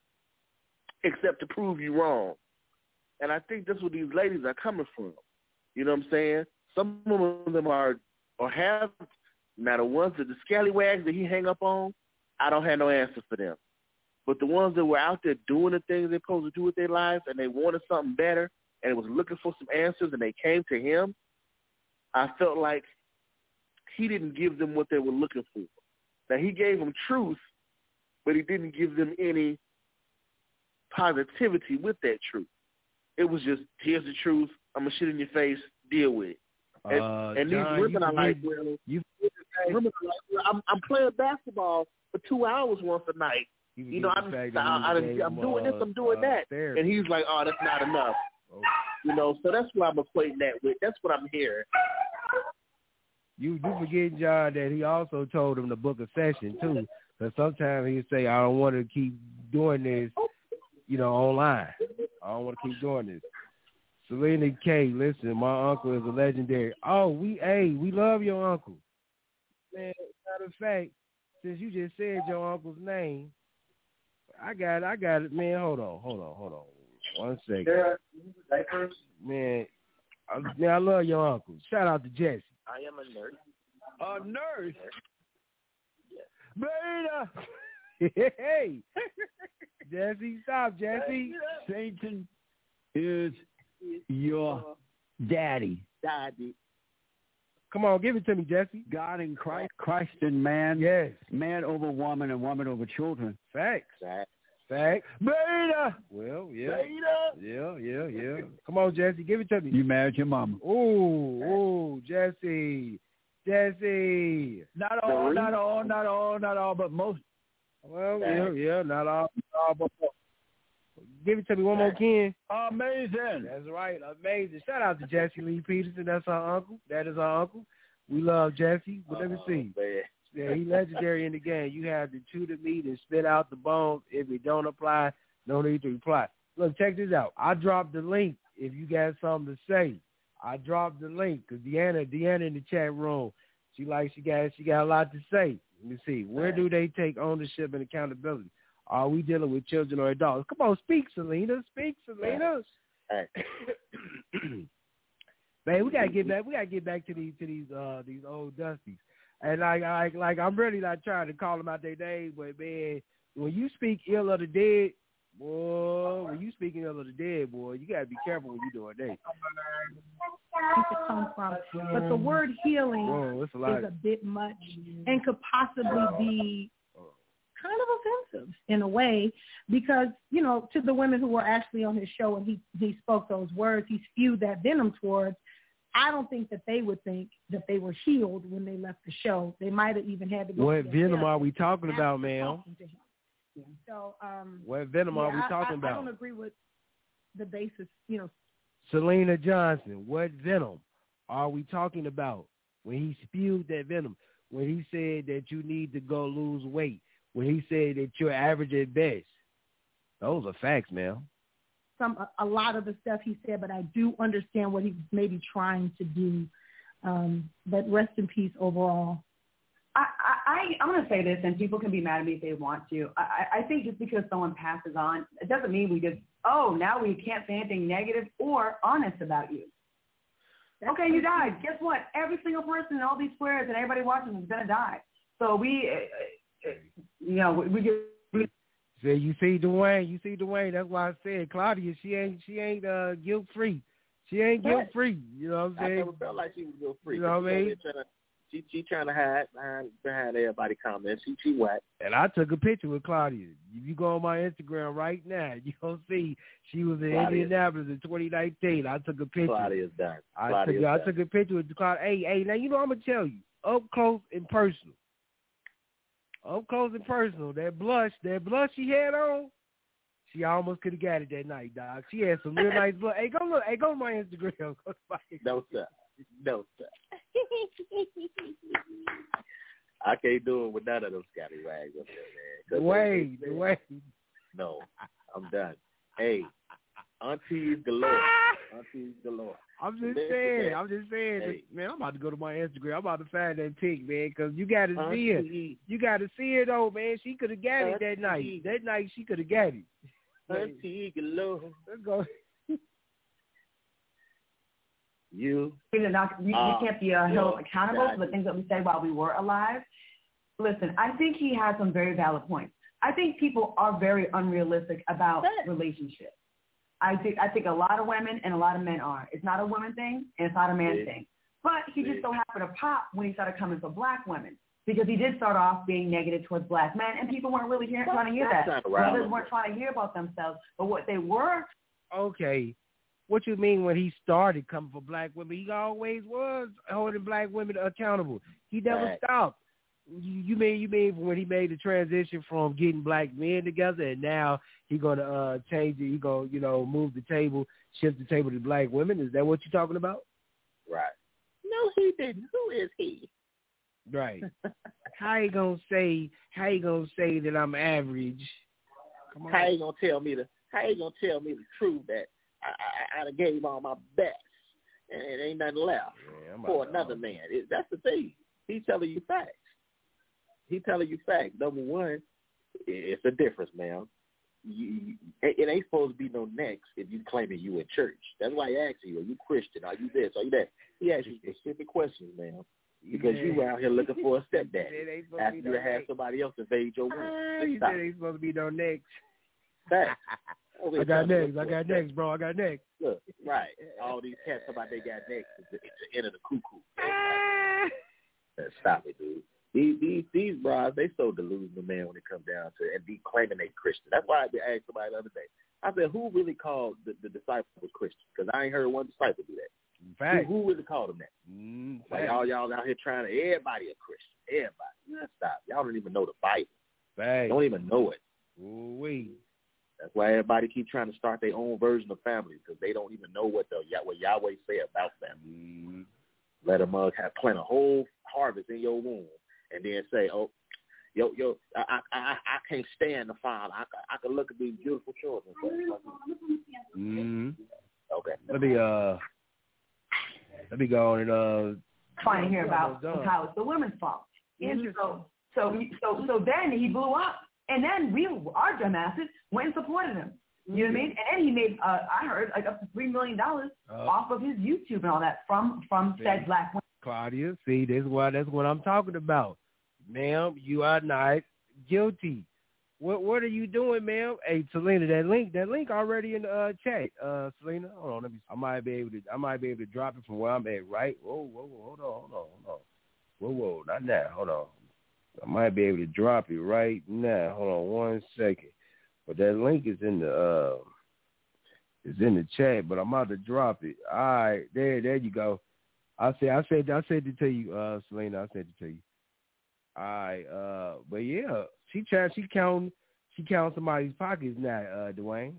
Except to prove you wrong. And I think that's where these ladies are coming from. You know what I'm saying? Some of them are, or have, now the ones that the scallywags that he hang up on, I don't have no answer for them. But the ones that were out there doing the things they're supposed to do with their lives and they wanted something better and it was looking for some answers and they came to him, I felt like he didn't give them what they were looking for. Now, he gave them truth, but he didn't give them any positivity with that truth. It was just, here's the truth, I'm going to shit in your face, deal with it. And, uh, and John, these women are like, you, well, you, women are like, well, I'm, I'm playing basketball for two hours once a night. You, you know, I'm, I, I, I, I'm doing this, I'm doing uh, that. Therapy. And he's like, oh, that's not enough. Oh. You know, so that's what I'm equating that with. That's what I'm hearing. You you forget, John, that he also told him to book a session, too. Because sometimes he'd say, I don't want to keep doing this, you know, online. I don't want to keep doing this. Selena K, listen, my uncle is a legendary. Oh, we, hey, we love your uncle. Man, matter of fact, since you just said your uncle's name, I got it, I got it, man. Hold on, hold on, hold on. One second. Man, I, man, I love your uncle. Shout out to Jesse. I am a nurse. A nurse? Beta! Hey! Jesse, stop, Jesse. Satan is your daddy. Daddy. Come on, give it to me, Jesse. God in Christ, Christ in man. Yes. Man over woman and woman over children. Facts. Facts. Facts. Beta! Well, yeah. Beta! Yeah, yeah, yeah. Come on, Jesse, give it to me. You married your mama. Ooh, ooh, Jesse. Jesse. Not all, not all, not all, not all, but most. Well, yeah, yeah, not all, not all, but most. Give it to me one more, Ken. Amazing. That's right, amazing. Shout out to Jesse Lee Peterson. That's our uncle. That is our uncle. We love Jesse, but let me see. Oh, man. Yeah, he's legendary in the game. You have to chew the meat and spit out the bones. If it don't apply, no need to reply. Look, check this out. I dropped the link if you got something to say. I dropped the link because Deanna, Deanna in the chat room, she like she got she got a lot to say. Let me see. Where do they take ownership and accountability? Are we dealing with children or adults? Come on, speak, Selena. Speak, Selena. Hey. Man, we gotta get back. We gotta get back to these to these uh these old dusties. And like like like I'm really not trying to call them out their name, but man, when you speak ill of the dead, boy, when you speaking ill of the dead, boy, you gotta be careful when you doing that. To come from, but the word healing Whoa, it's a lot. is a bit much and could possibly be kind of offensive in a way, because, you know, to the women who were actually on his show and he, he spoke those words, he spewed that venom towards, I don't think that they would think that they were healed when they left the show. They might have even had to go. What venom are we talking about, ma'am? Yeah. So, um, what venom yeah, are we talking I, I, about? I don't agree with the basis, you know. Selena Johnson, what venom are we talking about when he spewed that venom? When he said that you need to go lose weight? When he said that you're average at best? Those are facts, man. Some a, a lot of the stuff he said, but I do understand what he may be trying to do. Um, but rest in peace overall. I, I, I'm going to say this, and people can be mad at me if they want to. I, I think just because someone passes on, it doesn't mean we just, oh, now we can't say anything negative or honest about you. That's okay, you died. Guess what? Every single person in all these squares and everybody watching is going to die. So we, uh, you know, we, we get. We, so you see Dwayne, you see Dwayne. That's why I said Claudia. She ain't, she ain't uh, guilt free. She She ain't guilt Right. free. You know what I'm I saying? never felt like she was guilt free. You know what I mean? She she trying to hide behind behind everybody comments. She she whack. And I took a picture with Claudia. If you go on my Instagram right now, you gonna see she was in Claudia. Indianapolis in twenty nineteen. I took a picture. Claudia's done. I Claudia's took I done. took a picture with Claudia. Hey, hey, now you know I'm gonna tell you up close and personal. Up close and personal. That blush, that blush she had on, she almost could have got it that night, dog. She had some real nice blush. Hey, go look. Hey, go to my Instagram. Go to my Instagram. No sir. No sir. I can't do it with none of those scatty rags up there, man. Wait, wait. No, I'm done. Hey, aunties galore. Aunties galore. I'm just Listen, saying. man. I'm just saying. Hey. That, man, I'm about to go to my Instagram. I'm about to find that pic, man, because you got to see it. Auntie. You got to see it, though, man. She could have got it that Auntie. night. That night, she could have got it. Auntie galore. Let's go. You. You, know, not, we, Uh, we can't be uh, held yo, accountable for the God. things that we said while we were alive. Listen, I think he has some very valid points. I think people are very unrealistic about relationships. I think I think a lot of women and a lot of men are. It's not a woman thing and it's not a man Yeah. thing. But he Yeah. just so happened to pop when he started coming for black women because he did start off being negative towards black men, and people weren't really hearing, trying to hear that. That's not around. Brothers weren't trying to hear about themselves, but what they were. Okay. What you mean when he started coming for black women? He always was holding black women accountable. He never Right. stopped. You, you mean you mean when he made the transition from getting black men together, and now he gonna uh, change it? He gonna you know move the table, shift the table to black women? Is that what you're talking about? Right. No, he didn't. Who is he? Right. How you gonna say? How you gonna say that I'm average? Come on. How you gonna tell me the? How you gonna tell me the truth that I I, I done gave all my best and it ain't nothing left Yeah, I'm for about to- another man? It, that's the thing. He's telling you facts. He telling you facts. Number one, it's a difference, man. You, it, it ain't supposed to be no next if you claiming you in church. That's why he asked you, are you Christian? Are you this? Are you that? He asked you specific questions, man. Because you out here looking for a It stepdaddy. ain't supposed to After be you no have next. somebody else invade your Ah, room. you Stop. said ain't supposed to be no next. Facts. I got next. I got next, bro. I got next. Look, right. All these cats talking about they got next to, to enter the cuckoo. Stop it, dude. These these these bras, they so delusional, man, when it comes down to it, and be claiming they Christian. That's why I asked somebody the other day. I said, who really called the, the disciples Christians? Because I ain't heard one disciple do that. Fact. Who, who really called them that? Mm, like all y'all out here trying to, everybody a Christian. Everybody. Man, stop. Y'all don't even know the Bible. Fact. Don't even know it. Ooh, wee. That's why everybody keep trying to start their own version of family because they don't even know what the what Yahweh say about family. Mm-hmm. Let a mug have plant a whole harvest in your womb, and then say, "Oh, yo, yo, I, I, I, I can't stand the father. I, I can look at these beautiful children." Mm-hmm. Okay. Let me uh, let me go on and uh. Trying to hear about Done. how it's the women's fault. And Interesting. so, so, he, so, so then he blew up, and then we, our dumbasses, went and supported him. You know what I mean? And then he made, uh, I heard, like up to three million dollars Uh, off of his YouTube and all that from from See. said black women. Claudia, see, this is what that's what I'm talking about, ma'am. You are not guilty. What what are you doing, ma'am? Hey, Selena, that link, that link already in the uh, chat. Uh, Selena, hold on, let me. I might be able to. I might be able to drop it from where I'm at. Right? Whoa, whoa, whoa, hold on, hold on, hold on. Whoa, whoa, not now. Hold on. I might be able to drop it right now. Hold on one second. But that link is in the uh, is in the chat. But I'm about to drop it. All right, there, there you go. I said, I said, I said it to you, uh, Selena. I said it to you. All right, uh, but yeah, she trying, she counting, she counting somebody's pockets now, uh, Dwayne.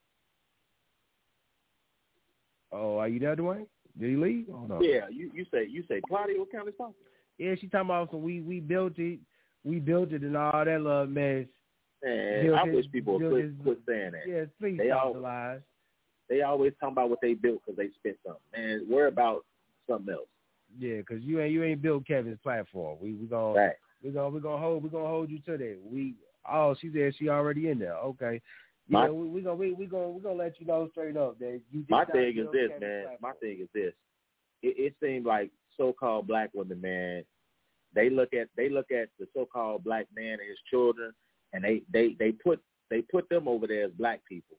Oh, are you there, Dwayne? Did he leave? Hold on. Yeah, you, you say you say Claudia will count his pocket. Yeah, she talking about some. We we built it, we built it, and all that little mess. Man, Built I his- wish people would built quit, his- quit saying that. Yeah, please They stop all- the lies. They always talking about what they built because they spent something. Man, worry about something else. Yeah, because you ain't you ain't built Kevin's platform. We we gonna Right. we gonna we gonna hold we gonna hold you to that. We oh she said she already in there. Okay. Yeah, My- we we gonna we we gonna we gonna let you know straight up that you did My not thing is build this, Kevin's man. platform. My thing is this. It, it seems like so-called black women, man, they look at they look at the so-called black man and his children, and they they they put they put them over there as black people,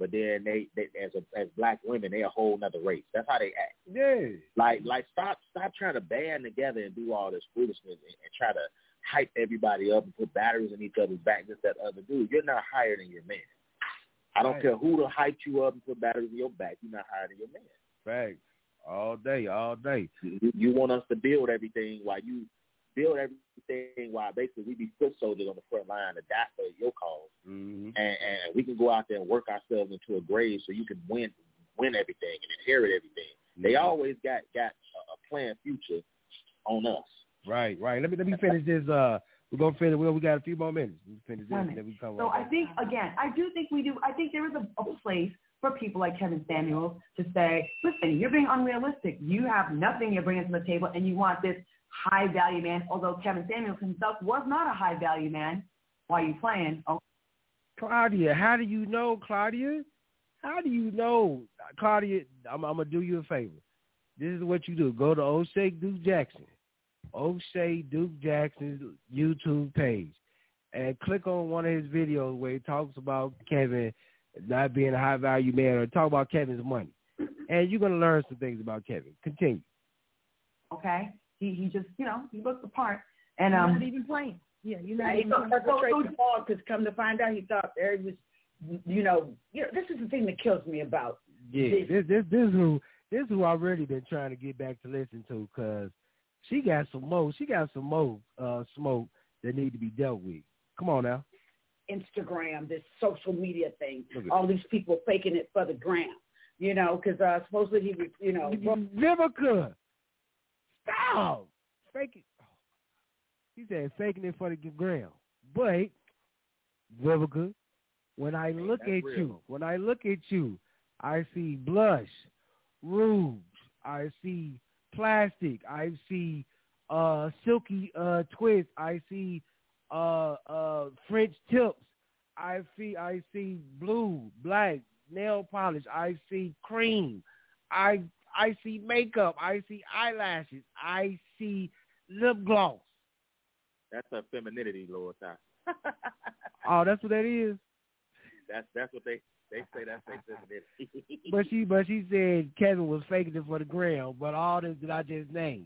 but then they, they as a, as black women, they a whole nother race. That's how they act. Yeah. Like like stop stop trying to band together and do all this foolishness and, and try to hype everybody up and put batteries in each other's back. Just that other dude. You're not higher than your man. I don't right. care who to hype you up and put batteries in your back. You're not higher than your man. Right. All day, all day. You, you want us to build everything while you build everything while basically we be foot soldiers on the front line to die for your cause. Mm-hmm. And, and we can go out there and work ourselves into a grave so you can win win everything and inherit everything. Mm-hmm. They always got, got a, a planned future on us. Right, right. Let me let me finish this. Uh, we're gonna finish. Well, we got a few more minutes. We finish this, and then we come. So I think again, I do think we do. I think there is a, a place for people like Kevin Samuels to say, listen, you're being unrealistic. You have nothing you're bringing to the table, and you want this high value man. Although Kevin Samuels himself was not a high value man. Why are you playing? Oh. Claudia, how do you know, Claudia? How do you know, Claudia? I'm, I'm gonna do you a favor. This is what you do. Go to O'Shea Duke Jackson. O'Shea Duke Jackson's YouTube page and click on one of his videos where he talks about Kevin not being a high value man or talk about Kevin's money. And you're going to learn some things about Kevin. Continue. Okay. He he just, you know, he looks the part. And um, You're not even playing. Yeah, you're not he even thought- perpetrating the fault because come to find out he thought there was, you know, you know, this is the thing that kills me about Yeah, this this this is who this is who I've really been trying to get back to listen to because she got some more. She got some more uh, smoke that need to be dealt with. Come on now. Instagram, this social media thing, all these people faking it for the gram, you know, because uh, supposedly he was, you know. Vivica, stop. Fake it. He said faking it for the gram. But, Vivica, when I look That's at real. you, when I look at you, I see blush, rouge, I see plastic, I see uh, silky uh, twist, I see uh, uh, French tips, I see I see blue, black, nail polish, I see cream, I I see makeup, I see eyelashes, I see lip gloss. That's her femininity, Lord Ty. Oh, that's what that is. That's that's what they they say. That's their femininity. But she but she said Kevin was faking it for the gram, but all this that I just named.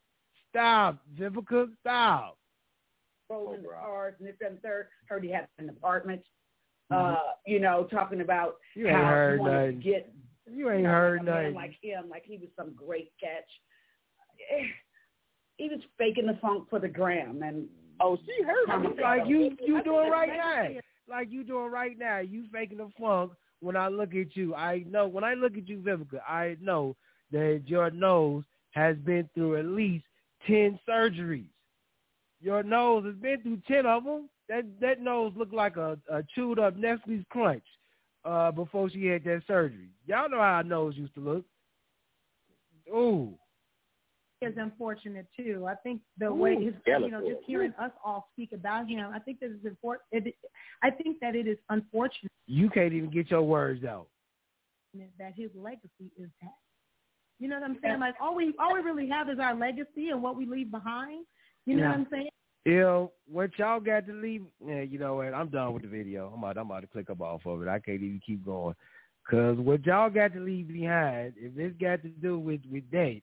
Stop, Vivica, stop. Rolling the cars and this and third. Heard he had an apartment. Uh, you know, talking about You ain't how heard he wanted nothing. to get You ain't you know, heard a man nothing. like him, like he was some great catch. Eh, He was faking the funk for the gram, and oh, she heard me. Like you, you doing right now. Like you doing right now. You faking the funk. When I look at you, I know. When I look at you, Vivica, I know that your nose has been through at least ten surgeries. Your nose has been through ten of them. That that nose looked like a, a chewed up Nestle's Crunch uh, before she had that surgery. Y'all know how her nose used to look. Ooh. Is unfortunate too. I think the Ooh, way his, you know, Jellicoe. just hearing us all speak about him, I think that is important. It, I think that it is unfortunate You can't even get your words out. that his legacy is that. You know what I'm saying? Like all we all we really have is our legacy and what we leave behind. You know Yeah. what I'm saying? You know, what y'all got to leave, yeah, you know what, I'm done with the video. I'm about, I'm about to click up off of it. I can't even keep going. Because what y'all got to leave behind, if it's got to do with, with that,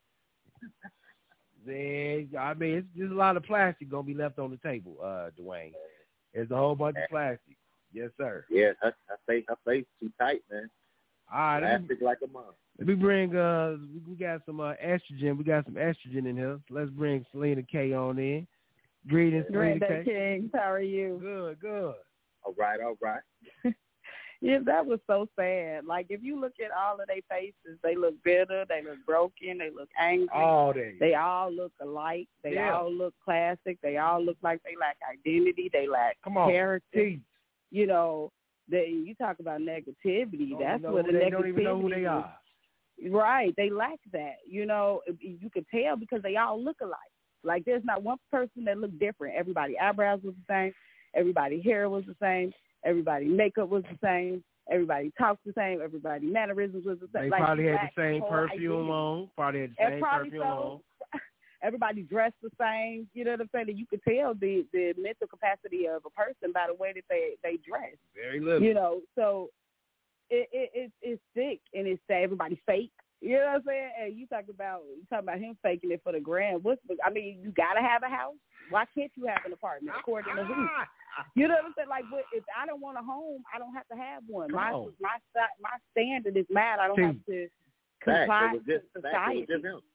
then, I mean, it's just a lot of plastic going to be left on the table, uh, Dwayne. There's a whole bunch of plastic. Yes, sir. Yeah, her, her face, her face too tight, man. All right, let me, Plastic like a mom. let me bring, uh, we, we got some uh, estrogen. We got some estrogen in here. Let's bring Selena K on in. Greetings, Selena Granddad K. King, how are you? Good, good. All right, all right. Yeah, that was so sad. Like, if you look at all of their faces, they look bitter, they look broken, they look angry. All day. They all look alike. They Yeah. all look classic. They all look like they lack identity. They lack Come on, character. T. You know, they, you talk about negativity. Don't That's know where who the they negativity don't even know who they is. are. Right. They lack that. You know, you could tell because they all look alike. Like, there's not one person that looked different. Everybody eyebrows was the same. Everybody hair was the same. Everybody makeup was the same. Everybody talked the same. Everybody mannerisms was the same. They like, probably had lacked the same whole perfume identity. on. Probably had the And same probably perfume so. on. Everybody dressed the same. You know what I'm saying? And you could tell the, the mental capacity of a person by the way that they, they dress. Very little. You know, so it, it, it it's sick and it's sad. Everybody fake. You know what I'm saying? And you talk about you talk about him faking it for the gram. What's I mean, you gotta have a house. Why can't you have an apartment? According to who? You know what I'm saying? Like, but if I don't want a home, I don't have to have one. Come my on. my my standard is mad. I don't See, have to Fact, comply it was just, to fact, it was society. just him.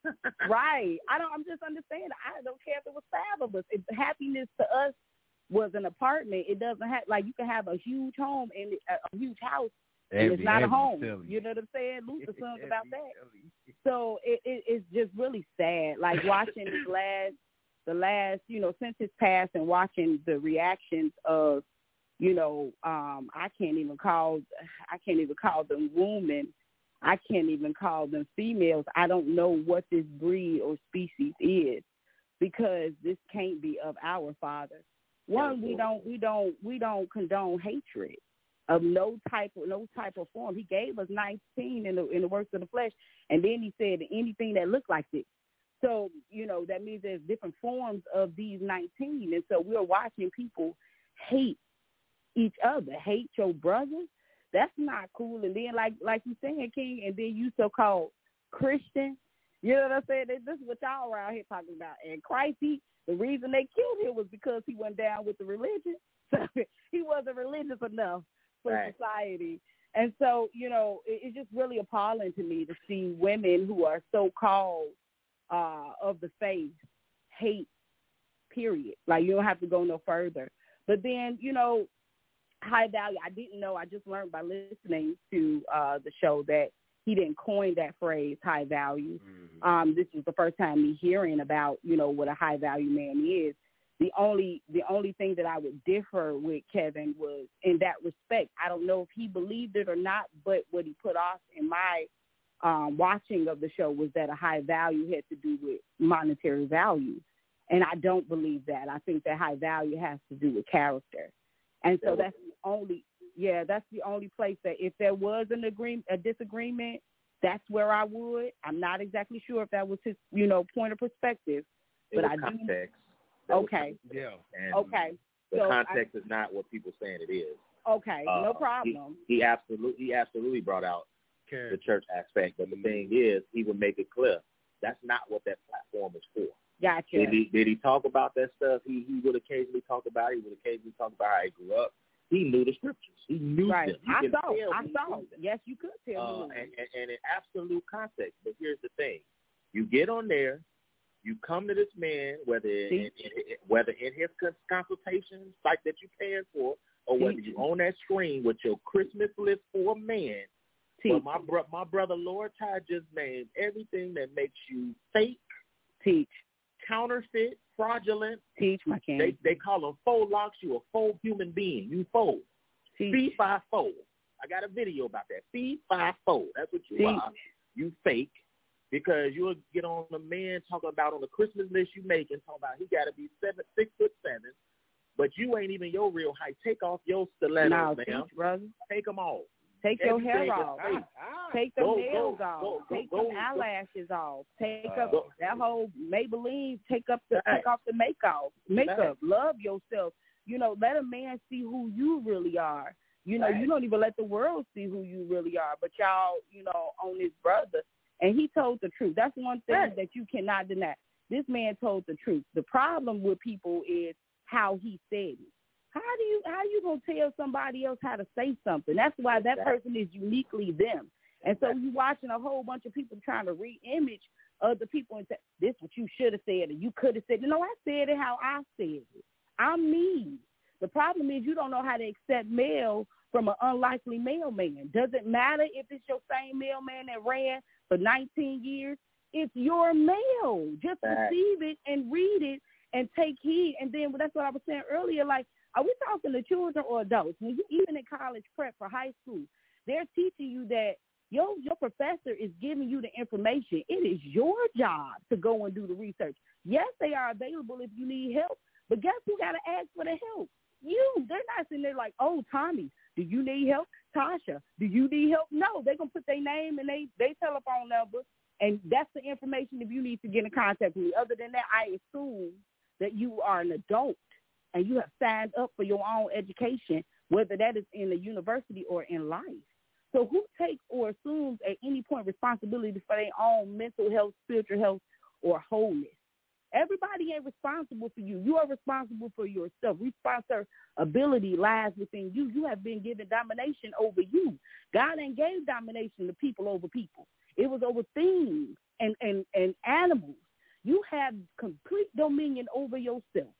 Right. I don't. I'm just understanding. I don't care if it was five of us. If happiness to us was an apartment, it doesn't have like you can have a huge home and a, a huge house, and Every- it's not a every home. silly. You know what I'm saying? Luther sons about that. So it, it it's just really sad. Like watching this last, the last, you know, since his past, and watching the reactions of, you know, um, I can't even call, I can't even call them women. I can't even call them females. I don't know what this breed or species is, because this can't be of our Father. One, we don't, we don't, we don't condone hatred of no type, of no type of form. He gave us nineteen in the in the works of the flesh, and then he said anything that looked like this. So you know that means there's different forms of these nineteen, and so we're watching people hate each other, hate your brothers. That's not cool. And then, like like you saying, King, and then you so-called Christian, you know what I'm saying? This is what y'all around here talking about. And Christ, he, the reason they killed him was because he went down with the religion. So he wasn't religious enough for Right. society. And so, you know, it, it's just really appalling to me to see women who are so-called uh, of the faith hate, period. Like, you don't have to go no further. But then, you know, high value, I didn't know, I just learned by listening to uh, the show that he didn't coin that phrase, high value. Mm-hmm. Um, this is the first time me hearing about, you know, what a high value man is. The only the only thing that I would differ with Kevin was in that respect. I don't know if he believed it or not, but what he put off in my um, watching of the show was that a high value had to do with monetary value. And I don't believe that. I think that high value has to do with character. And so that's the only, yeah, that's the only place that if there was an agreement, a disagreement, that's where I would. I'm not exactly sure if that was his, you know, point of perspective, It but was I do. context. That was Okay. context. And Okay. The So context is not what people saying it is. Okay, Uh, no problem. He, he absolutely, he absolutely brought out Okay. the church aspect, but the thing is, he would make it clear that's not what that platform is for. Gotcha. Did he did he talk about that stuff? He he would occasionally talk about it. He would occasionally talk about how he grew up. He knew the scriptures. He knew Right. them. You I can saw. tell I he saw. knew them. Yes, you could tell. Uh, me. and, and, and in absolute context. But here's the thing: you get on there, you come to this man, whether in, in, in, whether in his consultation site that you're paying for, or whether you on that screen with your Christmas list for a man. But my bro- my brother Lord Ty just named everything that makes you fake, teach, counterfeit, fraudulent. Teach, my king. They they call them faux locks. You a faux human being. You faux. Fee fi faux. I got a video about that. Fee fi faux. That's what you Teach. are. You fake. Because you'll get on the man talking about on the Christmas list you making, talking about he got to be seven, six foot seven, but you ain't even your real height. Take off your stilettos, No, man. teach, brother. Take them off. Take your Everything hair is off. fake. Take them Go, nails go, off. go, go, take go, them go. eyelashes off. Take Uh, up go. that whole Maybelline. Take up the Right. take off the makeup. Makeup. Right. Love yourself. You know, let a man see who you really are. You know, Right. you don't even let the world see who you really are. But y'all, you know, on his brother, and he told the truth. That's one thing Right. that you cannot deny. This man told the truth. The problem with people is how he said it. How do you how you gonna tell somebody else how to say something? That's why that person is uniquely them. And so you watching a whole bunch of people trying to re-image other people and say, this is what you should have said or you could have said. No, I said it how I said it. I'm me. The problem is you don't know how to accept mail from an unlikely mailman. Doesn't matter if it's your same mailman that ran for nineteen years. It's your mail. Just Right. receive it and read it and take heed. And then that's what I was saying earlier, like, are we talking to children or adults? When you even in college prep for high school, they're teaching you that your your professor is giving you the information. It is your job to go and do the research. Yes, they are available if you need help, but guess who got to ask for the help? You. They're not sitting there like, oh, Tommy, do you need help? Tasha, do you need help? No, they're going to put their name and they, they telephone number, and that's the information if you need to get in contact with me. Other than that, I assume that you are an adult and you have signed up for your own education, whether that is in the university or in life. So who takes or assumes at any point responsibility for their own mental health, spiritual health, or wholeness? Everybody ain't responsible for you. You are responsible for yourself. Responsibility lies within you. You have been given domination over you. God ain't gave domination to people over people. It was over things and, and, and animals. You have complete dominion over yourself.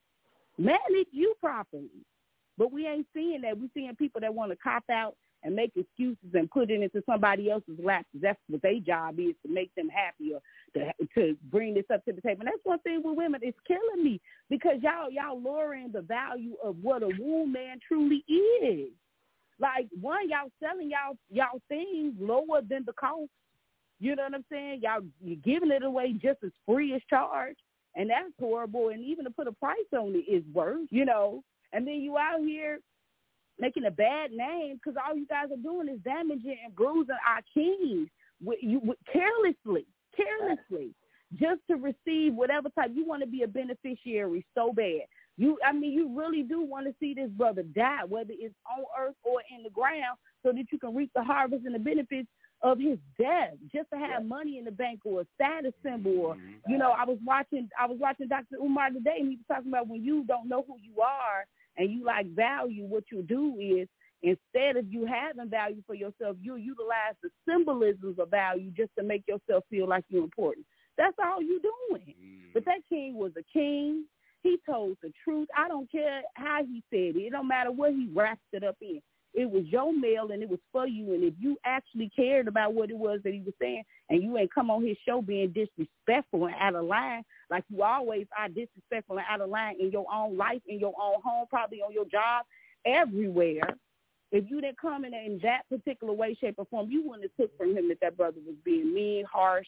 Manage you properly. But we ain't seeing that. We're seeing people that want to cop out and make excuses and put it into somebody else's laps. That's what their job is, to make them happy or to, to bring this up to the table. And that's one thing with women. It's killing me because y'all y'all lowering the value of what a womb man truly is. Like, one, y'all selling y'all y'all things lower than the cost. You know what I'm saying? Y'all, you're giving it away just as free as charge, and that's horrible. And even to put a price on it is worse, you know. And then you out here making a bad name because all you guys are doing is damaging and bruising our kings with, you, with, carelessly, carelessly, just to receive whatever type. You want to be a beneficiary so bad. You, I mean, you really do want to see this brother die, whether it's on earth or in the ground, so that you can reap the harvest and the benefits of his death, just to have money in the bank or a status symbol. Or, you know, I was watching, I was watching Doctor Umar today, and he was talking about when you don't know who you are and you like value, what you do is, instead of you having value for yourself, you utilize the symbolisms of value just to make yourself feel like you're important. That's all you're doing. Mm. But that king was a king. He told the truth. I don't care how he said it. It don't matter what he wrapped it up in. It was your mail, and it was for you. And if you actually cared about what it was that he was saying, and you ain't come on his show being disrespectful and out of line, like you always are disrespectful and out of line in your own life, in your own home, probably on your job, everywhere. If you didn't come in in that particular way, shape, or form, you wouldn't have took from him that that brother was being mean, harsh,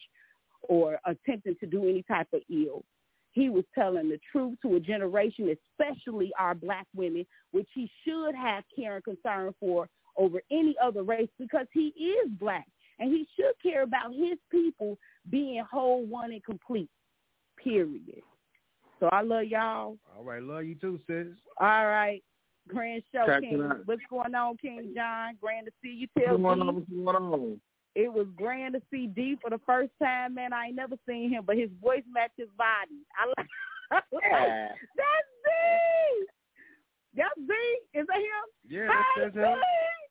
or attempting to do any type of ill. He was telling the truth to a generation, especially our black women, which he should have care and concern for over any other race, because he is black, and he should care about his people being whole, one, and complete, period. So I love y'all. All right, love you too, sis. All right. Grand show, Check King. What's going on, King John? Grand to see you. Tell What's going me. on? What's going on? It was grand to see D for the first time, man. I ain't never seen him, but his voice matched his body. I like, Yeah. That's D. That's D. Is that him? Yeah, Hi, that's him.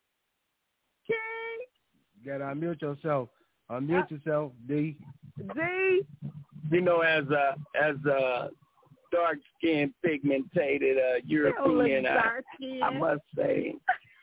King. You gotta unmute yourself. Unmute yourself, D. D. You know, as a as a dark skinned, pigmented uh, European, I, I must say.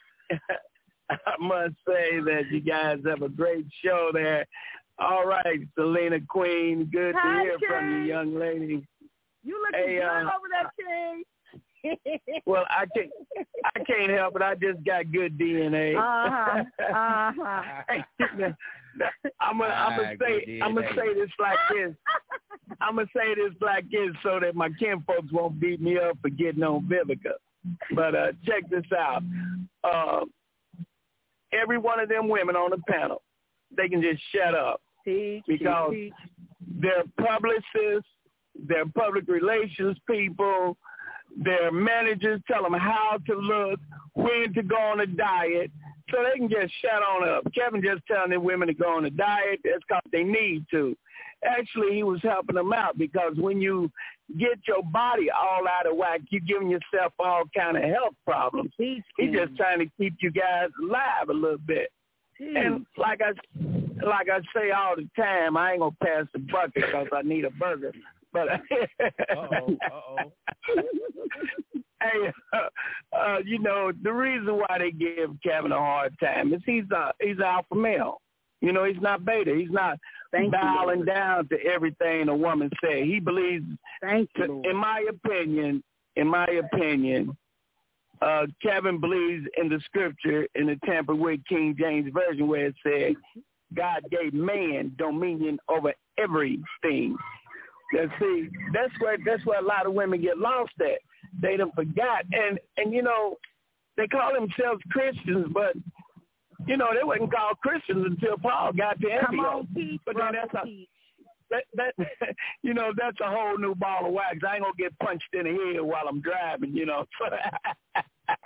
I must say that you guys have a great show there. All right, Selena Queen, good Hi, to hear King. from you, young lady. You looking hey, good uh, over there, King. Well, I can't, I can't help it. I just got good D N A. Uh-huh. Uh-huh. I'm gonna, I'm gonna say, I'm gonna say this like this. I'm gonna say this like this so that my kinfolks won't beat me up for getting on Vivica. But uh, check this out. Uh, every one of them women on the panel, they can just shut up because they're publicists, they're public relations people, their managers tell them how to look, when to go on a diet, so they can just shut on up. Kevin just telling the women to go on a diet, that's because they need to. Actually, he was helping them out because when you get your body all out of whack, you're giving yourself all kind of health problems. He's just trying to keep you guys alive a little bit. And like I, like I say all the time, I ain't gonna pass the bucket because I need a burger. But uh-oh, uh-oh. Hey, uh, uh, you know, the reason why they give Kevin a hard time is he's a he's an alpha male. You know, he's not beta. He's not Thank dialing you. down to everything a woman says. He believes, Thank you. in my opinion, in my opinion, uh, Kevin believes in the scripture in the Tampered with King James Version where it said, God gave man dominion over everything. Now, see, that's where that's where a lot of women get lost at. They done forgot, and and you know, they call themselves Christians, but you know they wasn't called Christians until Paul got to Antioch. Come on, Pete, but then that's a, that that you know that's a whole new ball of wax. I ain't gonna get punched in the head while I'm driving, you know.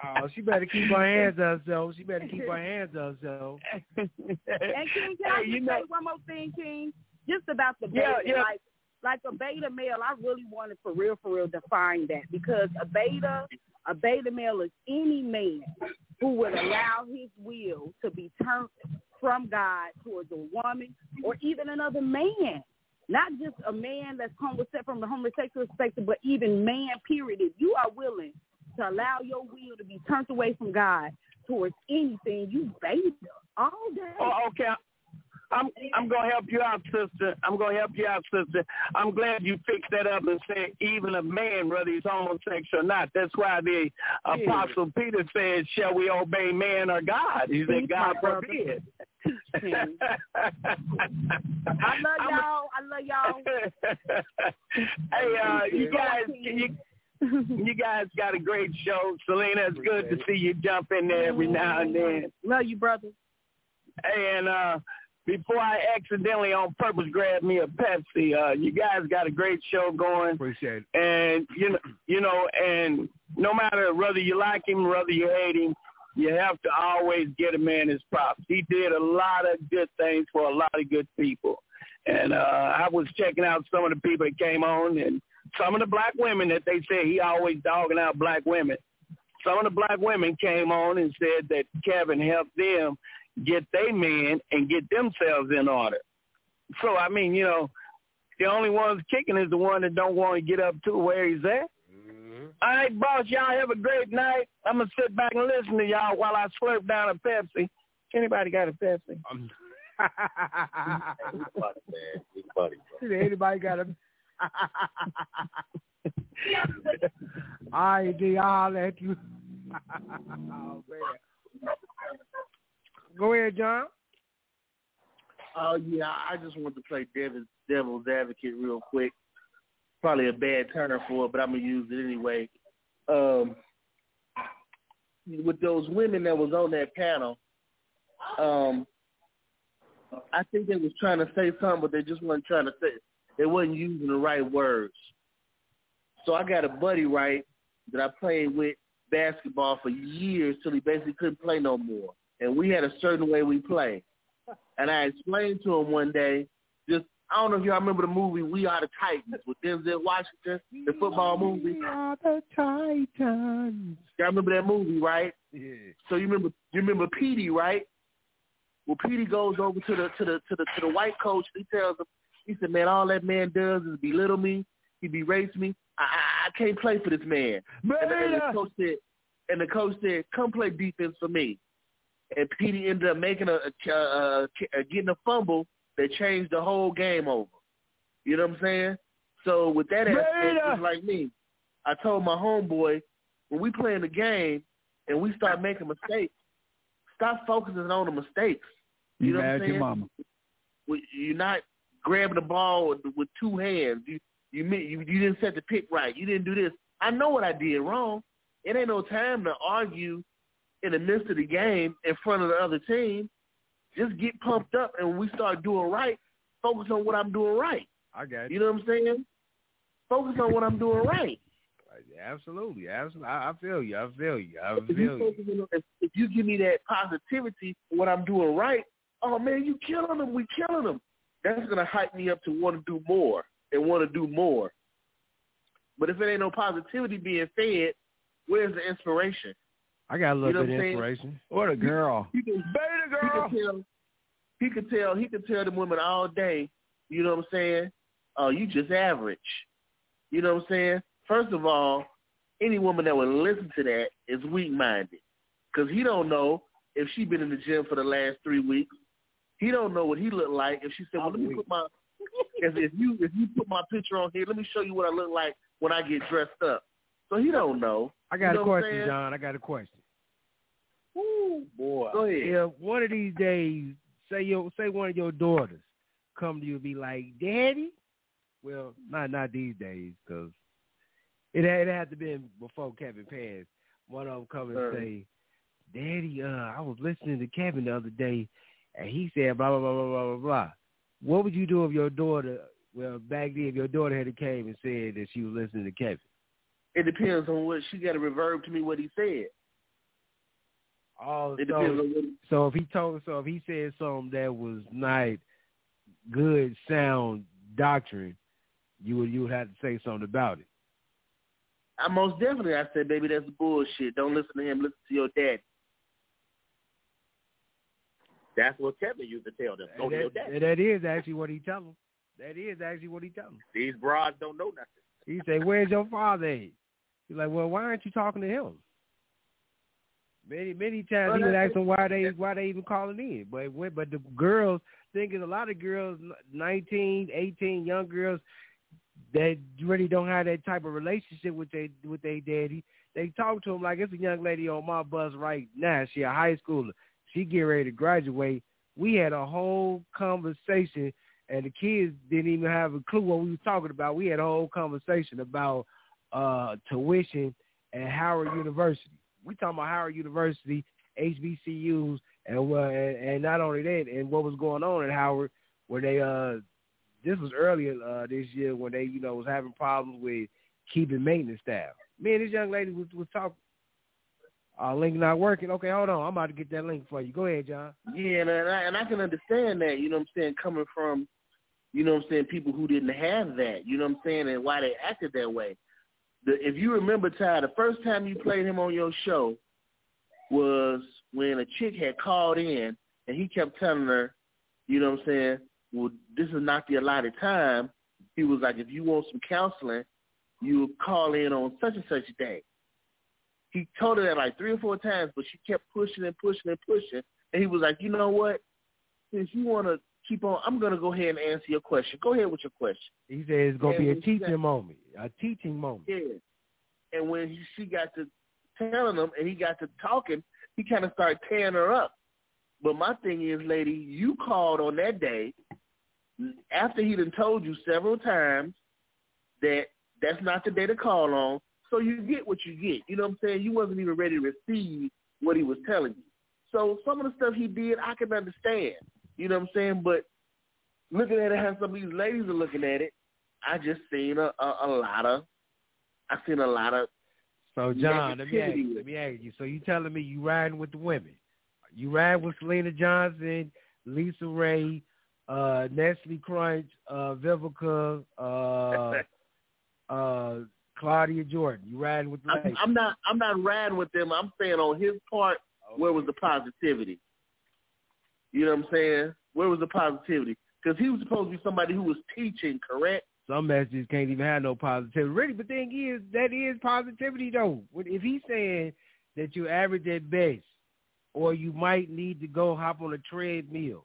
Oh, she better keep her hands to herself. She better keep her hands to herself. And King, can I Hey, you just know- say one more thing, King? Just about the beta, Yeah, yeah. like like a beta male. I really wanted for real, for real, define that because a beta, a beta male is any man who would allow his will to be turned from God towards a woman or even another man. Not just a man that's homosexual from the homosexual perspective, but even man, period. If you are willing to allow your will to be turned away from God towards anything, you beta all day. Oh, okay. I'm I'm gonna help you out, sister. I'm gonna help you out, sister. I'm glad you fixed that up and said even a man, whether he's homosexual or not. That's why the Yeah. Apostle Peter said, "Shall we obey man or God?" He said, "God forbid." I love y'all. I love y'all. Hey, uh, you guys, you, you guys got a great show, Selena. It's good to see you jump in there every now and then. Love you, brother. Hey, and uh, before I accidentally on purpose grab me a Pepsi, uh, you guys got a great show going. Appreciate it. And you know, you know, and no matter whether you like him, whether you hate him, you have to always get a man his props. He did a lot of good things for a lot of good people. And uh, I was checking out some of the people that came on, and some of the black women that they said he always dogging out black women. Some of the black women came on and said that Kevin helped them get their men and get themselves in order. So, I mean, you know, the only ones kicking is the one that don't want to get up to where he's at. Mm-hmm. All right, boss, y'all have a great night. I'm going to sit back and listen to y'all while I slurp down a Pepsi. Anybody got a Pepsi? He's funny, man. He's funny, bro. Anybody got a... I D, I'll let you. Oh, man. Go ahead, John. Oh, yeah, I just want to play devil's, devil's advocate real quick. Probably a bad turn for it, but I'm going to use it anyway. Um, with those women that was on that panel, um, I think they was trying to say something, but they just weren't trying to say it. They wasn't using the right words. So I got a buddy, right, that I played with basketball for years till he basically couldn't play no more. And we had a certain way we play. And I explained to him one day, just, I don't know if y'all remember the movie We Are the Titans with Denzel Washington, the football movie. We are the Titans. Y'all remember that movie, right? Yeah. So you remember you remember Petey, right? Well, Petey goes over to the to the to the to the white coach. He tells him, he said, "Man, all that man does is belittle me. He berate me. I I, I can't play for this man." And, and the coach said, and the coach said, "Come play defense for me." And Petey ended up making a, a, a, a getting a fumble that changed the whole game over. You know what I'm saying? So with that aspect, just like me, I told my homeboy, when we play in the game and we start making mistakes, stop focusing on the mistakes. You, You know mad what I'm at saying? your mama. You're not grabbing the ball with, with two hands. You, you you you didn't set the pick right. You didn't do this. I know what I did wrong. It ain't no time to argue in the midst of the game in front of the other team. Just get pumped up, and when we start doing right, focus on what I'm doing right. I got you. You know what I'm saying? Focus on what I'm doing right. Absolutely, absolutely. I, I feel you. I feel you. I If feel you, you. focus on, if, if you give me that positivity for what I'm doing right, oh, man, you killing them. We killing them. That's going to hype me up to want to do more and want to do more. But if it ain't no positivity being fed, where's the inspiration? I got a little You know bit of what I'm saying? inspiration. What a girl. He can, Beta girl. He can tell, he could tell, he could tell them women all day, you know what I'm saying? Oh, you just average. You know what I'm saying? First of all, any woman that would listen to that is weak-minded because he don't know if she been in the gym for the last three weeks. He don't know what he look like if she said, well, let me put my if, if you if you put my picture on here, let me show you what I look like when I get dressed up. So he don't know. I got you know a what I'm question, saying? John. I got a question. Ooh, boy. Go ahead. If one of these days, say your say one of your daughters come to you and be like, "Daddy," well, not not these days because it had, it had to be before Kevin passed. One of them come and Sure. say, "Daddy, uh, I was listening to Kevin the other day, and he said blah blah blah blah blah blah blah." What would you do if your daughter? Well, back then, if your daughter had came and said that she was listening to Kevin. It depends on what she got to reverb to me what he said. Oh, It so, depends on what. so if he told, so if he said something that was not good, sound doctrine, you would you would have to say something about it. I most definitely, I said, baby, that's bullshit. Don't listen to him. Listen to your daddy. That's what Kevin used to tell them. Go And to your that, daddy. and that is actually what he tell them. That is actually what he tell them. These broads don't know nothing. He say, "Where's your father at?" He's like, "Well, why aren't you talking to him?" Many many times Well, he would that's- ask them why they why they even calling in. But when, but the girls, thinking a lot of girls, nineteen, eighteen, young girls, that really don't have that type of relationship with they with their daddy. They talk to him like it's a young lady on my bus right now. She a high schooler. She get ready to graduate. We had a whole conversation, and the kids didn't even have a clue what we were talking about. We had a whole conversation about uh, tuition at Howard University. We talking about Howard University, H B C Us, and uh, and, and not only that, and what was going on at Howard, where they uh, this was earlier uh, this year when they you know was having problems with keeping maintenance staff. Me and this young lady was, was talking. Uh, link not working. Okay, hold on. I'm about to get that link for you. Go ahead, John. Yeah, and I, and I can understand that, you know what I'm saying, coming from, you know what I'm saying, people who didn't have that, you know what I'm saying, and why they acted that way. The, if you remember, Ty, the first time you played him on your show was when a chick had called in, and he kept telling her, you know what I'm saying, well, this is not the allotted time. He was like, if you want some counseling, you call in on such and such a day. He told her that like three or four times, but she kept pushing and pushing and pushing. And he was like, you know what? Since you want to keep on, I'm going to go ahead and answer your question. Go ahead with your question. He said it's going to be a And when she teaching got- moment, a teaching moment. Yeah. And when he, she got to telling him and he got to talking, he kind of started tearing her up. But my thing is, lady, you called on that day after he done told you several times that that's not the day to call on. So you get what you get. You know what I'm saying? You wasn't even ready to receive what he was telling you. So some of the stuff he did, I can understand. You know what I'm saying? But looking at it how some of these ladies are looking at it, I just seen a, a, a lot of, I seen a lot of So, John, let me, ask, negativity. let me ask you. So you telling me you riding with the women. You ride with Selena Johnson, Lisa Ray, uh, Nestle Crunch, uh, Vivica, uh, uh, Claudia Jordan. You riding with the I'm, ladies. I'm not. I'm not riding with them. I'm saying on his part, where was the positivity? You know what I'm saying? Where was the positivity? Because he was supposed to be somebody who was teaching, correct? Some messages can't even have no positivity. Really, the thing is, that is positivity, though. If he's saying that you're average at best, or you might need to go hop on a treadmill,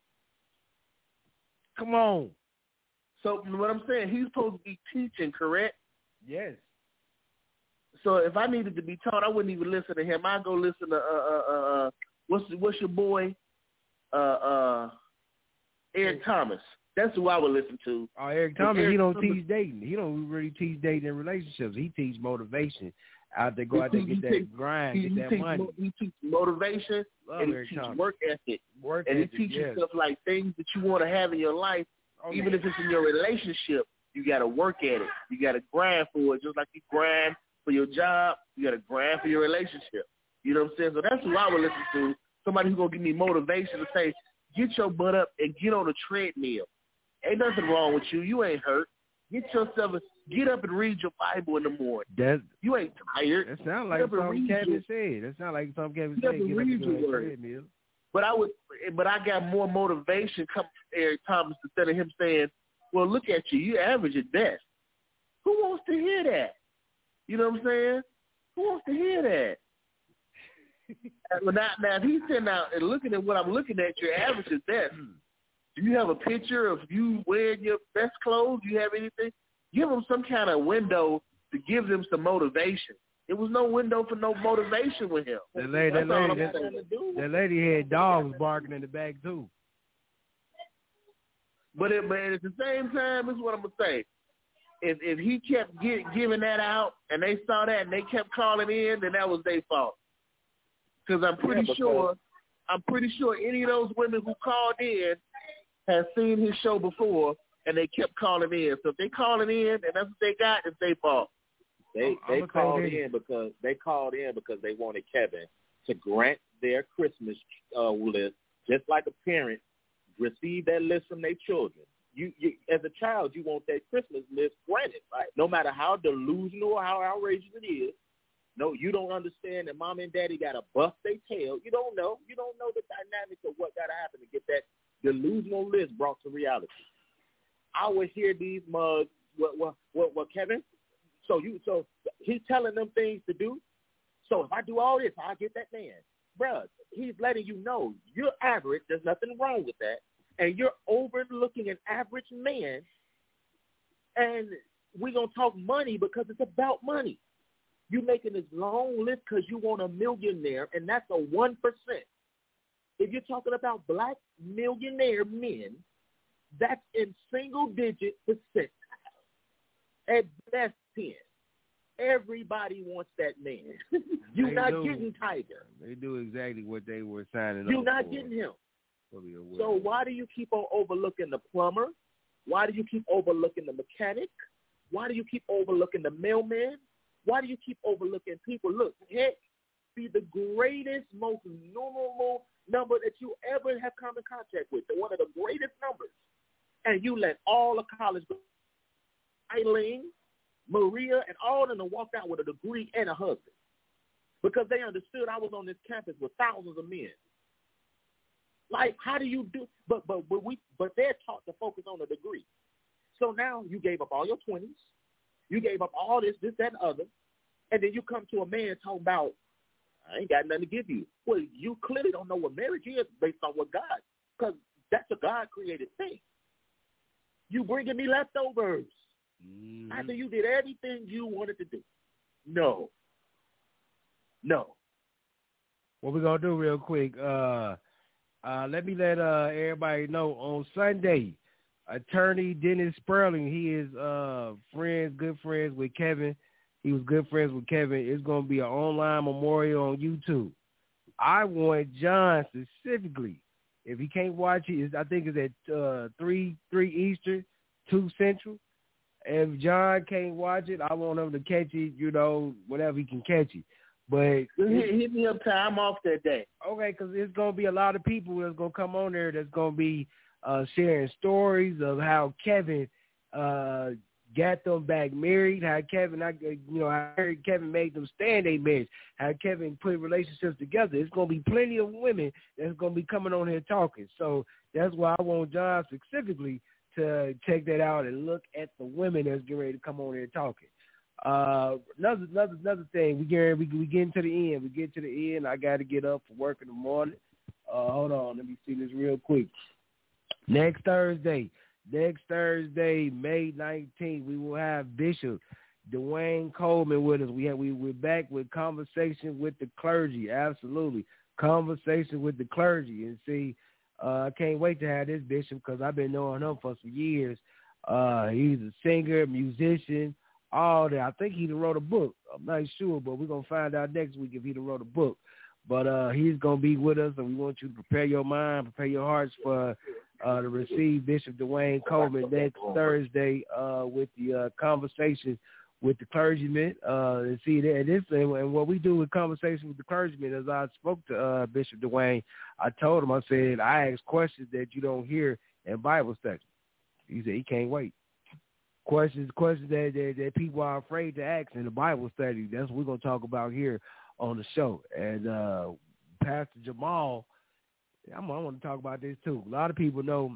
come on. So what I'm saying, he's supposed to be teaching, correct? Yes. So if I needed to be taught, I wouldn't even listen to him. I'd go listen to uh uh uh what's what's your boy uh uh Eric Thomas. That's who I would listen to. Oh, Eric Thomas, Eric he don't Thomas, teach dating. He don't really teach dating and relationships. He teach motivation. Out there, go He out there, teach- get he that teach- grind, he, get he that teach, money. mo- he teaches motivation Love and he Eric teaches Thomas. work ethic. Work and ethic, he teaches yes. stuff like things that you want to have in your life, Oh, even yeah. if it's in your relationship. You got to work at it. You got to grind for it, just like you grind for your job. You got to grind for your relationship. You know what I'm saying? So that's who I would listen to. Somebody who's gonna give me motivation to say, get your butt up and get on a treadmill. Ain't nothing wrong with you. You ain't hurt. Get yourself, a, get up and read your Bible in the morning. That, you ain't tired. That sounds like Get up and something read Kevin your- said. That sounds like something Kevin Get up said. and Get up read and your do that word. treadmill. But I would, but I got more motivation coming from Eric Thomas instead of him saying, "Well, look at you. You average at best." Who wants to hear that? You know what I'm saying? Who wants to hear that? Well, now, now, if he's sitting out and looking at what I'm looking at, your average at best. Do you have a picture of you wearing your best clothes? Do you have anything? Give them some kind of window to give them some motivation. There was no window for no motivation with him. That lady, that That's all lady, I'm that, saying to do. that lady had dogs barking in the back too. But, it, but at the same time, this is what I'm gonna say. If if he kept get, giving that out and they saw that and they kept calling in, then that was their fault. Because I'm pretty Yeah, because- sure, I'm pretty sure any of those women who called in have seen his show before and they kept calling in. So if they calling in and that's what they got, it's their fault. They I'm they gonna say called this. in because they called in because they wanted Kevin to grant their Christmas uh, list, just like a parent receive that list from their children. You, you, as a child, you want that Christmas list granted, right? No matter how delusional or how outrageous it is. No, you don't understand that mom and daddy got to bust their tail. You don't know. You don't know the dynamics of what got to happen to get that delusional list brought to reality. I would hear these mugs, what, what, what, what, Kevin? So you, so he's telling them things to do. So if I do all this, I'll get that man. Bruh, he's letting you know you're average. There's nothing wrong with that. And you're overlooking an average man. And we're going to talk money because it's about money. You're making this long list because you want a millionaire, and that's a one percent. If you're talking about black millionaire men, that's in single-digit percent. At best ten. Everybody wants that man. You're not do. getting Tiger. They do exactly what they were signing You're up not for. getting him. So why do you keep on overlooking the plumber? Why do you keep overlooking the mechanic? Why do you keep overlooking the mailman? Why do you keep overlooking people? Look, heck, be the greatest, most normal number that you ever have come in contact with, one of the greatest numbers, and you let all the college go. Eileen, Maria, and all of them walked out with a degree and a husband because they understood I was on this campus with thousands of men. Like, how do you do? But but but we but they're taught to focus on a degree. So now you gave up all your twenties, you gave up all this, this, that, and other, and then you come to a man talking about I ain't got nothing to give you. Well, you clearly don't know what marriage is based on what God, because that's a God-created thing. You bringing me leftovers mm-hmm. after you did everything you wanted to do. No. No. What we going to do real quick, uh, uh, let me let uh, everybody know on Sunday, attorney Dennis Sperling, he is uh, friends, good friends with Kevin. He was good friends with Kevin. It's going to be an online memorial on YouTube. I want John specifically, if he can't watch it, it's, I think it's at uh, three three Eastern, two Central. If John can't watch it, I want him to catch it, you know, whenever he can catch it. But hit, hit me up time off that day. Okay, because there's going to be a lot of people that's going to come on there that's going to be uh, sharing stories of how Kevin uh, got them back married, how Kevin, I, you know, how Kevin made them stand their marriage, how Kevin put relationships together. It's going to be plenty of women that's going to be coming on here talking. So that's why I want John specifically to check that out and look at the women that's getting ready to come on here talking. Uh, another another another thing, we get we we getting to the end. We get to the end. I got to get up for work in the morning. Uh, hold on, let me see this real quick. Next Thursday, next Thursday, May nineteenth, we will have Bishop Dwayne Coleman with us. We have we we're back with Conversation with the Clergy. Absolutely, Conversation with the Clergy. And see, uh, I can't wait to have this bishop because I've been knowing him for some years. Uh, he's a singer, musician. All that. I think he wrote a book. I'm not sure, but we're going to find out next week if he wrote a book. But uh, he's going to be with us, and we want you to prepare your mind, prepare your hearts for uh, to receive Bishop Dwayne Coleman next Thursday uh, with the uh, Conversation with the Clergyman. Uh, and see that this and what we do with Conversation with the Clergyman, as I spoke to uh, Bishop Dwayne, I told him, I said, I ask questions that you don't hear in Bible study. He said he can't wait. Questions, questions that, that that people are afraid to ask in the Bible study. That's what we're going to talk about here on the show. And uh, Pastor Jamal, I'm, I want to talk about this too. A lot of people know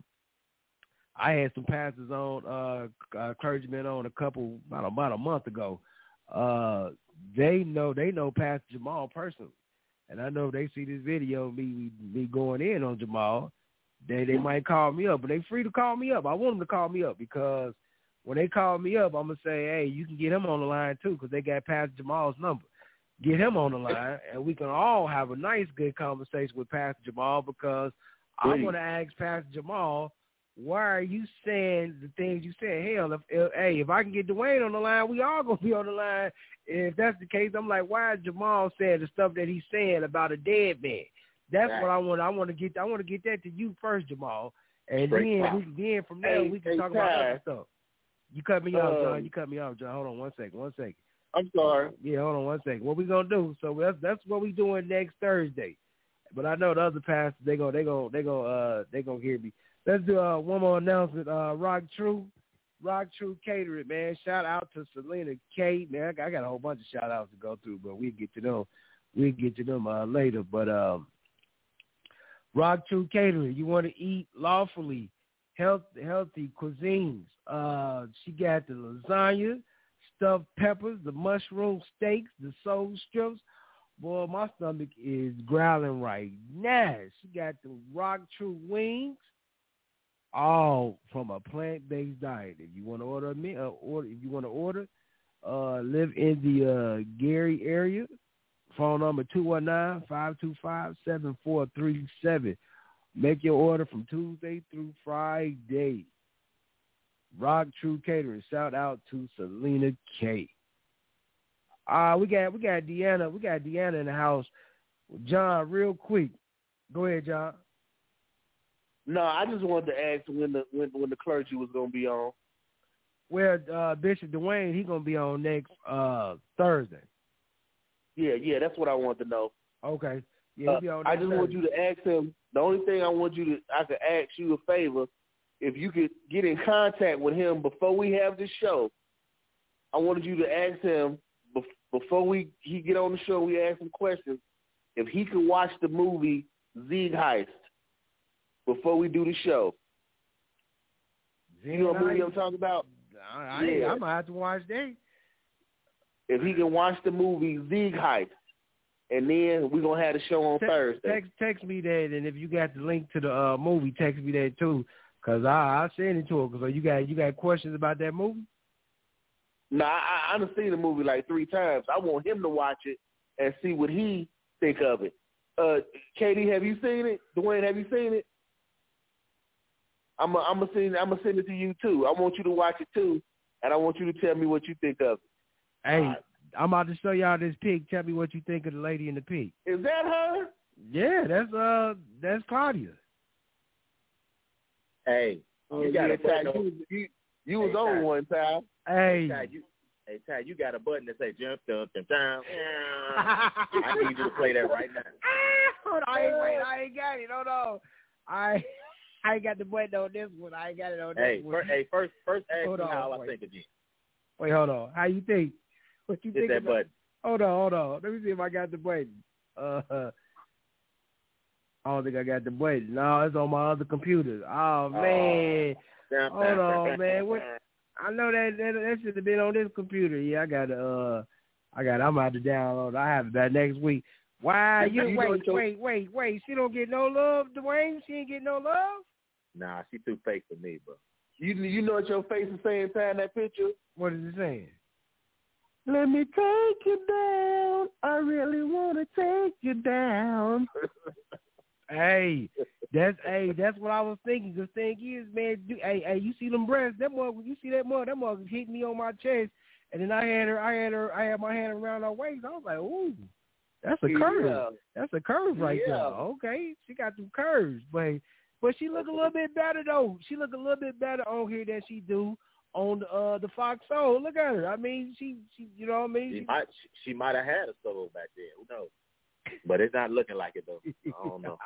I had some pastors on, uh, uh, clergymen on a couple, about, about a month ago. Uh, they know they know Pastor Jamal personally. And I know if they see this video of me, me going in on Jamal, they, they might call me up. But they're free to call me up. I want them to call me up because when they call me up, I'm going to say, hey, you can get him on the line, too, because they got Pastor Jamal's number. Get him on the line, and we can all have a nice, good conversation with Pastor Jamal because I want to ask Pastor Jamal, why are you saying the things you said? Hell, if, if, hey, if I can get Dwayne on the line, we all going to be on the line. If that's the case, I'm like, why is Jamal saying the stuff that he's saying about a dead man? That's right. what I want. I want to get I want to get that to you first, Jamal, and Straight then, out. we, then from there hey, we can hey, talk Ty. about other stuff. You cut me off, Um, John. You cut me off, John. Hold on one second. One second. I'm sorry. Yeah, hold on one second. What we gonna do? So that's that's what we doing next Thursday. But I know the other pastors they go they go they go uh they gonna hear me. Let's do uh, one more announcement. Uh, Rock True, Rock True Catering, man. Shout out to Selena K. Man, I got, I got a whole bunch of shout outs to go through, but we'll get to them. We'll get to them uh, later. But um, Rock True Catering, you want to eat lawfully, health, healthy cuisines. Uh, she got the lasagna, stuffed peppers, the mushroom steaks, the soul strips. Boy, my stomach is growling right now. She got the Rock True wings, all from a plant-based diet. If you want to order a meal, uh, order if you want to order, uh, live in the uh, Gary area. Phone number two one nine, five two five, seven four three seven. Make your order from Tuesday through Friday. Rock True Catering. Shout out to Selena K. Uh, we got we got Deanna. We got Deanna in the house. John, real quick. Go ahead, John. No, I just wanted to ask when the when, when the clergy was gonna be on. Well, uh, Bishop Dwayne, he's gonna be on next uh, Thursday. Yeah, yeah, that's what I want to know. Okay. Yeah, he'll be on uh, I next just Thursday. want you to ask him. The only thing I want you to, I could ask you a favor, if you could get in contact with him before we have this show. I wanted you to ask him before we he get on the show. We ask him questions. If he could watch the movie Sieg Heist before we do the show. You know what movie I'm talking about? I, I, yeah. I'm gonna have to watch that. If he can watch the movie Sieg Heist, and then we're gonna have the show on Te- Thursday. Text text me that, and if you got the link to the uh, movie, text me that too, cause I I send it to him. Cause you got you got questions about that movie? No, I, I done seen the movie like three times. I want him to watch it and see what he think of it. Uh, Katie, have you seen it? Dwayne, have you seen it? I'm I'm gonna send I'm gonna send it to you too. I want you to watch it too, and I want you to tell me what you think of it. Hey, right. I'm about to show y'all this pic. Tell me what you think of the lady in the pic. Is that her? Yeah, that's uh that's Claudia. Hey, oh, you got yeah, a button. Ty, On, you, you, you was hey, on Ty, one time. Hey. Ty, you, hey, Ty, you got a button that say jump, jump, jump, jump. I need you to play that right now. Hold on, I ain't, wait, I ain't got it. Hold on. I I ain't got the button on this one. I ain't got it on this hey, one. First, hey, first, first ask hold me on, how wait. I think again. Wait, hold on. How you think? What you Hit think that about? button. Hold on, hold on. Let me see if I got the button. Uh, I don't think I got the button. No, it's on my other computer. Oh man. Oh. Hold on, man. What? I know that that, that should have been on this computer. Yeah, I got uh, I got. I'm about to download. I have that next week. Why you, you wait, your... wait, wait, wait? She don't get no love, Dwayne. She ain't get no love. Nah, she too fake for me, bro. You you know what your face is saying, Ty, in that picture? What is it saying? Let me take you down. I really want to take you down. Hey, that's hey, that's what I was thinking. The thing is, man, do, hey, hey, you see them breasts? That mother, you see that mother? That mother hit me on my chest, and then I had her, I had her, I had my hand around her waist. I was like, ooh, that's a curve. Yeah. That's a curve right yeah. there. Okay, she got some curves, but but she look a little bit better though. She look a little bit better on here than she do on the uh, the Fox Soul. Look at her. I mean, she, she you know what I mean? She, she, might she, she might have had a soul back there. Who knows? But it's not looking like it though. I don't know.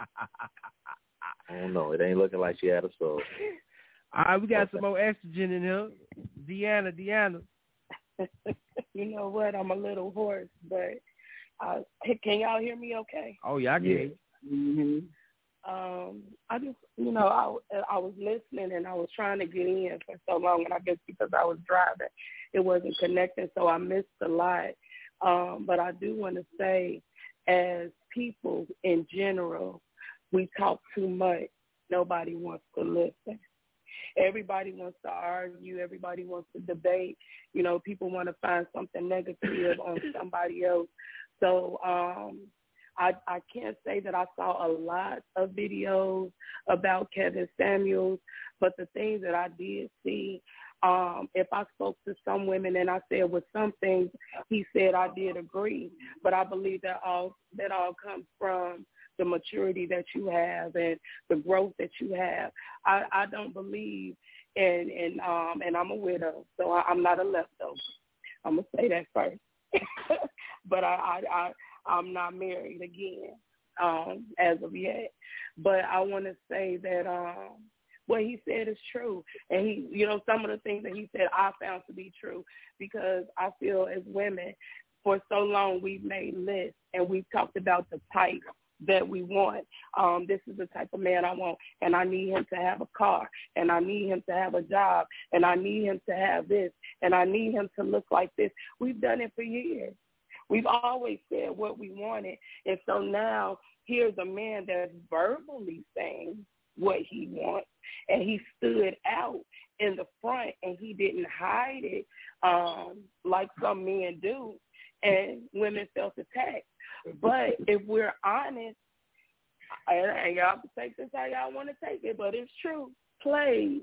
I don't know. It ain't looking like she had a soul. All right, we got some more estrogen in here. Deanna, Deanna. You know what? I'm a little hoarse, but uh, can y'all hear me okay? Oh, yeah, I can. Yeah. Mm-hmm. Um, I just, you know, I, I was listening and I was trying to get in for so long, and I guess because I was driving, it wasn't connecting, so I missed a lot. Um, but I do want to say, as people in general, we talk too much. Nobody wants to listen. Everybody wants to argue. Everybody wants to debate. You know, people want to find something negative on somebody else. So um, I, I can't say that I saw a lot of videos about Kevin Samuels, but the things that I did see, um, if I spoke to some women and I said with some things he said, I did agree. But I believe that all that all comes from the maturity that you have and the growth that you have. I, I don't believe in, in um, and I'm a widow, so I, I'm not a leftover. I'm going to say that first. but I, I, I, I'm not married again um, as of yet. But I want to say that um, what he said is true. And, he, you know, some of the things that he said I found to be true because I feel as women, for so long we've made lists and we've talked about the type that we want. Um, this is the type of man I want, and I need him to have a car, and I need him to have a job, and I need him to have this, and I need him to look like this. We've done it for years. We've always said what we wanted, and so now here's a man that's verbally saying what he wants, and he stood out in the front, and he didn't hide it um, like some men do. And women felt attacked. But if we're honest, and, and y'all can take this how y'all want to take it, but it's true, played,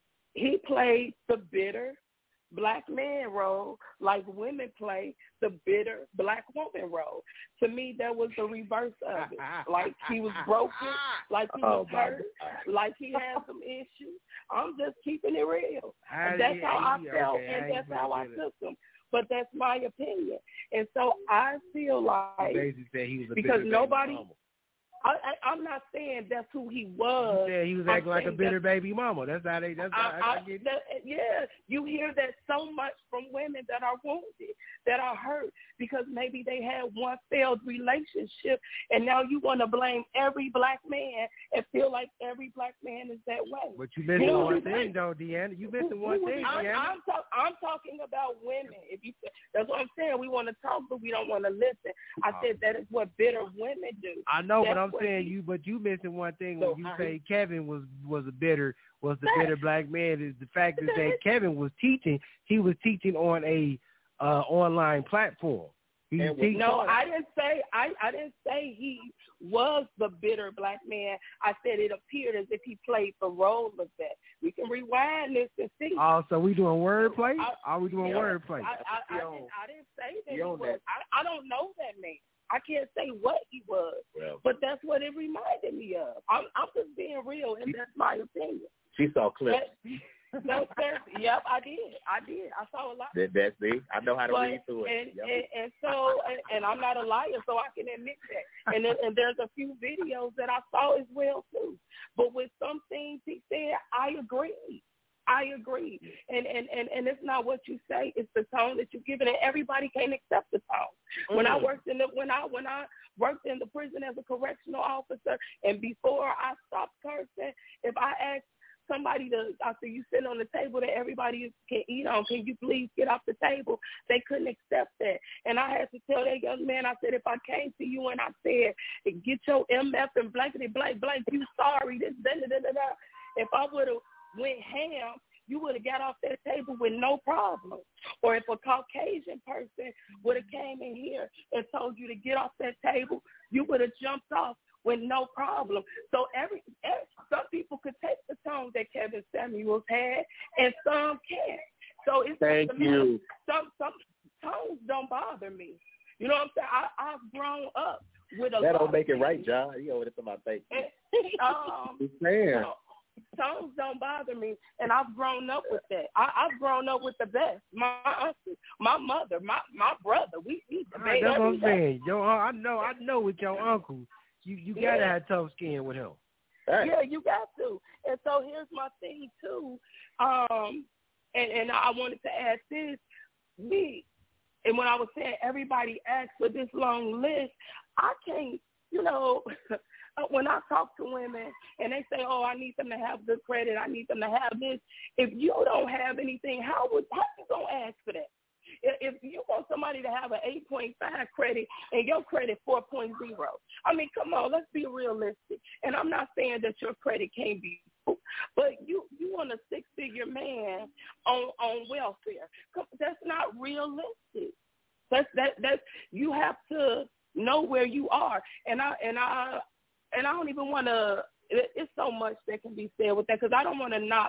he played the bitter black man role like women play the bitter black woman role. To me, that was the reverse of it. Like he was broken, like he was oh, hurt, like he had some issues. I'm just keeping it real. And that's how I felt, okay, and that's how I took him. But that's my opinion. And so I feel like basically said he was a because bitter nobody, baby I, I, I'm not saying that's who he was. Yeah, he was acting like a bitter baby mama. That's how they. That's how I, I, I get. That, yeah, you hear that so much from women that are wounded, that are hurt because maybe they had one failed relationship, and now you want to blame every black man and feel like every black man is that way. But you missing one thing, though, Deanna. You missing one thing, I'm, Deanna. I'm, talk, I'm talking about women. If you, that's what I'm saying. We want to talk, but we don't want to listen. I oh. said that is what bitter women do. I know, that's but I'm saying you, but you missing one thing when you say Kevin was was a bitter was the bitter black man. Is the fact is that Kevin was teaching. He was teaching on a uh, online platform. He was teaching. No, I didn't say I, I didn't say he was the bitter black man. I said it appeared as if he played the role of that. We can rewind this and see. Oh, so we doing wordplay? Are we doing yeah, wordplay? I, I, I, didn't, I didn't say that he was. I, I don't know that man. I can't say what he was, well, but that's what it reminded me of. I'm, I'm just being real, and that's my opinion. She saw clips. That, that, that, yep, I did. I did. I saw a lot. That, that's it. I know how to but, read through it. And, yep. and, and so, and, and I'm not a liar, so I can admit that. And, and there's a few videos that I saw as well, too. But with some things he said, I agree. I agree. And, and, and, and it's not what you say, it's the tone that you give it, and everybody can't accept the tone. Mm-hmm. When I worked in the when I when I worked in the prison as a correctional officer, and before I stopped cursing, if I asked somebody to after you sit on the table that everybody can eat on, can you please get off the table? They couldn't accept that. And I had to tell that young man, I said, if I came to you and I said, get your M F and blankety blank blank, you sorry, this da da da da da. If I would have went ham, you would have got off that table with no problem. Or if a Caucasian person would have came in here and told you to get off that table, you would have jumped off with no problem. So every, every some people could take the tone that Kevin Samuels had, and some can't. So it's thank you. Some some tones don't bother me. You know what I'm saying? I, I've grown up with a. That lot don't make of it right, John. You over there to my face. um, man. Tones don't bother me, and I've grown up with that. I, I've grown up with the best. My uncle, my mother, my my brother. We we debate That's what I'm every day. saying. Yo, I know, I know. With your uncle, you you gotta Yeah. have tough skin with him. Right. Yeah, you got to. And so here's my thing too. Um, and and I wanted to add this. Me, and when I was saying everybody asked for this long list, I can't. You know. When I talk to women and they say, oh, I need them to have good credit, I need them to have this, if you don't have anything, how would how you going to ask for that? If you want somebody to have an eight point five credit and your credit four point oh, I mean, come on, let's be realistic. And I'm not saying that your credit can't be, but you, you want a six-figure man on, on welfare. That's not realistic. That's, that, that's, you have to know where you are. And I, and I, And I don't even want to, it's so much that can be said with that because I don't want to knock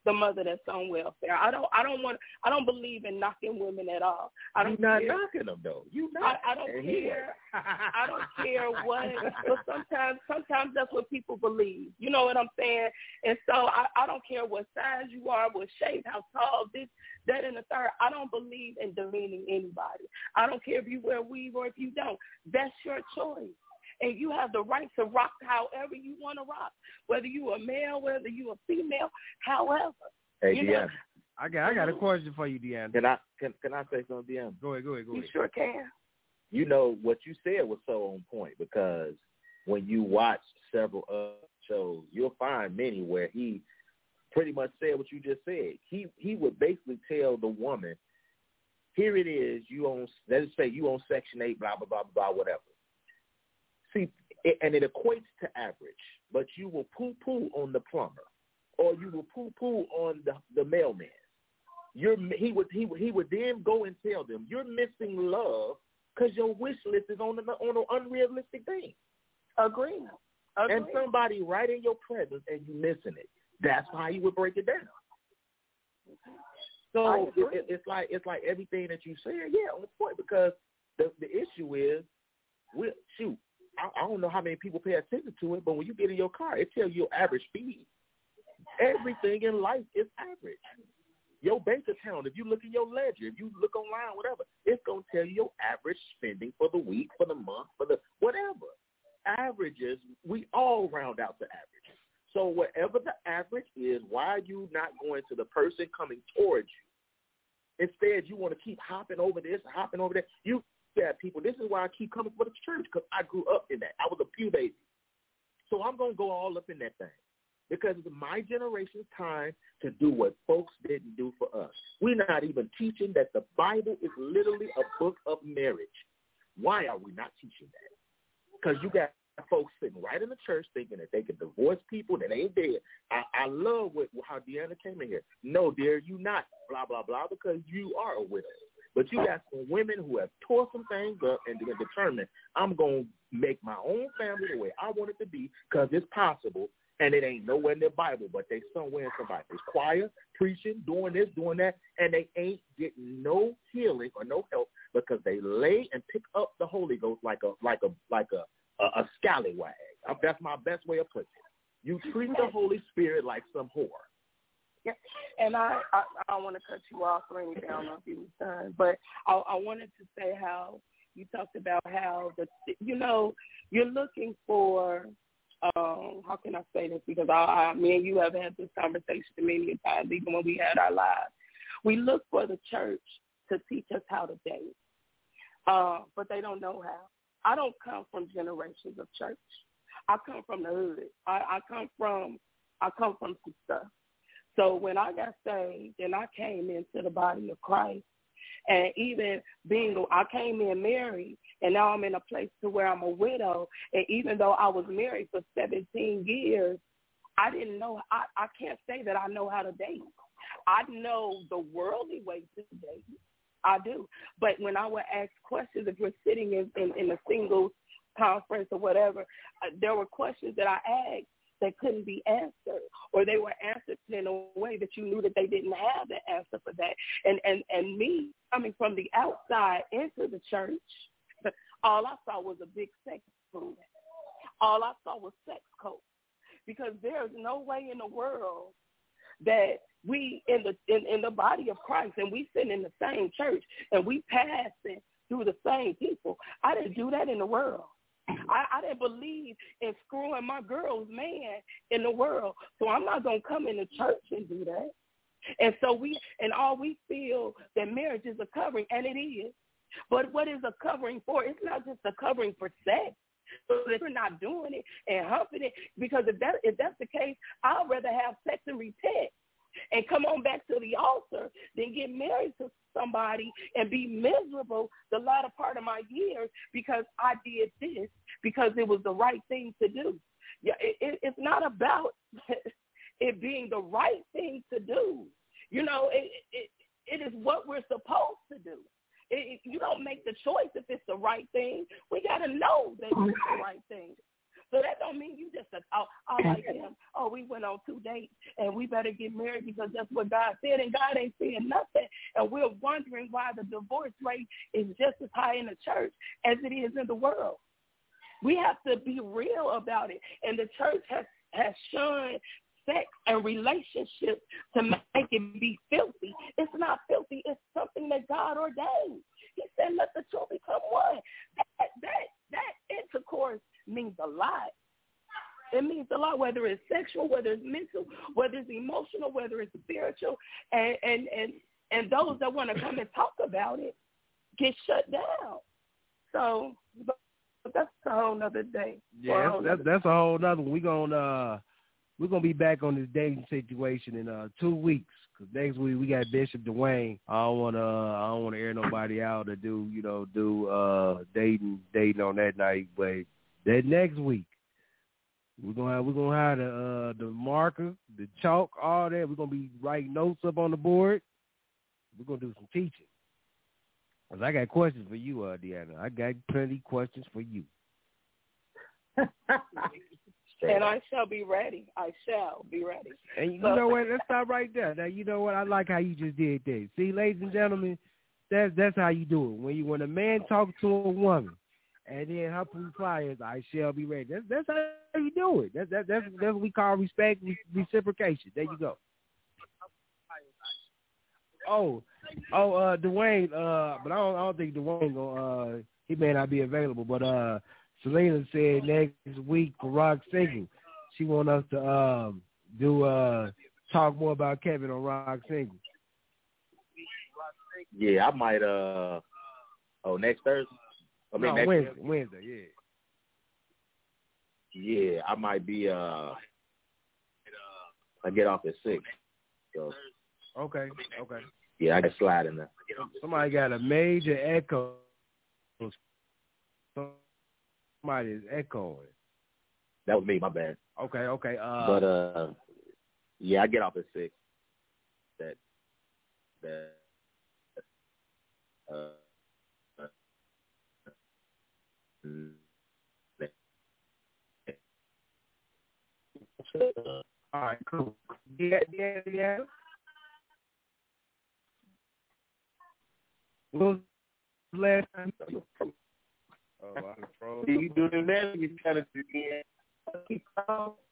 the mother that's on welfare. I don't I don't want I don't believe in knocking women at all. I don't You're not care. knocking them though. You not. I, I don't care. I don't care what. But sometimes sometimes that's what people believe. You know what I'm saying? And so I, I don't care what size you are, what shape, how tall, this, that, and the third. I don't believe in demeaning anybody. I don't care if you wear weave or if you don't. That's your choice. And you have the right to rock however you want to rock, whether you a male, whether you a female, however. Hey, you Deanna. know, I got I got a question for you, Deanna. Can I can can I say something, Deanna? Go ahead, go ahead, go you ahead. sure can. You know what you said was so on point because when you watch several other shows, you'll find many where he pretty much said what you just said. He he would basically tell the woman, "Here it is. You on let's say you on Section Eight, blah blah blah blah whatever." See, it, and it equates to average, but you will poo-poo on the plumber, or you will poo-poo on the, the mailman. You're, he would he would he would then go and tell them you're missing love because your wish list is on an on an unrealistic thing. Agree. Agree. And somebody right in your presence and you missing it. That's how he would break it down. So it, it, it's like it's like everything that you said, yeah, on the point because the the issue is, we shoot. I, I don't know how many people pay attention to it, but when you get in your car, it tells you your average speed. Everything in life is average. Your bank account, if you look at your ledger, if you look online, whatever, it's going to tell you your average spending for the week, for the month, for the whatever. Averages, we all round out to average. So whatever the average is, why are you not going to the person coming towards you? Instead, you want to keep hopping over this, hopping over that. You that people, this is why I keep coming for the church, because I grew up in that. I was a pew baby. So I'm going to go all up in that thing because it's my generation's time to do what folks didn't do for us. We're not even teaching that the Bible is literally a book of marriage. Why are we not teaching that? Because you got folks sitting right in the church thinking that they can divorce people that ain't dead. I, I love what, how Deanna came in here. No, dear, you not, blah, blah, blah, because you are a widow. But you got some women who have tore some things up and they're determined, I'm going to make my own family the way I want it to be because it's possible, and it ain't nowhere in the Bible, but they somewhere in somebody's choir, preaching, doing this, doing that, and they ain't getting no healing or no help because they lay and pick up the Holy Ghost like a like a like a a, a scallywag. That's my best way of putting it. You treat the Holy Spirit like some whore. Yeah. And I, I, I don't want to cut you off or anything. I don't know if you was done, but I, I wanted to say how you talked about how the you know you're looking for. Um, how can I say this? Because I, I, me and you have had this conversation many times, even when we had our lives. We look for the church to teach us how to date, uh, but they don't know how. I don't come from generations of church. I come from the hood. I, I come from I come from some stuff. So when I got saved and I came into the body of Christ, and even being, I came in married, and now I'm in a place to where I'm a widow. And even though I was married for seventeen years, I didn't know, I, I can't say that I know how to date. I know the worldly way to date. I do. But when I would ask questions, if we're sitting in, in, in a single conference or whatever, uh, there were questions that I asked that couldn't be answered, or they were answered in a way that you knew that they didn't have the answer for that. And and, and me coming from the outside into the church, all I saw was a big sex room. All I saw was sex code, because there's no way in the world that we in the in, in the body of Christ and we sit in the same church and we passing through the same people. I didn't do that in the world. I, I didn't believe in screwing my girl's man in the world, so I'm not going to come into church and do that. And so we, and all we feel that marriage is a covering, and it is. But what is a covering for? It's not just a covering for sex. So if you're not doing it and humping it, because if that if that's the case, I'd rather have sex and repent and come on back to the altar than get married to somebody and be miserable the latter part of my years because I did this, because it was the right thing to do. Yeah, it, it, it's not about it being the right thing to do. You know, it, it, it is what we're supposed to do. It, you don't make the choice if it's the right thing. We got to know that it's the right thing. So that don't mean you just, oh, I like him. Oh, we went on two dates, and we better get married because that's what God said, and God ain't saying nothing. And we're wondering why the divorce rate is just as high in the church as it is in the world. We have to be real about it. And the church has, has shunned sex and relationships to make it be filthy. It's not filthy. It's something that God ordained. He said, let the two become one. That, that, that intercourse means a lot. It means a lot, whether it's sexual, whether it's mental, whether it's emotional, whether it's spiritual. And, and, and, and those that want to come and talk about it get shut down. So that's a whole nother day. Yeah, that's, that's a whole nother one. We're going to uh, we're gonna be back on this dating situation in uh, two weeks. Cause next week we got Bishop Dwayne. I don't want to uh, I don't want to air nobody out or do, you know, do uh, dating dating on that night. But that next week, We're gonna have we're gonna have the uh, the marker, the chalk, all that. We're gonna be writing notes up on the board. We're gonna do some teaching. Cause I got questions for you, uh, Deanna. I got plenty questions for you. And I shall be ready. I shall be ready. And you so, know what? Let's stop right there. Now you know what? I like how you just did that. See, ladies and gentlemen, that's that's how you do it. When you when a man talks to a woman. And then her reply is, I shall be ready. That's, that's how you do it. That's, that, that's, that's what we call respect, reciprocation. There you go. Oh, oh, uh, Dwayne, uh, but I don't, I don't think Dwayne, gonna, uh, he may not be available, but uh, Selena said next week for Rock Single, she want us to um, do uh, talk more about Kevin on Rock Single. Yeah, I might, uh, oh, next Thursday? I mean, no, next Wednesday, Wednesday, yeah. Yeah, I might be, uh, I get off at six. So. Okay, okay. Yeah, I can slide in there. Somebody got a major echo. Somebody is echoing. That was me, my bad. Okay, okay. Uh, but, uh, yeah, I get off at six. That, that, uh, all right, cool. Yeah, yeah, yeah. What was the last time? Oh, I'm you doing that? You trying to do it?